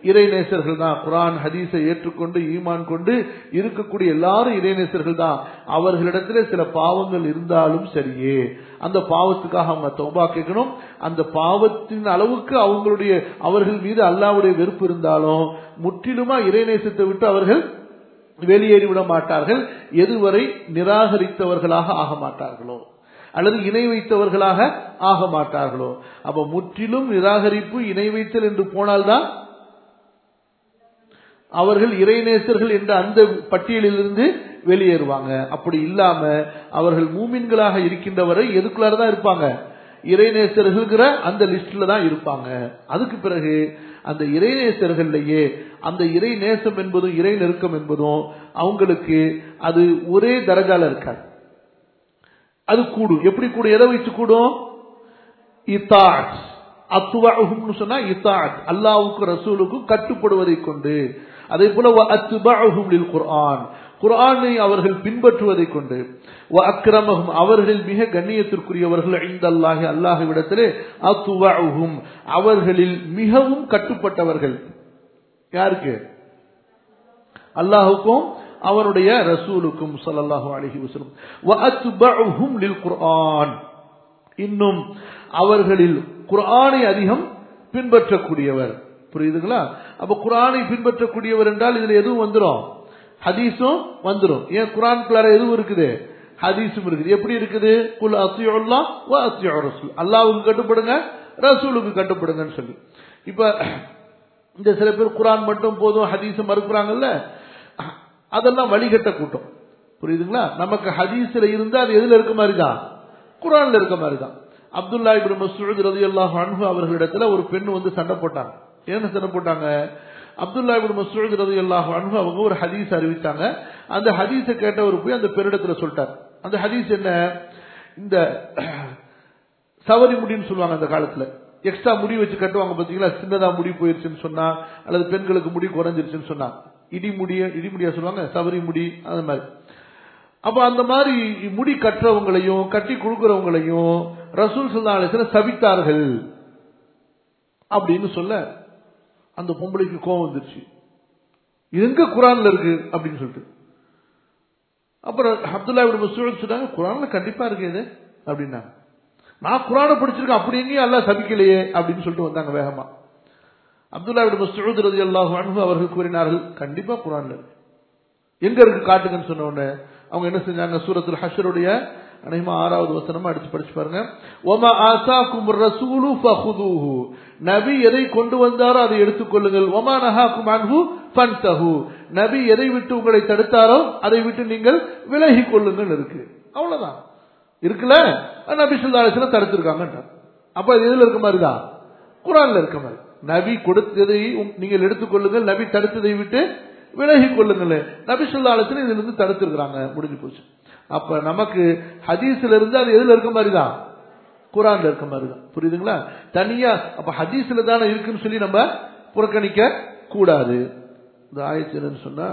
இறைநேசர்கள் தான். குர்ஆன் ஹதீஸை ஏற்றுக்கொண்டு ஈமான் கொண்டு இருக்கக்கூடிய எல்லாரும் இறைநேசர்கள் தான். அவர்களிடத்திலே சில பாவங்கள் இருந்தாலும் சரியே, அந்த பாவத்துக்காக அவங்க தௌபா கேட்கணும். அந்த பாவத்தின் அளவுக்கு அவர்கள் மீது அல்லாஹ்வுடைய வெறுப்பு இருந்தாலும் முற்றிலுமா இறைநேசத்தை விட்டு அவர்கள் வெளியேறிவிட மாட்டார்கள், எதுவரை நிராகரித்தவர்களாக ஆக மாட்டார்களோ அல்லது இணை வைத்தவர்களாக ஆக மாட்டார்களோ. அப்ப முற்றிலும் நிராகரிப்பு, இணை வைத்தல் என்று போனால்தான் அவர்கள் இறைநேசர்கள் என்ற அந்த பட்டியலிலிருந்து வெளியேறுவாங்க. அப்படி இல்லாம அவர்கள் மூமின்களாக இருக்கின்றவரை எதுக்குள்ளாரதான் இருப்பாங்க, இறைநேசர்கள் அந்த லிஸ்ட்ல தான் இருப்பாங்க. அதுக்கு பிறகு அந்த இறைநேசர்கள்லயே அந்த இறை நேசம் என்பதும் இறை நெருக்கம் என்பதும் அவங்களுக்கு அது ஒரே தரஜால இருக்காது. அது கூடும். எப்படி கூடும்? எதை வைத்து கூடும்? இத்தாஅத். அத்வஅஹும்னு சொன்னா இத்தாஅத், அல்லாஹ்வுக்கு ரசூலுக்கும் கட்டுப்படுவதை கொண்டு. அதே போல வஅத்பஅஹும் லில் குர்ஆன், குர்ஆனை அவர்கள் பின்பற்றுவதை கொண்டு. வஅக்ரமஹும், அவர்கள் மிக கண்ணியத்திற்குரியவர்கள். இன்தல்லாஹி, அல்லாஹ்விடத்திலே. அத்வஅஹும், அவர்களில் மிகவும் கட்டுப்பட்டவர்கள். யாருக்கு? அல்லாஹ்வுக்கும் அவருடைய ரசூலுக்கும் ஸல்லல்லாஹு அலைஹி வஸல்லம். வஅத்பஅஹும் லில் குர்ஆன், இன்னும் அவர்களில் குர்ஆனை அதிகம் பின்பற்றக்கூடியவர். புரியுதுங்களா? அப்ப குர்ஆனை பின்பற்றக்கூடியவர் என்றால் இதுல எதுவும் வந்துரும், ஹதீஸும் வந்துரும். ஏன் குர்ஆனுக்குள்ளார எதுவும் இருக்குது, ஹதீஸும் இருக்குது. எப்படி இருக்குது? குல் அத்தியுல்லாஹ் வ அத்தியுர் ரசூல், அல்லாஹ்வுக்கு கட்டுப்படுங்க ரசூலுக்கு கட்டுப்படுங்கன்னு சொல்லி. இப்ப இந்த சில பேர் குர்ஆன் மட்டும் போதும் ஹதீஸ் மறுக்கிறாங்கல்ல, அதெல்லாம் வழிகட்ட கூட்டம். புரியுதுங்களா? நமக்கு ஹதீஸ்ல இருந்தா அது எதுல இருக்க மாதிரி தான், குர்ஆன்ல இருக்க மாதிரி தான். அப்துல்லா இப்னு மஸ்ஊத் ரலியல்லாஹு அன்ஹு அவர்களிடத்துல ஒரு பெண் வந்து சண்டை போட்டாங்க. என்ன சண்டை போட்டாங்க? அப்துல்லா இப்னு மஸ்ஊத் ரலியல்லாஹு அன்ஹு அவங்க ஒரு ஹதீஸ் அறிவித்தாங்க. அந்த ஹதீஸை கேட்டவர் போய் அந்த பெண்ணிடத்துல சொல்லிட்டார். அந்த ஹதீஸ் என்ன? இந்த சவரி முடின்னு சொல்லுவாங்க அந்த காலத்துல, எக்ஸ்ட்ரா முடி வச்சு கட்டுவாங்க பாத்தீங்களா, சின்னதா முடி போயிருச்சுன்னு சொன்னா அல்லது பெண்களுக்கு முடி குறைஞ்சிருச்சுன்னு சொன்னா இடிமுடியா சொல்லுவாங்க, சவரி முடி, அந்த மாதிரி. அப்ப அந்த மாதிரி முடி கட்டுறவங்களையும் கட்டி கொடுக்கிறவங்களையும் ரசூல் ஸல்லல்லாஹு அலைஹி வஸல்லம் சபித்தார்கள் அப்படின்னு சொல்ல அந்த பொம்பளைக்கு கோபம் வந்துருச்சு. இது எங்க குர்ஆன்ல இருக்கு அப்படின்னு சொல்லிட்டு. அப்புறம் அப்துல்லா இப்னு மஸ்ஊத் சொன்னாங்க, குர்ஆன்ல கண்டிப்பா இருக்கு இது அப்படின்னாங்க. நான் குர்ஆனை படிச்சிருக்கேன், அப்படி எங்கேயும் அல்லாஹ் சபிக்கலையே அப்படின்னு சொல்லிட்டு வந்தாங்க வேகமா. அப்துல்லா இப்னு மஸ்ஊத் ரலியல்லாஹு அன்ஹு அவர்கள் கூறினார்கள், கண்டிப்பா குர்ஆன்ல இருக்கு. எங்க இருக்கு காட்டுங்கன்னு சொன்ன உடனே அவங்க என்ன செஞ்சாங்க? சூரத்துல் ஹஷ்ருடைய அநேகமா 6வது வசனமா அடிச்சு படிச்சு பாருங்க. வமா ஆசாகுமுர் ரசூலு ஃபஹுதுஹு, நபி எதை கொண்டு வந்தாரோ அதை எடுத்துக்கொள்ளுங்கள். வமா நஹாகும் அன்ஹு ஃபன்தஹு, நபி எதை விட்டு உங்களை தடுத்தாரோ அதை விட்டு நீங்கள் விலகிக் கொள்ளுங்கள் இருக்கு. அவ்வளவுதான் இருக்குல்ல. நபி ஸல்லல்லாஹு அலைஹி வஸல்லம் தடுத்திருக்காங்க. அப்ப இது எதுல இருக்க மாதிரி தான், குர்ஆன்ல இருக்க மாதிரி. நபி கொடுத்ததை நீங்கள் எடுத்துக்கொள்ளுங்கள், நபி தடுத்ததை விட்டு விலகிக் கொள்ளுங்கள். நபி ஸல்லல்லாஹு அலைஹி வஸல்லம் இதுல இருந்து தடுத்திருக்காங்க, முடிஞ்சு போச்சு. அப்ப நமக்கு ஹதீஸ்ல இருந்து அது எதுல இருக்க மாதிரி தான், குர்ஆன்ல இருக்க மாதிரி தான். புரியுதுங்களா? தனியா அப்ப ஹதீஸ்ல தானே இருக்குன்னு சொல்லி நம்ம புறக்கணிக்க கூடாது. இந்த ஆயத்து என்னன்னு சொன்னா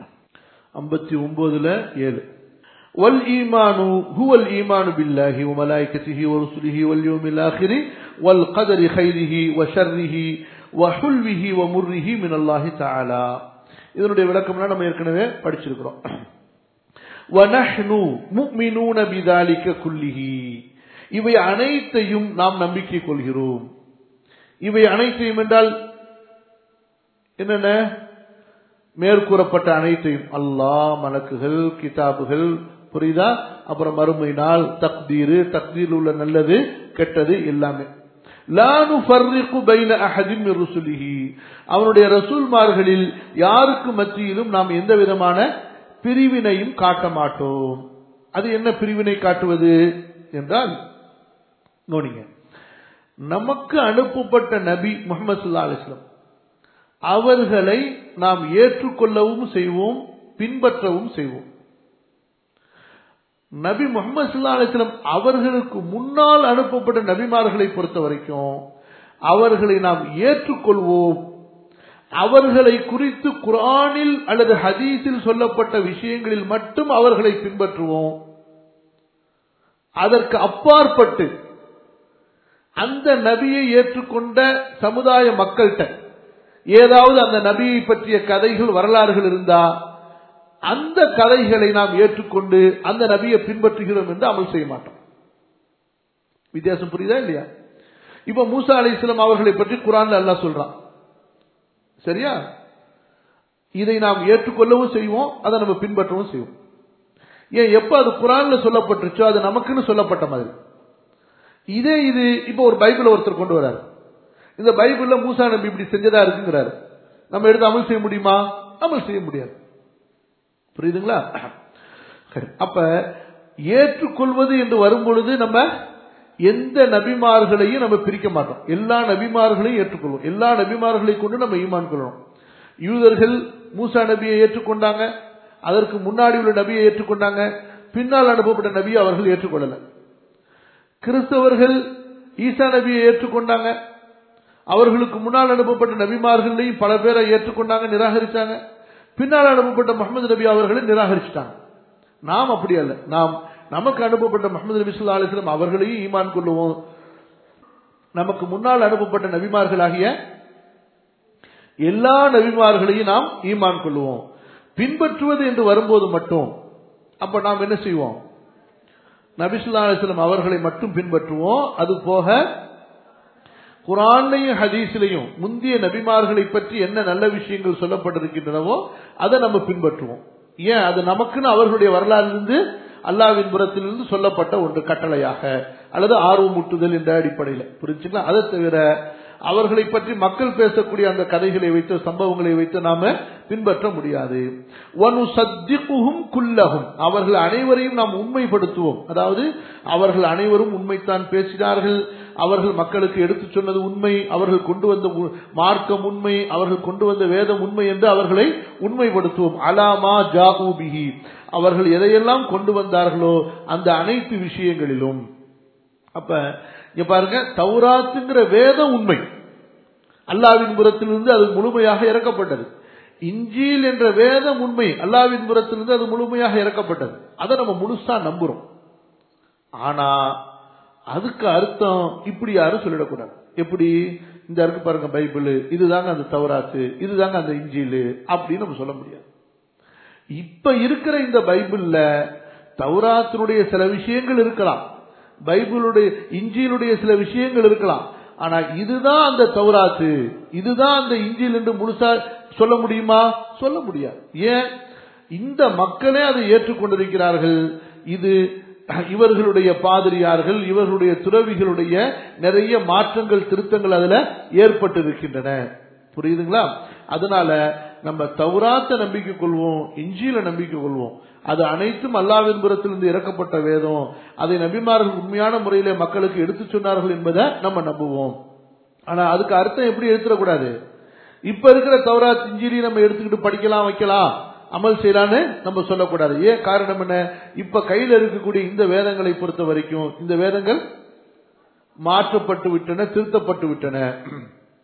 59ல 7, வல் ஈமானு ஹுவல் ஈமானு பில்லாஹி வ மலாயிகத்திஹி வ ருசுலிஹி வல் யௌமில் ஆகிரி வல் கதரி கைரிஹி வ ஷர்ரிஹி வ ஹுல்விஹி வ முர்ரிஹி மினல்லாஹி தஆலா. இதனுடைய விளக்கம்னா நம்ம ஏற்கனவே படிச்சிருக்கிறோம். வநஹ்னு முஃமினூன பிதாலிக குல்லிஹி, இவை அனைத்தையும் நாம் நம்பிக்கை கொள்கிறோம். இவை அனைத்தையும் என்றால் என்னென்ன? மேற்கூறப்பட்ட அனைத்தையும், அல்லாஹ், மலக்குகள், கிதாபுகள், புரியுதா? அப்புறம் மறுமை நாள், தக்தீர் உள்ள நல்லது கெட்டது எல்லாமே. லா நுஃபர்ரிகு பைன அஹதின் மின் ருசுலிஹி, அவனுடைய ரசூல்மார்களில் யாருக்கு மத்தியிலும் நாம் எந்த விதமான பிரிவினையும் காட்ட மாட்டோம். அது என்ன பிரிவினை காட்டுவது என்றால், நோனிங்க, நமக்கு அனுப்பப்பட்ட நபி முஹம்மது ஸல்லல்லாஹு அலைஹி வஸல்லம் அவர்களை நாம் ஏற்றுக்கொள்ளவும் செய்வோம், பின்பற்றவும் செய்வோம். நபி முஹம்மது ஸல்லல்லாஹு அலைஹி வஸல்லம் அவர்களுக்கு முன்னால் அனுப்பப்பட்ட நபிமார்களை பொறுத்த வரைக்கும் அவர்களை நாம் ஏற்றுக்கொள்வோம். அவர்களை குறித்து குர்ஆனில் அல்லது ஹதீஸில் சொல்லப்பட்ட விஷயங்களில் மட்டும் அவர்களை பின்பற்றுவோம். அதற்கு அப்பாற்பட்டு அந்த நபியை ஏற்றுக்கொண்ட சமுதாய மக்கள்கிட்ட ஏதாவது அந்த நபியை பற்றிய கதைகள் வரலாறுகள் இருந்தா அந்த கதைகளை நாம் ஏற்றுக்கொண்டு அந்த நபியை பின்பற்றுகிறோம் என்று அமல் செய்ய மாட்டோம். வித்தியாசம் புரியுதா இல்லையா? இப்ப மூசா அலைஹிஸ்ஸலாம் அவர்களை பற்றி குர்ஆன்ல அல்லாஹ் சொல்றான். சரியா? இதை நாம் ஏற்றுக்கொள்ளவும் செய்வோம், அதை நம்ம பின்பற்றவும் செய்வோம். ஏன் எப்ப அது குர்ஆன்ல சொல்லப்பட்டுச்சோ அது நமக்குன்னு சொல்லப்பட்ட மாதிரி. இது இப்ப ஒரு பைபிள் ஒருத்தர் கொண்டு வராரு. இந்த பைபிள்ல மூசா நபி இப்படி செஞ்சதா இருக்குங்கிறாரு. நம்ம எடுத்து அமல் செய்ய முடியுமா? அமல் செய்ய முடியாது. புரியுதுங்களா? அப்ப ஏற்றுக்கொள்வது என்று வரும் பொழுது நம்ம எந்த நபிமார்களையும் நம்ம பிரிக்க மாட்டோம். எல்லா நபிமார்களையும் ஏற்றுக்கொள்வோம். எல்லா நபிமார்களை கொண்டு நம்ம ஈமான் கொள்ளணும். யூதர்கள் மூசா நபியை ஏற்றுக்கொண்டாங்க, அதற்கு முன்னாடி உள்ள நபியை ஏற்றுக்கொண்டாங்க, பின்னால் அனுப்பப்பட்ட நபியை அவர்கள் ஏற்றுக்கொள்ளல. கிறிஸ்தவர்கள் ஈசா நபியை ஏற்றுக்கொண்டாங்க, அவர்களுக்கு முன்னால் அனுப்பப்பட்ட நபிமார்களையும் பல பேரை ஏற்றுக்கொண்டாங்க, நிராகரித்தாங்க. பின்னால் அனுப்பப்பட்ட முஹம்மது நபி அவர்களை நிராகரிச்சிட்டாங்க. நாம் அப்படி அல்ல. நாம் நமக்கு அனுப்பப்பட்ட முஹம்மது நபி ஸல்லல்லாஹு அலைஹி வஸல்லம் அவர்களையும் ஈமான் கொள்ளுவோம். நமக்கு முன்னால் அனுப்பப்பட்ட நபிமார்களாகிய எல்லா நபிமார்களையும் நாம் ஈமான் கொள்ளுவோம். பின்பற்றுவது என்று வரும்போது மட்டும் அப்ப நாம் என்ன செய்வோம்? நபி ஸல்லல்லாஹு அலைஹி வஸல்லம் அவர்களை மட்டும் பின்பற்றுவோம். அது போக குர்ஆன்லையும் ஹதீஸ்லையும் முந்திய நபிமார்களை பற்றி என்ன நல்ல விஷயங்கள் சொல்லப்பட்டிருக்கின்றனவோ அதை நம்ம பின்பற்றுவோம். ஏன்? அது நமக்குன்னு அவர்களுடைய வரலாறிலிருந்து அல்லாஹ்வின் புறத்திலிருந்து சொல்லப்பட்ட ஒன்று, கட்டளையாக அல்லது ஆர்வமூட்டுதல் என்ற அடிப்படையில். புரிஞ்சுங்களா? அதை தவிர அவர்களை பற்றி மக்கள் பேசக்கூடிய அந்த கதைகளை வைத்து, சம்பவங்களை வைத்து நாம பின்பற்ற முடியாது. வனுசத்திகுஹும் குல்லஹும், அவர்கள் அனைவரையும் நாம் உண்மைப்படுத்துவோம். அதாவது அவர்கள் அனைவரும் உண்மைத்தான் பேசினார்கள், அவர்கள் மக்களுக்கு எடுத்துச் சொன்னது உண்மை, அவர்கள் கொண்டு வந்த மார்க்கம் உண்மை, அவர்கள் கொண்டு வந்த வேதம் உண்மை என்று அவர்களை உண்மைப்படுத்துவோம். அலாமா ஜாஉ பிஹி, அவர்கள் எதையெல்லாம் கொண்டு வந்தார்களோ அந்த அனைத்து விஷயங்களிலும். அப்ப இங்க பாருங்க, தௌராத்துங்கிற வேதம் உண்மை, அல்லாஹ்வின் புறத்திலிருந்து அது முழுமையாக இறக்கப்பட்டது. இன்ஜீல் என்ற வேதம் உண்மை, அல்லாஹ்வின் புறத்திலிருந்து அது முழுமையாக இறக்கப்பட்டது. அதை நம்ம முழுசா நம்புறோம். ஆனா அதுக்கு அர்த்தம் இப்படி யாரும் சொல்லிடக்கூடாது. எப்படி? இந்த இருக்கு பாருங்க பைபிள், இதுதாங்க அந்த தௌராத்து, இதுதாங்க அந்த இன்ஜீல் அப்படின்னு நம்ம சொல்ல முடியாது. இப்ப இருக்கிற இந்த பைபிள்ல தௌராத்தினுடைய சில விஷயங்கள் இருக்கலாம், பைபிளுடைய இன்ஜீலுடைய சில விஷயங்கள் இருக்கலாம். ஆனா இதுதான் அந்த தௌராத்து, இதுதான் அந்த இன்ஜீல் என்று முழுசா சொல்ல முடியுமா? சொல்ல முடியாது. ஏன்? இந்த மக்களே அதை ஏற்றுக்கொண்டிருக்கிறார்கள். இது இவர்களுடைய பாதிரியார்கள், இவர்களுடைய துறவிகளுடைய நிறைய மாற்றங்கள், திருத்தங்கள் அதுல ஏற்பட்டிருக்கின்றன. புரியுதுங்களா? அதனால நம்ம தௌராத்த நம்பிக்கை கொள்வோம், இன்ஜீல நம்பிக்கை கொள்வோம். அது அனைத்தும் அல்லாஹ்வின் புறத்திலிருந்து இறக்கப்பட்ட வேதம், அதை நபிமார்கள் உண்மையான முறையில மக்களுக்கு எடுத்து சொன்னார்கள் என்பதை நம்ம நம்புவோம். ஆனா அதுக்கு அர்த்தம் எப்படி எடுத்துடக்கூடாது? இப்ப இருக்கிற தௌராத் இன்ஜீலை நம்ம எடுத்துக்கிட்டு படிக்கலாம், வைக்கலாம், அமல் செய்யலான்னு நம்ம சொல்லக்கூடாது. ஏன்? காரணம் என்ன? இப்ப கையில் இருக்கக்கூடிய இந்த வேதங்களை பொறுத்த வரைக்கும் இந்த வேதங்கள் மாற்றப்பட்டு விட்டன, திருத்தப்பட்டு விட்டன.